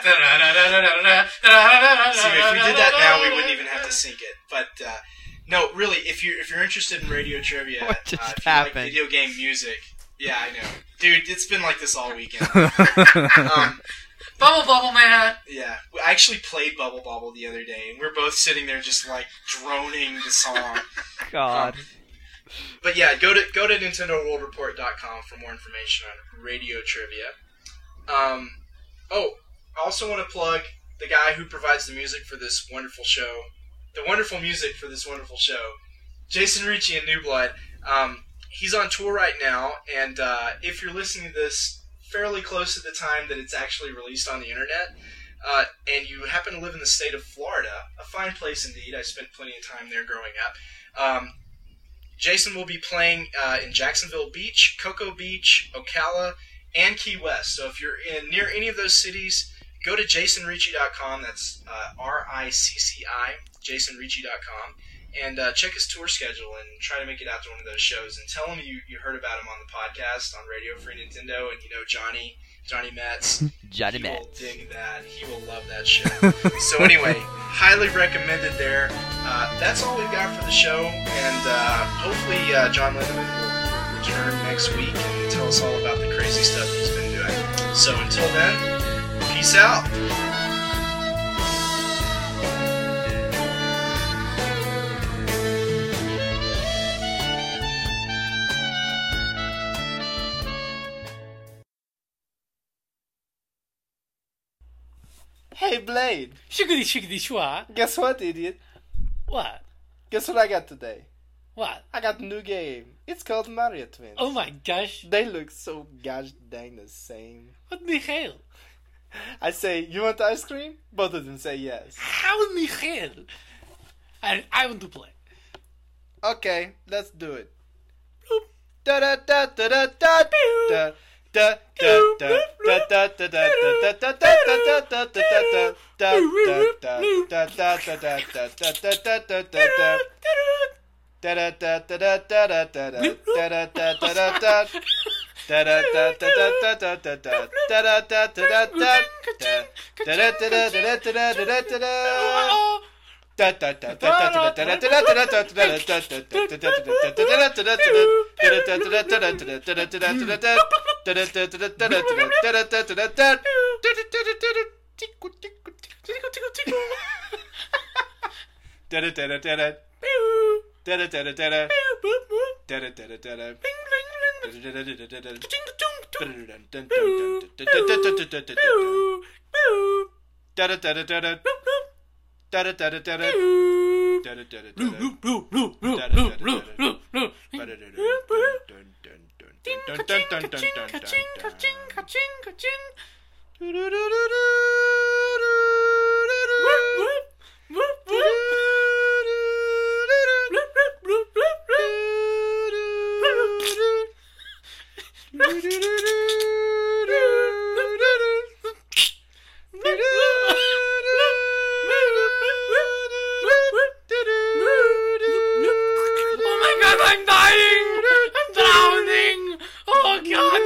Speaker 1: See, if we did that now, we wouldn't even have to sync it. But no, really, if you're interested in radio trivia,
Speaker 2: What just
Speaker 1: if you like
Speaker 2: happened?
Speaker 1: video game music, yeah, I know, dude, it's been like this all weekend.
Speaker 4: Bubble Bubble Man.
Speaker 1: Yeah, I actually played Bubble Bobble the other day, and we're both sitting there just like droning the song.
Speaker 2: God.
Speaker 1: But yeah, go to NintendoWorldReport.com for more information on radio trivia. I also want to plug the guy who provides the music for this wonderful show. The wonderful music for this wonderful show. Jason Ricci in New Blood. He's on tour right now, and if you're listening to this fairly close to the time that it's actually released on the internet, and you happen to live in the state of Florida, a fine place indeed. I spent plenty of time there growing up. Jason will be playing in Jacksonville Beach, Cocoa Beach, Ocala, and Key West. So if you're near any of those cities, go to jasonricci.com. That's RICCI, jasonricci.com, and check his tour schedule and try to make it out to one of those shows. And tell him you heard about him on the podcast on Radio Free Nintendo, and you know Johnny Johnny Metz.
Speaker 2: Johnny
Speaker 1: He will
Speaker 2: Metz.
Speaker 1: dig that. He will love that show. So anyway, highly recommended there. That's all we've got for the show, and hopefully John Lindemann will return next week and tell us all about the crazy stuff he's been doing. So until then, peace out.
Speaker 5: Hey Blade,
Speaker 6: Shiggity shiggity schwa.
Speaker 5: guess what, idiot?
Speaker 6: What?
Speaker 5: Guess what I got today?
Speaker 6: What?
Speaker 5: I got a new game. It's called Mario Twins.
Speaker 6: Oh my gosh.
Speaker 5: They look so gosh dang the same.
Speaker 6: What Michael?
Speaker 5: I say, you want ice cream? Both of them say yes.
Speaker 6: How Michael? I want to play.
Speaker 5: Okay, let's do it. Da da da da da da da. Da da da da da da da da da da da da da
Speaker 6: Oh my god, I'm dying! I'm drowning! Oh god,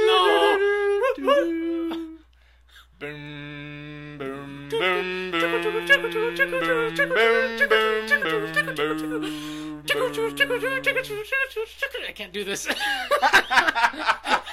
Speaker 6: no! I can't do this.